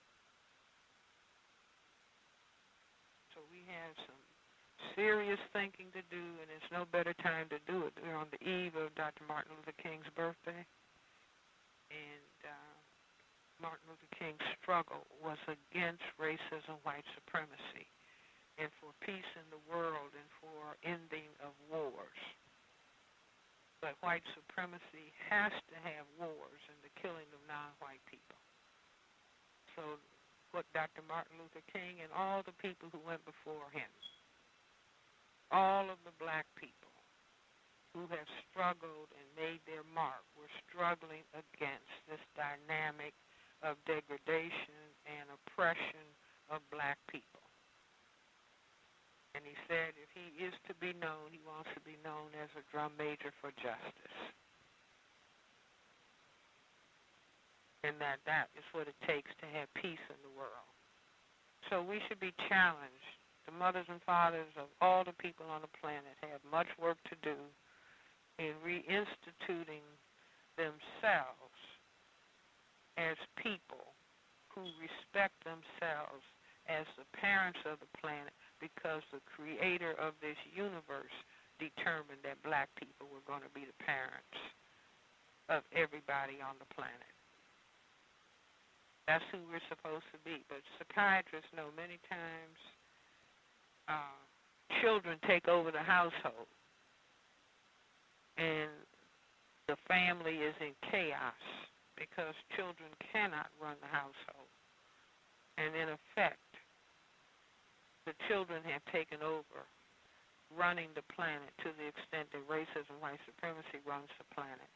So we have some serious thinking to do, and it's no better time to do it. We're on the eve of Doctor Martin Luther King's birthday, and uh, Martin Luther King's struggle was against racism, white supremacy, and for peace in the world and for ending of wars. But white supremacy has to have wars and the killing of non-white people. So what Doctor Martin Luther King and all the people who went before him, all of the black people who have struggled and made their mark were struggling against this dynamic of degradation and oppression of black people. And he said if he is to be known, he wants to be known as a drum major for justice. And that that is what it takes to have peace in the world. So we should be challenged. The mothers and fathers of all the people on the planet have much work to do in reinstituting themselves as people who respect themselves as the parents of the planet, because the creator of this universe determined that black people were going to be the parents of everybody on the planet. That's who we're supposed to be. But psychiatrists know many times uh, children take over the household, and the family is in chaos because children cannot run the household. And in effect, the children have taken over running the planet to the extent that racism, white supremacy runs the planet.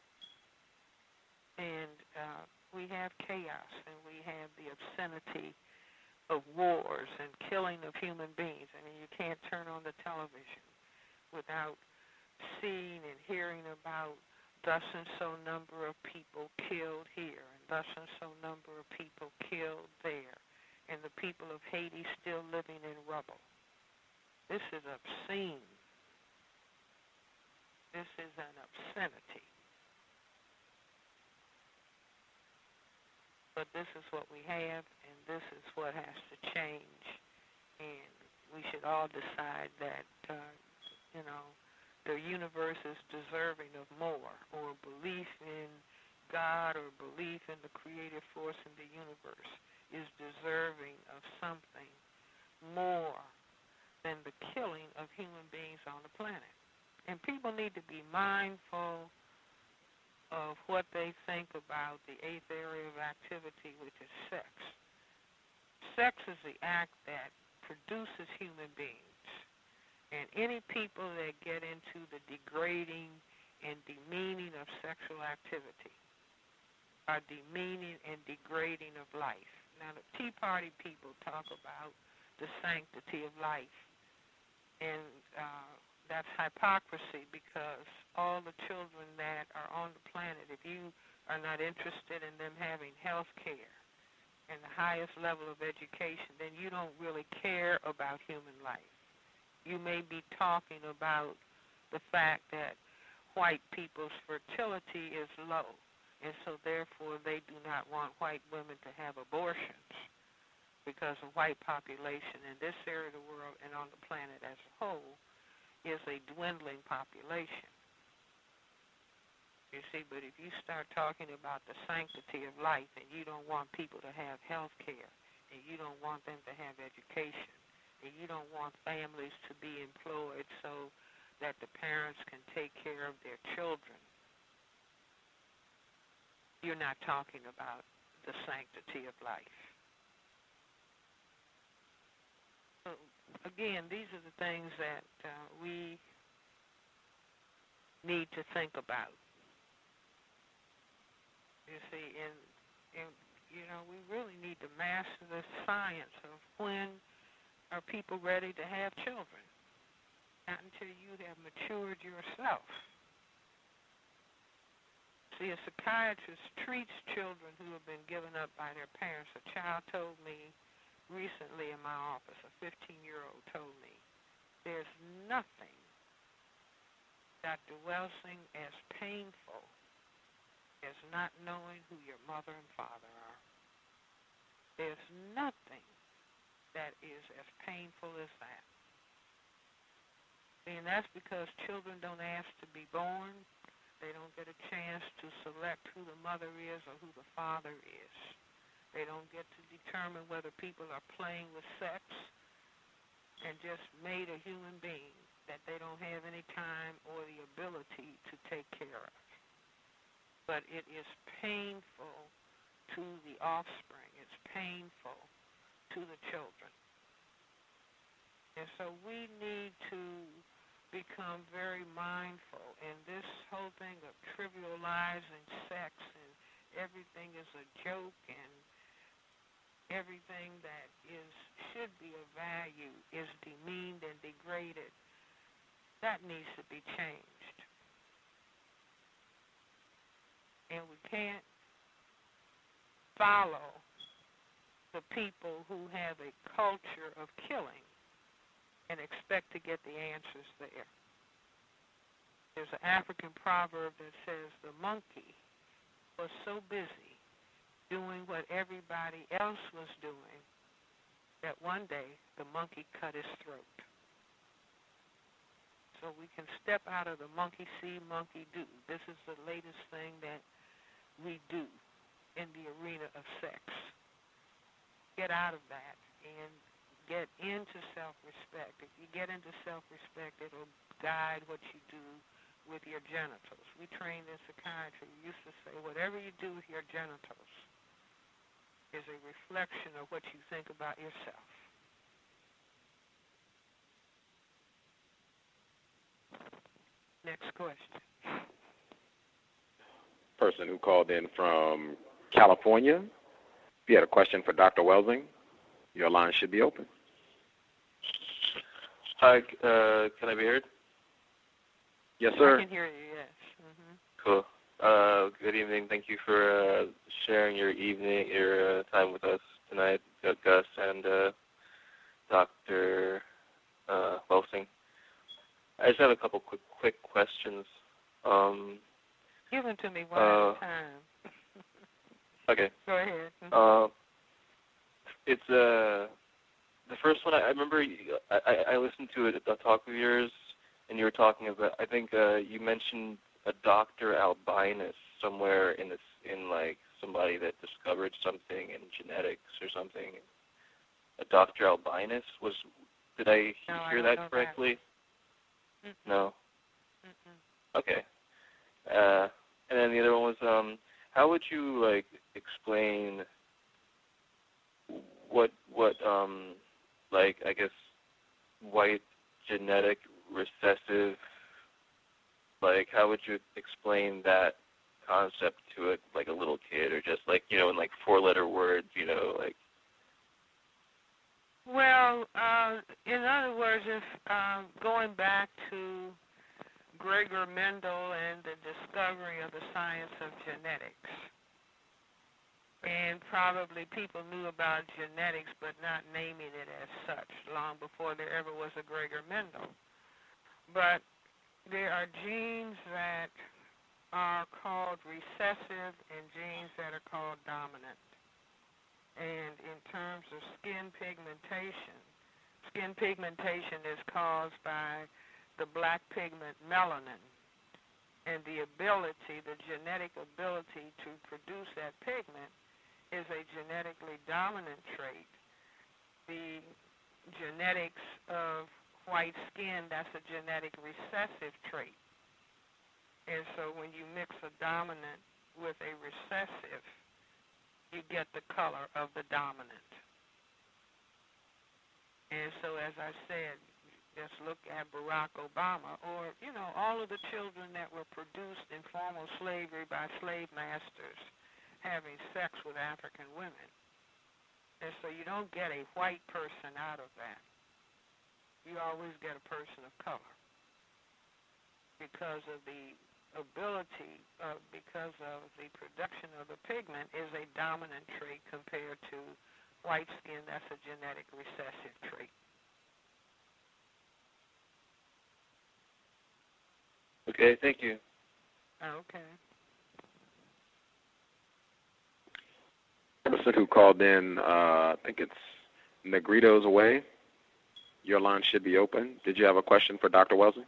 And uh, we have chaos, and we have the obscenity of wars and killing of human beings. I mean, you can't turn on the television without seeing and hearing about thus and so number of people killed here, and thus and so number of people killed there, and the people of Haiti still living in rubble. This is obscene. This is an obscenity. But this is what we have, and this is what has to change. And we should all decide that, uh, you know, the universe is deserving of more, or belief in God or belief in the creative force in the universe is deserving of something more than the killing of human beings on the planet. And people need to be mindful of what they think about the eighth area of activity, which is sex. Sex is the act that produces human beings. And any people that get into the degrading and demeaning of sexual activity are demeaning and degrading of life. Now, the Tea Party people talk about the sanctity of life, and uh, that's hypocrisy, because all the children that are on the planet, if you are not interested in them having health care and the highest level of education, then you don't really care about human life. You may be talking about the fact that white people's fertility is low, and so therefore they do not want white women to have abortions, because the white population in this area of the world and on the planet as a whole is a dwindling population. You see, but if you start talking about the sanctity of life, and you don't want people to have health care, and you don't want them to have education, and you don't want families to be employed so that the parents can take care of their children, you're not talking about the sanctity of life. So, again, these are the things that uh, we need to think about. You see, and, and, you know, we really need to master the science of when are people ready to have children. Not until you have matured yourself. See, a psychiatrist treats children who have been given up by their parents. A child told me recently in my office, a fifteen-year-old told me, there's nothing, Doctor Welsing, as painful as not knowing who your mother and father are. There's nothing that is as painful as that. And that's because children don't ask to be born. They don't get a chance to select who the mother is or who the father is. They don't get to determine whether people are playing with sex and just made a human being that they don't have any time or the ability to take care of. But it is painful to the offspring. It's painful to the children. And so we need to become very mindful, and this whole thing of trivializing sex and everything is a joke and everything that is should be of value is demeaned and degraded. That needs to be changed. And we can't follow the people who have a culture of killing and expect to get the answers there. There's an African proverb that says the monkey was so busy doing what everybody else was doing that one day the monkey cut his throat. So we can step out of the monkey see, monkey do. This is the latest thing that we do in the arena of sex. Get out of that and get into self-respect. If you get into self-respect, it'll guide what you do with your genitals. We trained in psychiatry. We used to say whatever you do with your genitals is a reflection of what you think about yourself. Next question. Person who called in from California. If you had a question for Doctor Welsing, your line should be open. Hi, uh, can I be heard? Yes, sir. I can hear you, yes. Mm-hmm. Cool. Uh, good evening. Thank you for uh, sharing your evening, your uh, time with us tonight, Gus and uh, Doctor Uh, Welsing. I just have a couple quick quick questions. Um, Give them to me one uh, at a time. Okay. Go ahead. Mm-hmm. Uh, it's uh, the first one. I, I remember you, I, I listened to it, a talk of yours, and you were talking about. I think uh, you mentioned a Doctor Albinus somewhere in this, in like somebody that discovered something in genetics or something. A Doctor Albinus was. Did I no, hear I that correctly? That. No. Mm-mm. Okay. Uh, and then the other one was, um, how would you like explain what what um like I guess white genetic recessive, like how would you explain that concept to it like a little kid, or just like, you know, in like four letter words, you know, like. Well, uh, in other words, if um, going back to Gregor Mendel and the discovery of the science of genetics, and probably people knew about genetics but not naming it as such long before there ever was a Gregor Mendel. But there are genes that are called recessive and genes that are called dominant. And in terms of skin pigmentation, skin pigmentation is caused by the black pigment melanin. And the ability, the genetic ability to produce that pigment is a genetically dominant trait. The genetics of white skin, that's a genetic recessive trait. And so when you mix a dominant with a recessive, you get the color of the dominant. And so, as I said, just look at Barack Obama, or, you know, all of the children that were produced in formal slavery by slave masters having sex with African women. And so you don't get a white person out of that. You always get a person of color because of the ability, uh, because of the production of the pigment is a dominant trait compared to white skin. That's a genetic recessive trait. Okay, thank you. Okay. Person who called in, uh, I think it's Negrito's Away. Your line should be open. Did you have a question for Doctor Welsing?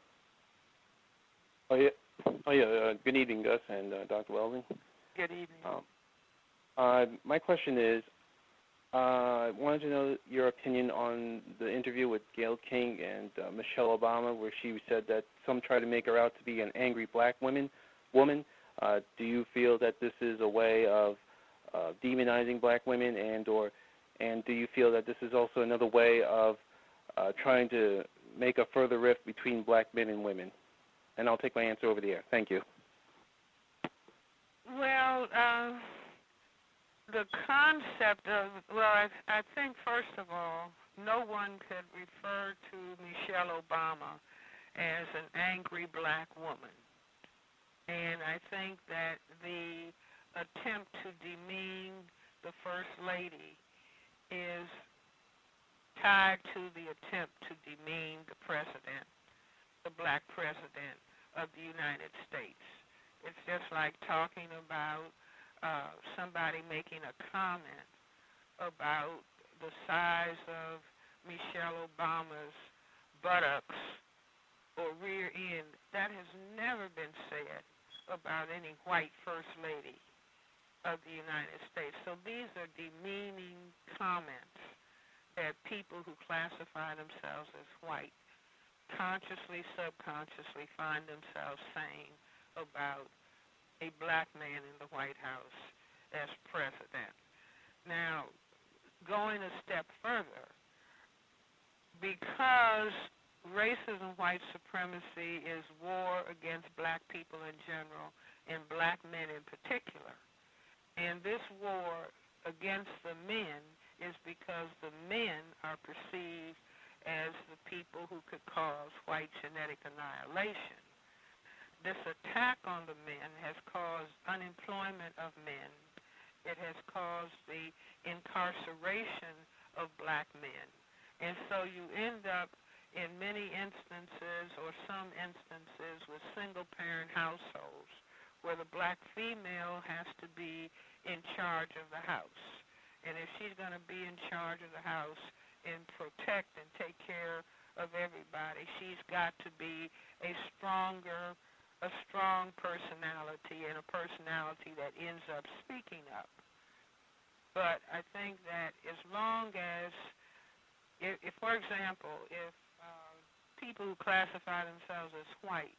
Oh, yeah. Oh, yeah. Uh, good evening, Gus and uh, Doctor Welsing. Good evening. Um, uh, my question is, uh, I wanted to know your opinion on the interview with Gayle King and uh, Michelle Obama, where she said that some try to make her out to be an angry black woman. Woman, uh, do you feel that this is a way of uh, demonizing black women, and or and do you feel that this is also another way of uh, trying to make a further rift between black men and women? And I'll take my answer over the air. Thank you. Well, uh, the concept of, well, I, I think, first of all, no one could refer to Michelle Obama as an angry black woman. And I think that the attempt to demean the First Lady is tied to the attempt to demean the president, the black president of the United States. It's just like talking about uh, somebody making a comment about the size of Michelle Obama's buttocks or rear end. That has never been said about any white First Lady of the United States. So these are demeaning comments that people who classify themselves as white consciously, subconsciously find themselves saying about a black man in the White House as president. Now, going a step further, because racism, white supremacy is war against black people in general and black men in particular, and this war against the men is because the men are perceived as the people who could cause white genetic annihilation. This attack on the men has caused unemployment of men. It has caused the incarceration of black men. And so you end up in many instances or some instances with single-parent households where the black female has to be in charge of the house. And if she's going to be in charge of the house and protect and take care of everybody, she's got to be a stronger, a strong personality and a personality that ends up speaking up. But I think that as long as, if, if for example, if uh, people who classify themselves as white,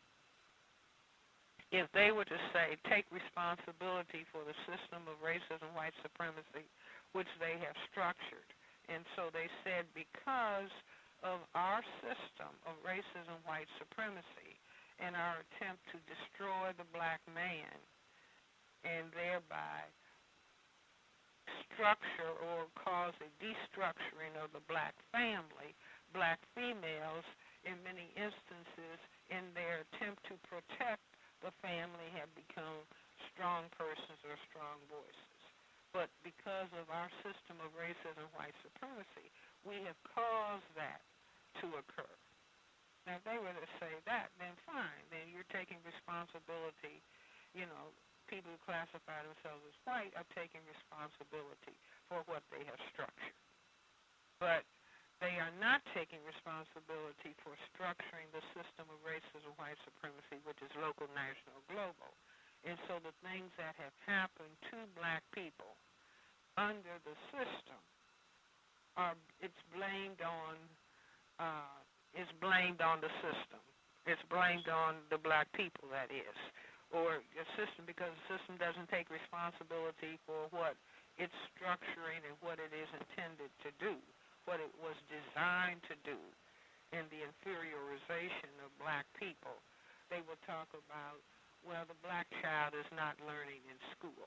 if they were to say, take responsibility for the system of racism, white supremacy, which they have structured, and so they said because of our system of racism, white supremacy, and our attempt to destroy the black man and thereby structure or cause a destructuring of the black family, black females, in many instances, in their attempt to protect the family, have become strong persons or strong voices. But because of our system of racism, white supremacy, we have caused that to occur. Now, if they were to say that, then fine. Then you're taking responsibility. You know, people who classify themselves as white are taking responsibility for what they have structured. But they are not taking responsibility for structuring the system of racism, white supremacy, which is local, national, global. And so the things that have happened to black people under the system are, it's blamed on, uh, it's blamed on the system. It's blamed on the black people, that is, or the system, because the system doesn't take responsibility for what it's structuring and what it is intended to do, what it was designed to do in the inferiorization of black people. They will talk about, well, the black child is not learning in school,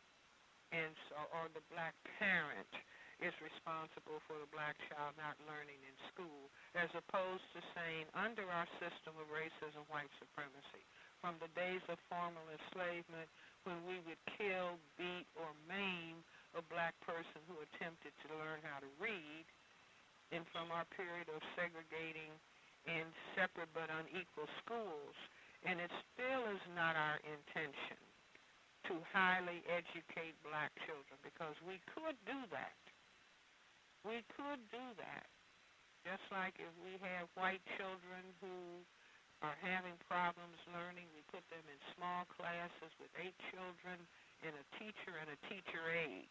and so, or the black parent is responsible for the black child not learning in school, as opposed to saying, under our system of racism, white supremacy, from the days of formal enslavement, when we would kill, beat, or maim a black person who attempted to learn how to read, and from our period of segregating in separate but unequal schools, and it still is not our intention to highly educate black children, because we could do that. We could do that. Just like if we have white children who are having problems learning, we put them in small classes with eight children and a teacher and a teacher aide.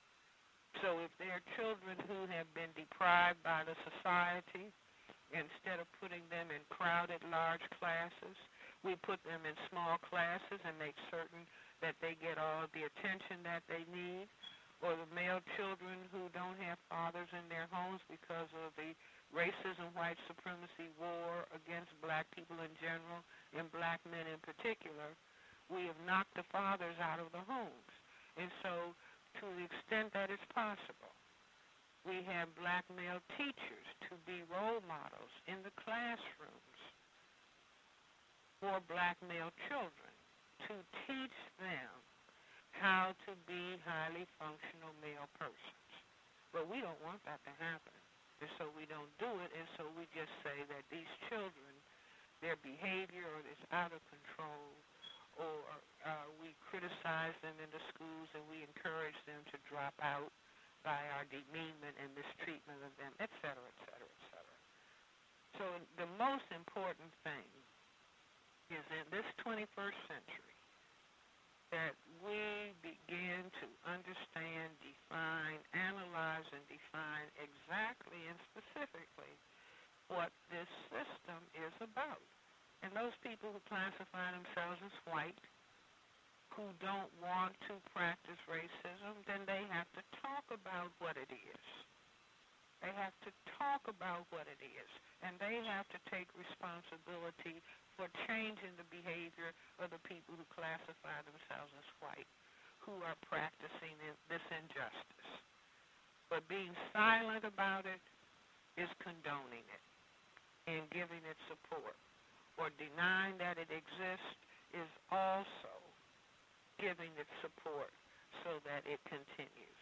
So if there are children who have been deprived by the society, instead of putting them in crowded, large classes, we put them in small classes and make certain that they get all the attention that they need. Or the male children who don't have fathers in their homes because of the racism, white supremacy, war against black people in general, and black men in particular, we have knocked the fathers out of the homes. And so to the extent that it's possible, we have black male teachers to be role models in the classrooms for black male children, to teach them how to be highly functional male persons. But we don't want that to happen, and so we don't do it, and so we just say that these children, their behavior is out of control, or uh, we criticize them in the schools and we encourage them to drop out by our demeanment and mistreatment of them, et cetera, et cetera, et cetera. So the most important thing is in this twenty-first century that we begin to understand, define, analyze, and define exactly and specifically what this system is about. And those people who classify themselves as white, who don't want to practice racism, then they have to talk about what it is. They have to talk about what it is, and they have to take responsibility for changing the behavior of the people who classify themselves as white, who are practicing this injustice. But being silent about it is condoning it and giving it support, or denying that it exists is also giving it support so that it continues.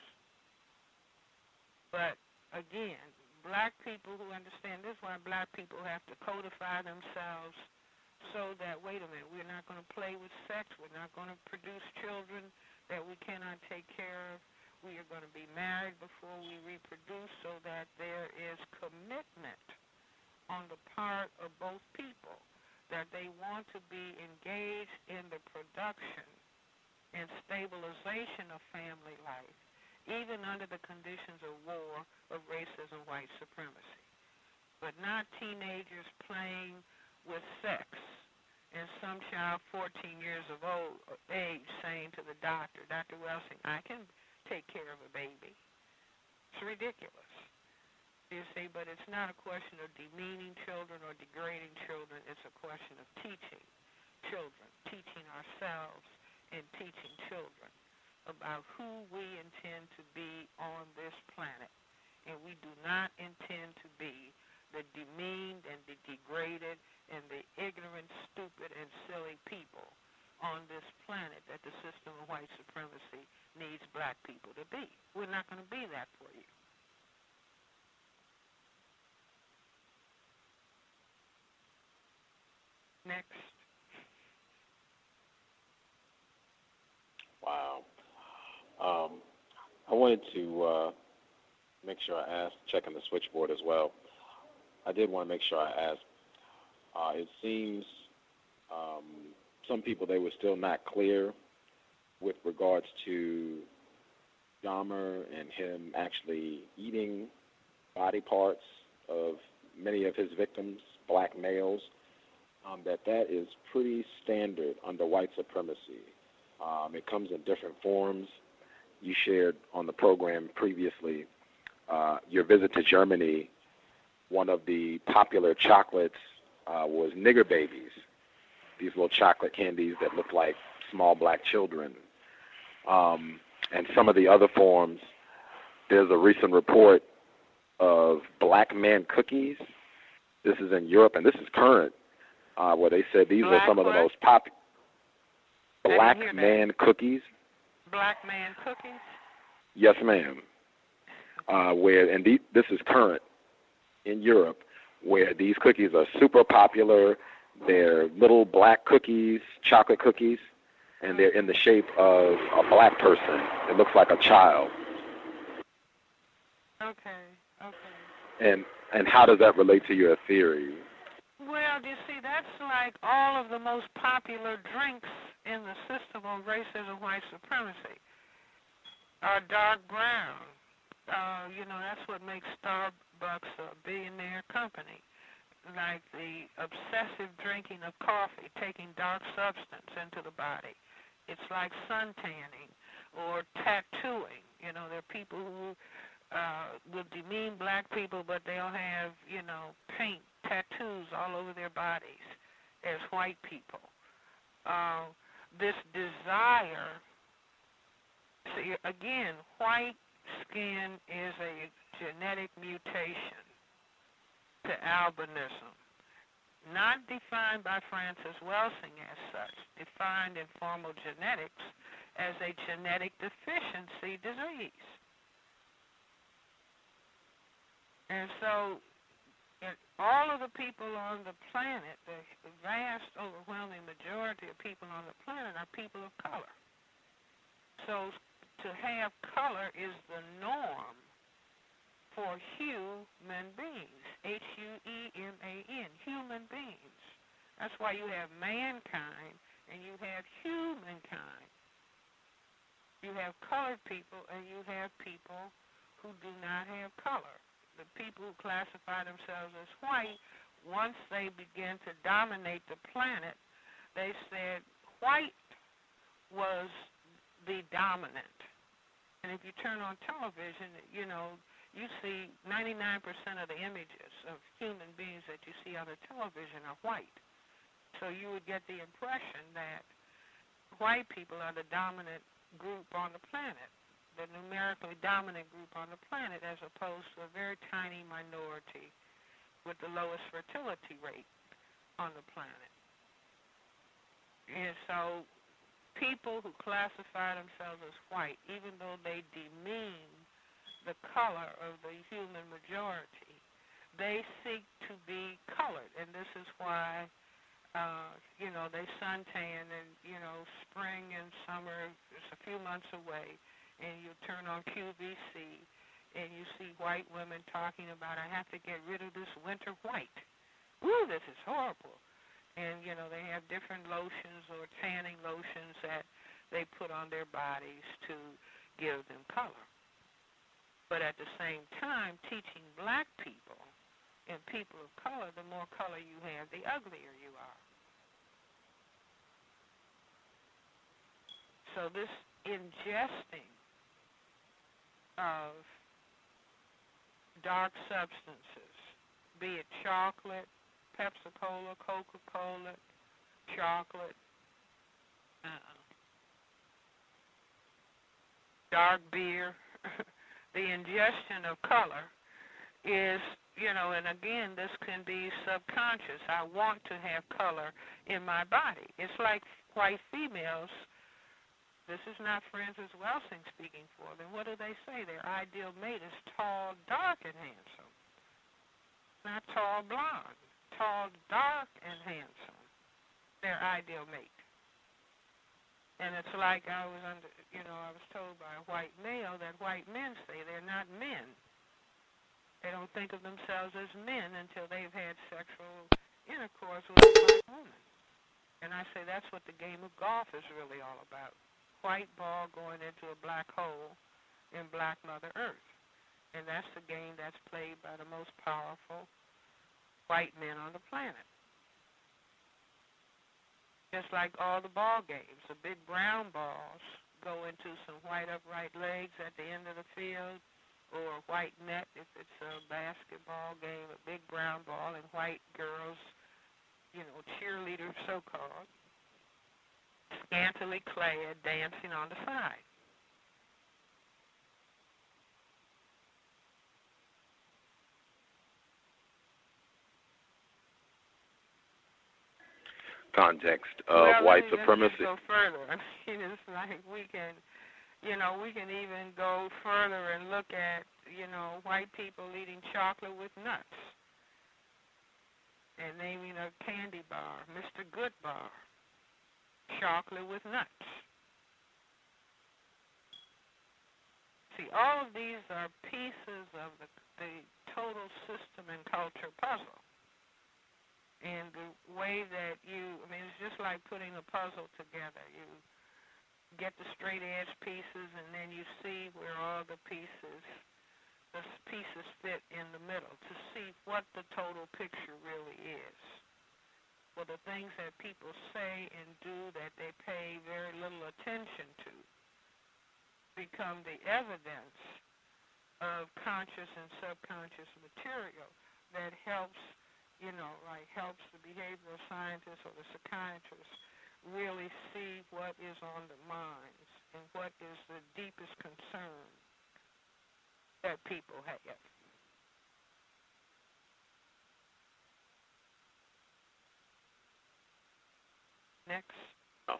But again, black people who understand this is why black people have to codify themselves so that, wait a minute, we're not going to play with sex, we're not going to produce children that we cannot take care of, we are going to be married before we reproduce, so that there is commitment on the part of both people that they want to be engaged in the production and stabilization of family life, even under the conditions of war, of racism, white supremacy. But not teenagers playing with sex, and some child fourteen years of old age saying to the doctor, Doctor Welsing, I can take care of a baby. It's ridiculous. You see, but it's not a question of demeaning children or degrading children. It's a question of teaching children, teaching ourselves, and teaching children about who we intend to be on this planet. And we do not intend to be the demeaned and the degraded and the ignorant, stupid, and silly people on this planet that the system of white supremacy needs black people to be. We're not going to be that for you. Next. Wow. Um, I wanted to uh, make sure I asked, checking the switchboard as well. I did want to make sure I asked. Uh, it seems um, some people, they were still not clear with regards to Dahmer and him actually eating body parts of many of his victims, black males. Um, that that is pretty standard under white supremacy. Um, it comes in different forms. You shared on the program previously uh, your visit to Germany. One of the popular chocolates uh, was nigger babies, these little chocolate candies that look like small black children. Um, and some of the other forms, there's a recent report of black man cookies. This is in Europe, and this is current. Uh, where they said these black are some of the what? most popular black man that. cookies. Black man cookies? Yes, ma'am. Uh, where and the, this is current in Europe, where these cookies are super popular. They're little black cookies, chocolate cookies, and they're in the shape of a black person. It looks like a child. Okay, okay. And and how does that relate to your theory? Well, you see, that's like all of the most popular drinks in the system of racism, white supremacy are dark brown. Uh, you know, that's what makes Starbucks a billionaire company. Like the obsessive drinking of coffee, taking dark substance into the body. It's like sun tanning or tattooing. You know, there are people who uh, will demean black people, but they'll have, you know, paint, tattoos all over their bodies as white people. Uh, this desire, see, again, white skin is a genetic mutation to albinism, not defined by Francis Welsing as such, defined in formal genetics as a genetic deficiency disease. And so and all of the people on the planet, the vast, overwhelming majority of people on the planet are people of color. So to have color is the norm for human beings, H U E M A N, human beings. That's why you have mankind and you have humankind. You have colored people and you have people who do not have color. The people who classify themselves as white, once they begin to dominate the planet, they said white was the dominant. And if you turn on television, you know, you see ninety-nine percent of the images of human beings that you see on the television are white. So you would get the impression that white people are the dominant group on the planet, the numerically dominant group on the planet, as opposed to a very tiny minority with the lowest fertility rate on the planet. And so people who classify themselves as white, even though they demean the color of the human majority, they seek to be colored. And this is why, uh, you know, they suntan and, you know, spring and summer is a few months away. And you turn on Q V C, and you see white women talking about, I have to get rid of this winter white. Ooh, this is horrible. And, you know, they have different lotions or tanning lotions that they put on their bodies to give them color. But at the same time, teaching black people and people of color, the more color you have, the uglier you are. So this ingesting of dark substances, be it chocolate, Pepsi-Cola, Coca-Cola, chocolate, uh, dark beer, the ingestion of color is, you know, and again, this can be subconscious. I want to have color in my body. It's like white females. This is not Francis Welsing speaking for them. What do they say? Their ideal mate is tall, dark, and handsome. Not tall, blonde. Tall, dark, and handsome. Their ideal mate. And it's like I was under, you know, I was told by a white male that white men say they're not men. They don't think of themselves as men until they've had sexual intercourse with a black woman. And I say that's what the game of golf is really all about. White ball going into a black hole in black Mother Earth. And that's the game that's played by the most powerful white men on the planet. Just like all the ball games, the big brown balls go into some white upright legs at the end of the field, or a white net if it's a basketball game, a big brown ball, and white girls, you know, cheerleaders so-called, scantily clad, dancing on the side. Context of well, white let me, supremacy. Let me go further. I mean, it's like we can, you know, we can even go further and look at, you know, white people eating chocolate with nuts and naming a candy bar, Mister Good Bar. Chocolate with nuts. See, all of these are pieces of the, the total system and culture puzzle. And the way that you, I mean, it's just like putting a puzzle together. You get the straight edge pieces, and then you see where all the pieces, the pieces fit in the middle to see what the total picture really is. Well, the things that people say and do that they pay very little attention to become the evidence of conscious and subconscious material that helps, you know, like helps the behavioral scientists or the psychiatrists really see what is on the minds and what is the deepest concern that people have. Next. Oh.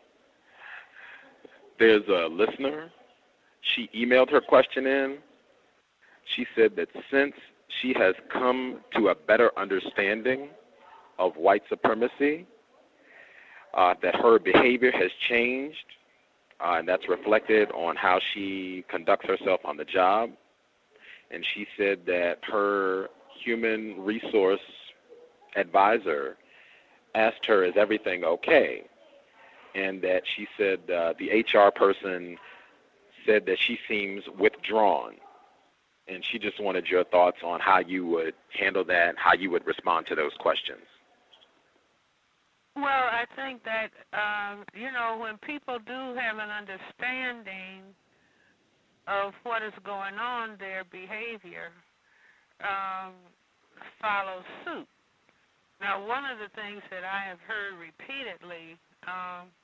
There's a listener. She emailed her question in. She said that since she has come to a better understanding of white supremacy, uh, that her behavior has changed, uh, and that's reflected on how she conducts herself on the job. And she said that her human resource advisor asked her, is everything okay? And that she said uh, the H R person said that she seems withdrawn. And she just wanted your thoughts on how you would handle that, how you would respond to those questions. Well, I think that, um, you know, when people do have an understanding of what is going on, their behavior um, follows suit. Now, one of the things that I have heard repeatedly, um,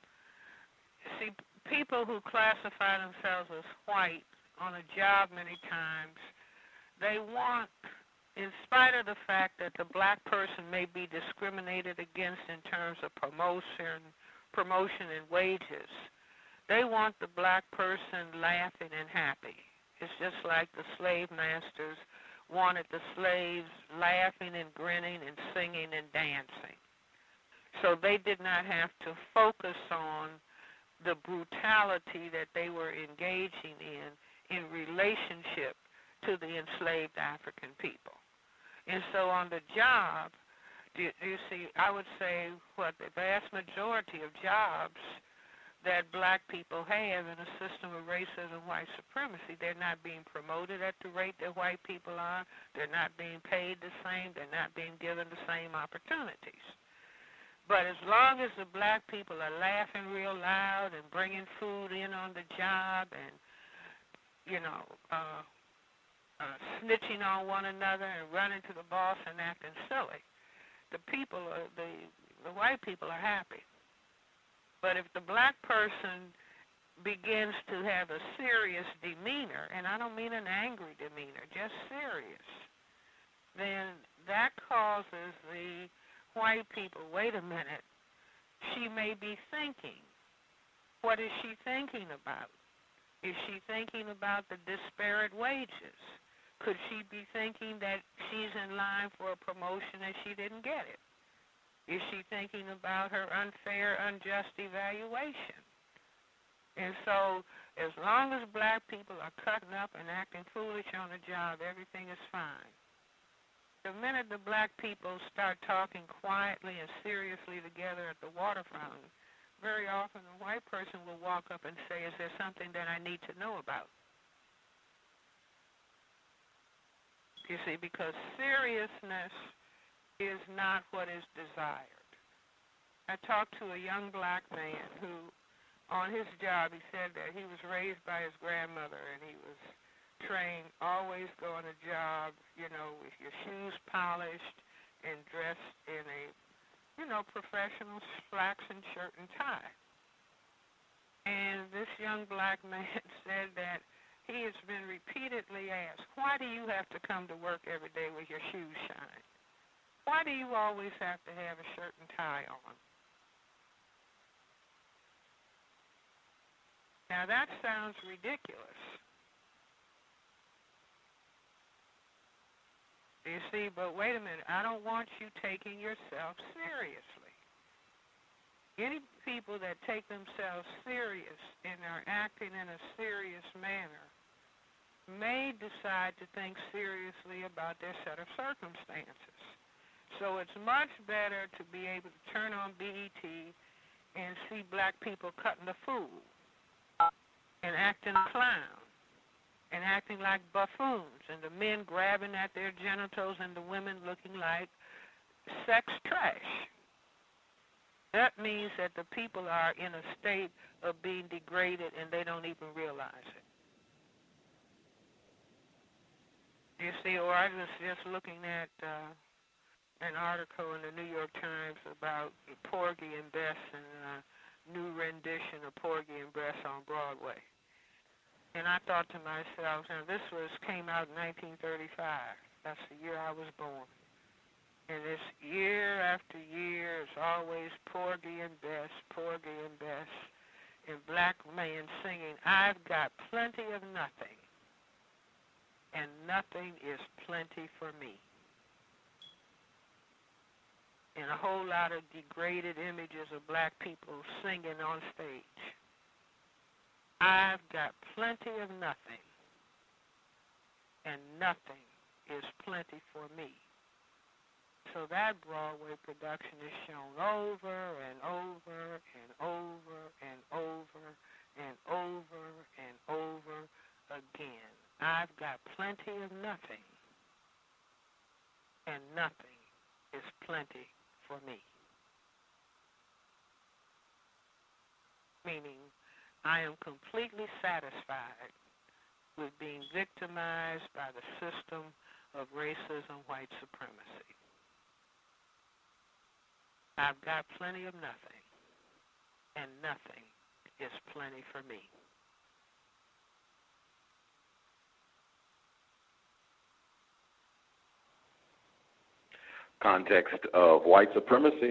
see, people who classify themselves as white on a job many times, they want, in spite of the fact that the black person may be discriminated against in terms of promotion, promotion and wages, they want the black person laughing and happy. It's just like the slave masters wanted the slaves laughing and grinning and singing and dancing. So they did not have to focus on the brutality that they were engaging in in relationship to the enslaved African people. And so on the job, you, you see, I would say what the vast majority of jobs that black people have in a system of racism, white supremacy, they're not being promoted at the rate that white people are. They're not being paid the same. They're not being given the same opportunities. But as long as the black people are laughing real loud and bringing food in on the job and, you know, uh, uh, snitching on one another and running to the boss and acting silly, the people, are, the the white people are happy. But if the black person begins to have a serious demeanor, and I don't mean an angry demeanor, just serious, then that causes the white people, wait a minute, she may be thinking. What is she thinking about? Is she thinking about the disparate wages? Could she be thinking that she's in line for a promotion and she didn't get it? Is she thinking about her unfair, unjust evaluation? And so as long as black people are cutting up and acting foolish on the job, everything is fine. The minute the black people start talking quietly and seriously together at the water fountain, very often a white person will walk up and say, is there something that I need to know about? You see, because seriousness is not what is desired. I talked to a young black man who, on his job, he said that he was raised by his grandmother and he was trained, always go on a job, you know, with your shoes polished and dressed in a, you know, professional flaxen shirt and tie. And this young black man said that he has been repeatedly asked, why do you have to come to work every day with your shoes shined? Why do you always have to have a shirt and tie on? Now that sounds ridiculous. You see, but wait a minute, I don't want you taking yourself seriously. Any people that take themselves serious and are acting in a serious manner may decide to think seriously about their set of circumstances. So it's much better to be able to turn on B E T and see black people cutting the fool and acting a clown and acting like buffoons, and the men grabbing at their genitals and the women looking like sex trash. That means that the people are in a state of being degraded and they don't even realize it. You see, or I was just looking at uh, an article in the New York Times about Porgy and Bess and a new rendition of Porgy and Bess on Broadway. And I thought to myself, now this was came out in nineteen thirty-five. That's the year I was born. And it's year after year, it's always Porgy and Bess, Porgy and Bess, and black man singing, I've got plenty of nothing, and nothing is plenty for me. And a whole lot of degraded images of black people singing on stage. I've got plenty of nothing, and nothing is plenty for me. So that Broadway production is shown over and over and over and over and over and over again. I've got plenty of nothing, and nothing is plenty for me. Meaning, I am completely satisfied with being victimized by the system of racism, white supremacy. I've got plenty of nothing, and nothing is plenty for me. Context of white supremacy.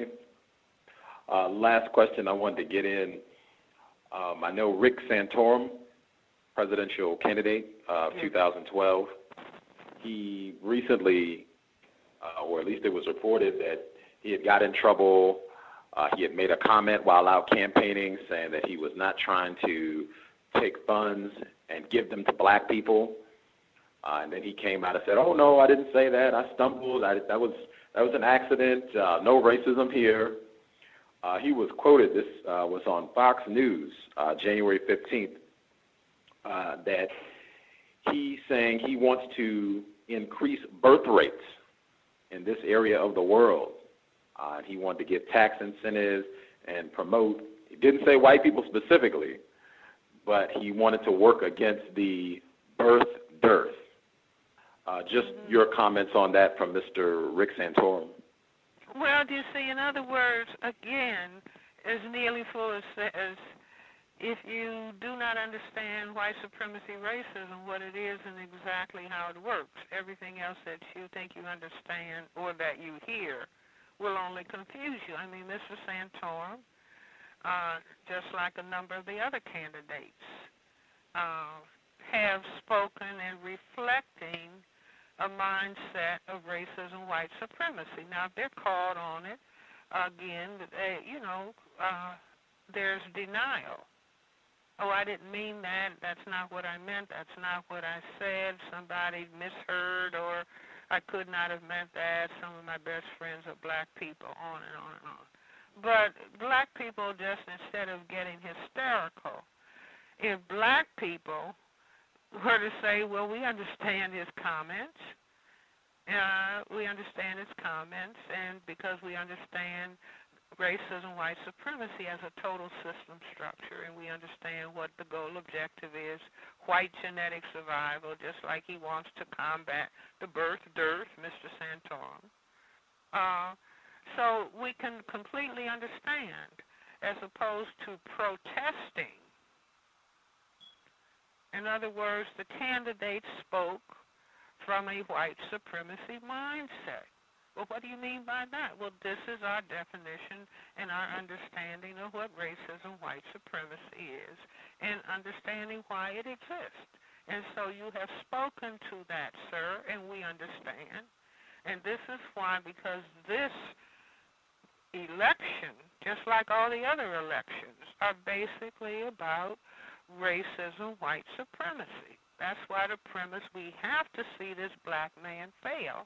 Uh, last question I wanted to get in. Um, I know Rick Santorum, presidential candidate of uh, two thousand twelve, he recently, uh, or at least it was reported that he had got in trouble. Uh, he had made a comment while out campaigning saying that he was not trying to take funds and give them to black people. Uh, and then he came out and said, oh, no, I didn't say that. I stumbled. I, that was that was an accident. Uh, no racism here. Uh, he was quoted, this uh, was on Fox News, uh, January fifteenth, uh, that he's saying he wants to increase birth rates in this area of the world. Uh, he wanted to give tax incentives and promote, he didn't say white people specifically, but he wanted to work against the birth dearth. Uh, just mm-hmm. your comments on that from Mister Rick Santorum. Well, do you see, in other words, again, as Neely Fuller says, if you do not understand white supremacy racism, what it is and exactly how it works, everything else that you think you understand or that you hear will only confuse you. I mean, Mister Santorum, uh, just like a number of the other candidates, uh, have spoken and reflecting a mindset of racism, white supremacy. Now, if they're caught on it, again, they, you know, uh, there's denial. Oh, I didn't mean that. That's not what I meant. That's not what I said. Somebody misheard, or I could not have meant that. Some of my best friends are black people, on and on and on. But black people, just instead of getting hysterical, if black people were to say, well, we understand his comments, uh, we understand his comments, and because we understand racism, white supremacy as a total system structure, and we understand what the goal objective is, white genetic survival, just like he wants to combat the birth dearth, Mister Santorum. Uh, so we can completely understand, as opposed to protesting. In other words, the candidate spoke from a white supremacy mindset. Well, what do you mean by that? Well, this is our definition and our understanding of what racism, white supremacy is, and understanding why it exists. And so you have spoken to that, sir, and we understand. And this is why, because this election, just like all the other elections, are basically about racism, white supremacy. That's why the premise we have to see this black man fail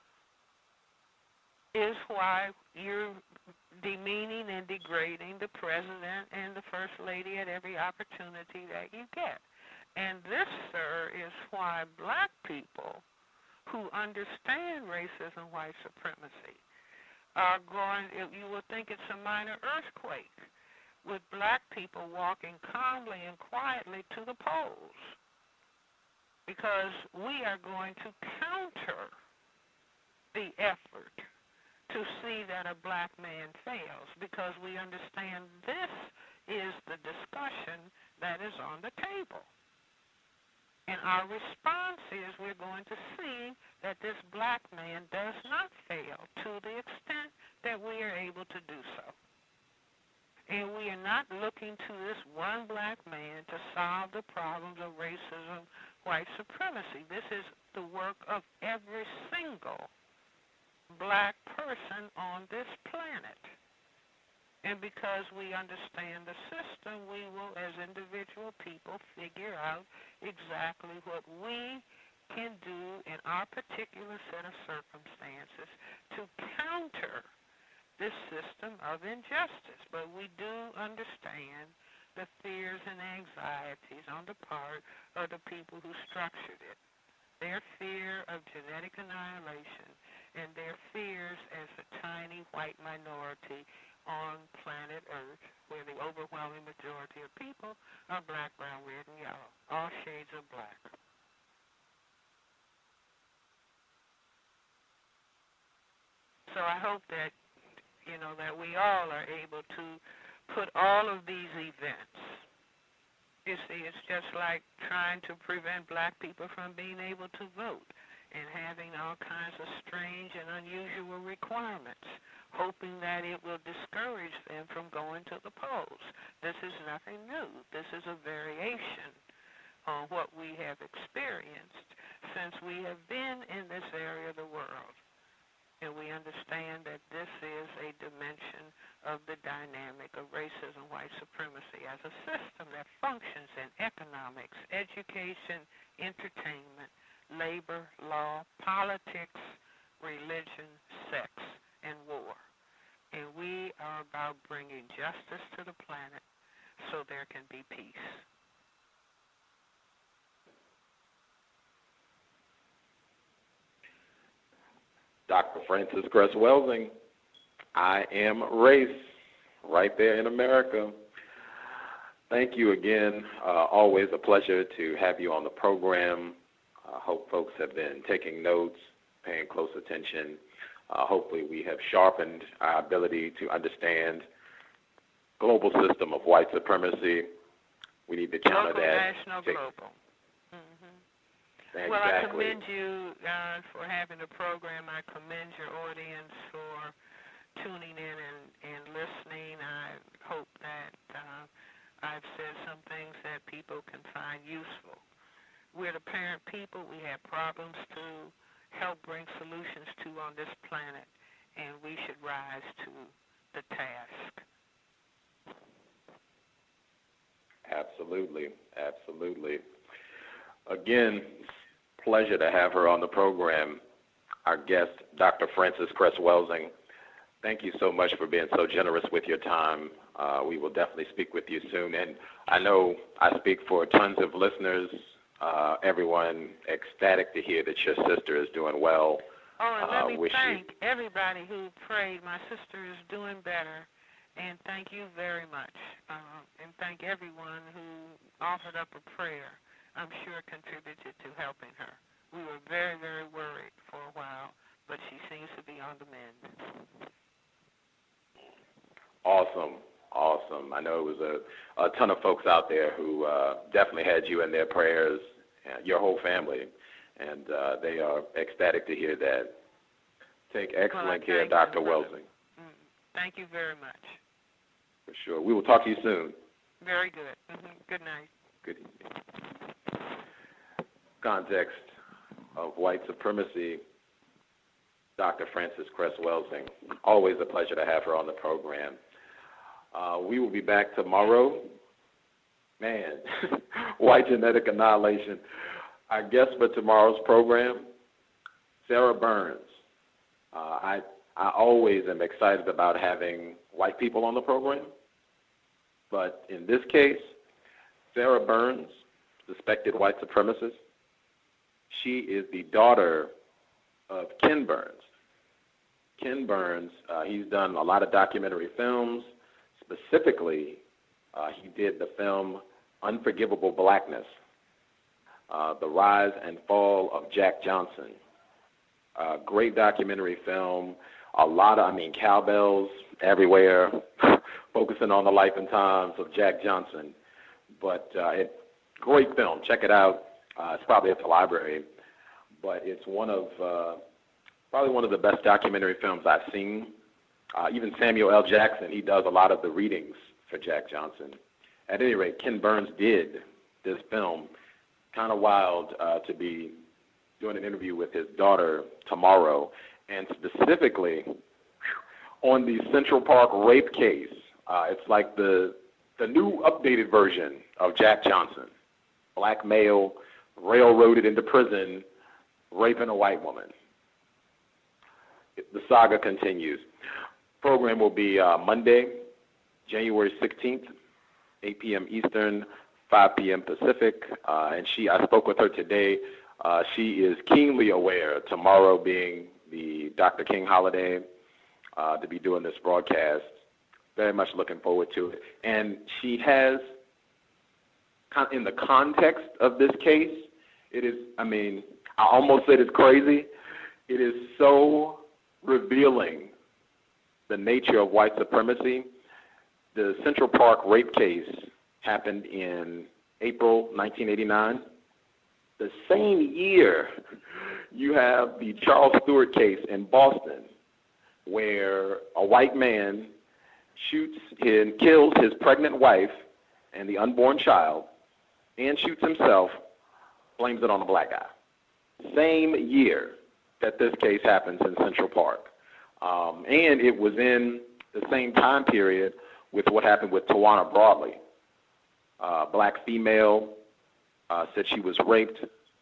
is why you're demeaning and degrading the president and the first lady at every opportunity that you get. And this, sir, is why black people who understand racism, white supremacy, are going, you will think it's a minor earthquake, with black people walking calmly and quietly to the polls. because we are going to counter the effort to see that a black man fails, because we understand this is the discussion that is on the table. And our response is we're going to see that this black man does not fail to the extent that we are able to do so. And we are not looking to this one black man to solve the problems of racism, white supremacy. This is the work of every single black person on this planet. And because we understand the system, we will, as individual people, figure out exactly what we can do in our particular set of circumstances to counter this system of injustice. But we do understand the fears and anxieties on the part of the people who structured it. Their fear of genetic annihilation and their fears as a tiny white minority on planet Earth, where the overwhelming majority of people are black, brown, red, and yellow, all shades of black. So I hope that, you know, that we all are able to put all of these events. You see, it's just like trying to prevent black people from being able to vote and having all kinds of strange and unusual requirements, hoping that it will discourage them from going to the polls. This is nothing new. This is a variation on what we have experienced since we have been in this area of the world. And we understand that this is a dimension of the dynamic of racism, white supremacy, as a system that functions in economics, education, entertainment, labor, law, politics, religion, sex, and war. And we are about bringing justice to the planet so there can be peace. Doctor Frances Cress Welsing, I Am Race, right there in America. Thank you again. Uh, always a pleasure to have you on the program. I uh, hope folks have been taking notes, paying close attention. Uh, hopefully we have sharpened our ability to understand global system of white supremacy. We need to counter Local, that. national, Take, global. Mm-hmm. Exactly. Well, I commend you uh, for having the program. I commend your audience for tuning in and, and listening. I hope that uh, I've said some things that people can find useful. We're the parent people. We have problems to help bring solutions to on this planet, and we should rise to the task. Absolutely, absolutely. Again, pleasure to have her on the program. Our guest, Doctor Frances Cress Welsing. Thank you so much for being so generous with your time. Uh, we will definitely speak with you soon. And I know I speak for tons of listeners, uh, everyone ecstatic to hear that your sister is doing well. Oh, and let uh, me wish thank you... everybody who prayed. My sister is doing better, and thank you very much. Uh, and thank everyone who offered up a prayer. I'm sure contributed to helping her. We were very, very worried for a while, but she seems to be on the mend. Awesome, awesome. I know it was a, a ton of folks out there who uh, definitely had you in their prayers, uh, your whole family, and uh, they are ecstatic to hear that. Take excellent well, care, Doctor Welsing. Mm, thank you very much. For sure. We will talk to you soon. Very good. Mm-hmm. Good night. Good evening. Context of white supremacy, Doctor Frances Cress Welsing. Always a pleasure to have her on the program. Uh, we will be back tomorrow. Man, white genetic annihilation. Our guest for tomorrow's program, Sarah Burns. Uh, I, I always am excited about having white people on the program, but in this case, Sarah Burns, suspected white supremacist, she is the daughter of Ken Burns. Ken Burns, uh, he's done a lot of documentary films. Specifically, uh, he did the film Unforgivable Blackness. uh, The Rise and Fall of Jack Johnson. Uh, great documentary film. A lot of, I mean, cowbells everywhere, focusing on the life and times of Jack Johnson. But uh, it, great film. Check it out. Uh, it's probably at the library. But it's one of, uh, probably one of the best documentary films I've seen. Uh, even Samuel L. Jackson, he does a lot of the readings for Jack Johnson. At any rate, Ken Burns did this film. Kind of wild uh, to be doing an interview with his daughter tomorrow, and specifically on the Central Park rape case. Uh, it's like the the new updated version of Jack Johnson. Black male, railroaded into prison, raping a white woman. The saga continues. Program will be uh, Monday, January sixteenth, eight p.m. Eastern, five p.m. Pacific. Uh, and she, I spoke with her today. Uh, she is keenly aware, tomorrow being the Doctor King holiday, uh, to be doing this broadcast. Very much looking forward to it. And she has, in the context of this case, it is, I mean, I almost said it's crazy. It is so revealing the nature of white supremacy. The Central Park rape case happened in April nineteen eighty-nine. The same year, you have the Charles Stewart case in Boston, where a white man shoots and kills his pregnant wife and the unborn child, and shoots himself, blames it on a black guy. Same year that this case happens in Central Park. Um, and it was in the same time period with what happened with Tawana Broadley. Uh, black female uh, said she was raped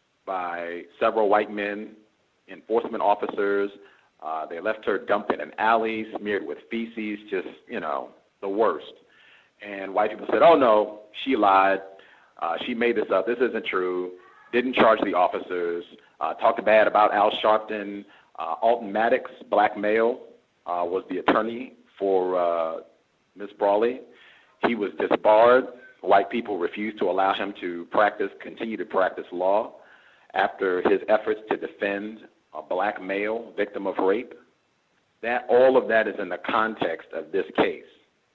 by several white men, enforcement officers. Uh, they left her dumped in an alley, smeared with feces, just, you know, the worst. And white people said, oh, no, she lied. Uh, she made this up. This isn't true. Didn't charge the officers. Uh, talked bad about Al Sharpton. Uh, Alton Maddox, black male, uh, was the attorney for uh, Miz Brawley. He was disbarred. White people refused to allow him to practice, continue to practice law after his efforts to defend a black male victim of rape. That, all of that is in the context of this case.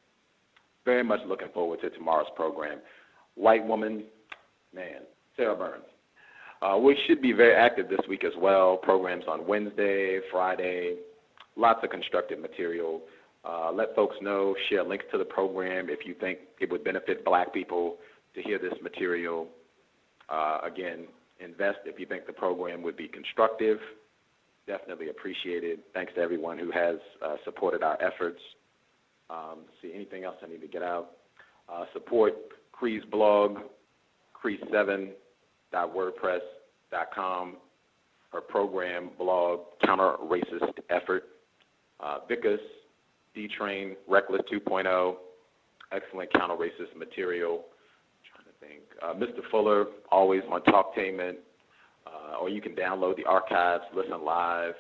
Very much looking forward to tomorrow's program. White woman, man, Sarah Burns. Uh, we should be very active this week as well. Programs on Wednesday, Friday, lots of constructive material. Uh, let folks know, share links to the program if you think it would benefit black people to hear this material. Uh, again, invest if you think the program would be constructive. Definitely appreciated. Thanks to everyone who has uh, supported our efforts. Um, see, anything else I need to get out? Uh, support Cree's blog, cree seven dot wordpress dot com, her program, blog, Counter Racist Effort. Uh, Vicus, D-Train, Reckless two point oh, excellent counter-racist material. I'm trying to think. Uh, Mister Fuller, always on Talktainment, uh, or you can download the archives, listen live.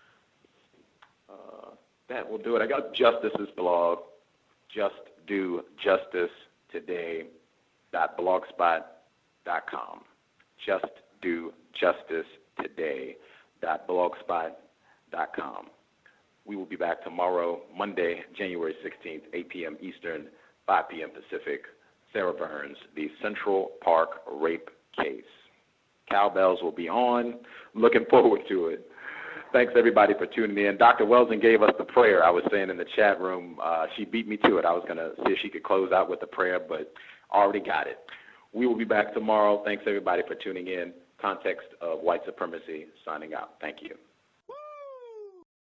Uh, that will do it. I got Justice's blog, just do justice today dot blogspot dot com. just do justice today dot blogspot dot com. We will be back tomorrow, Monday, January sixteenth, eight p.m. Eastern, five p.m. Pacific. Sarah Burns, the Central Park rape case. Cowbells will be on. Looking forward to it. Thanks, everybody, for tuning in. Doctor Welson gave us the prayer. I was saying in the chat room, uh, she beat me to it. I was going to see if she could close out with the prayer, but already got it. We will be back tomorrow. Thanks, everybody, for tuning in. Context of White Supremacy, signing out. Thank you.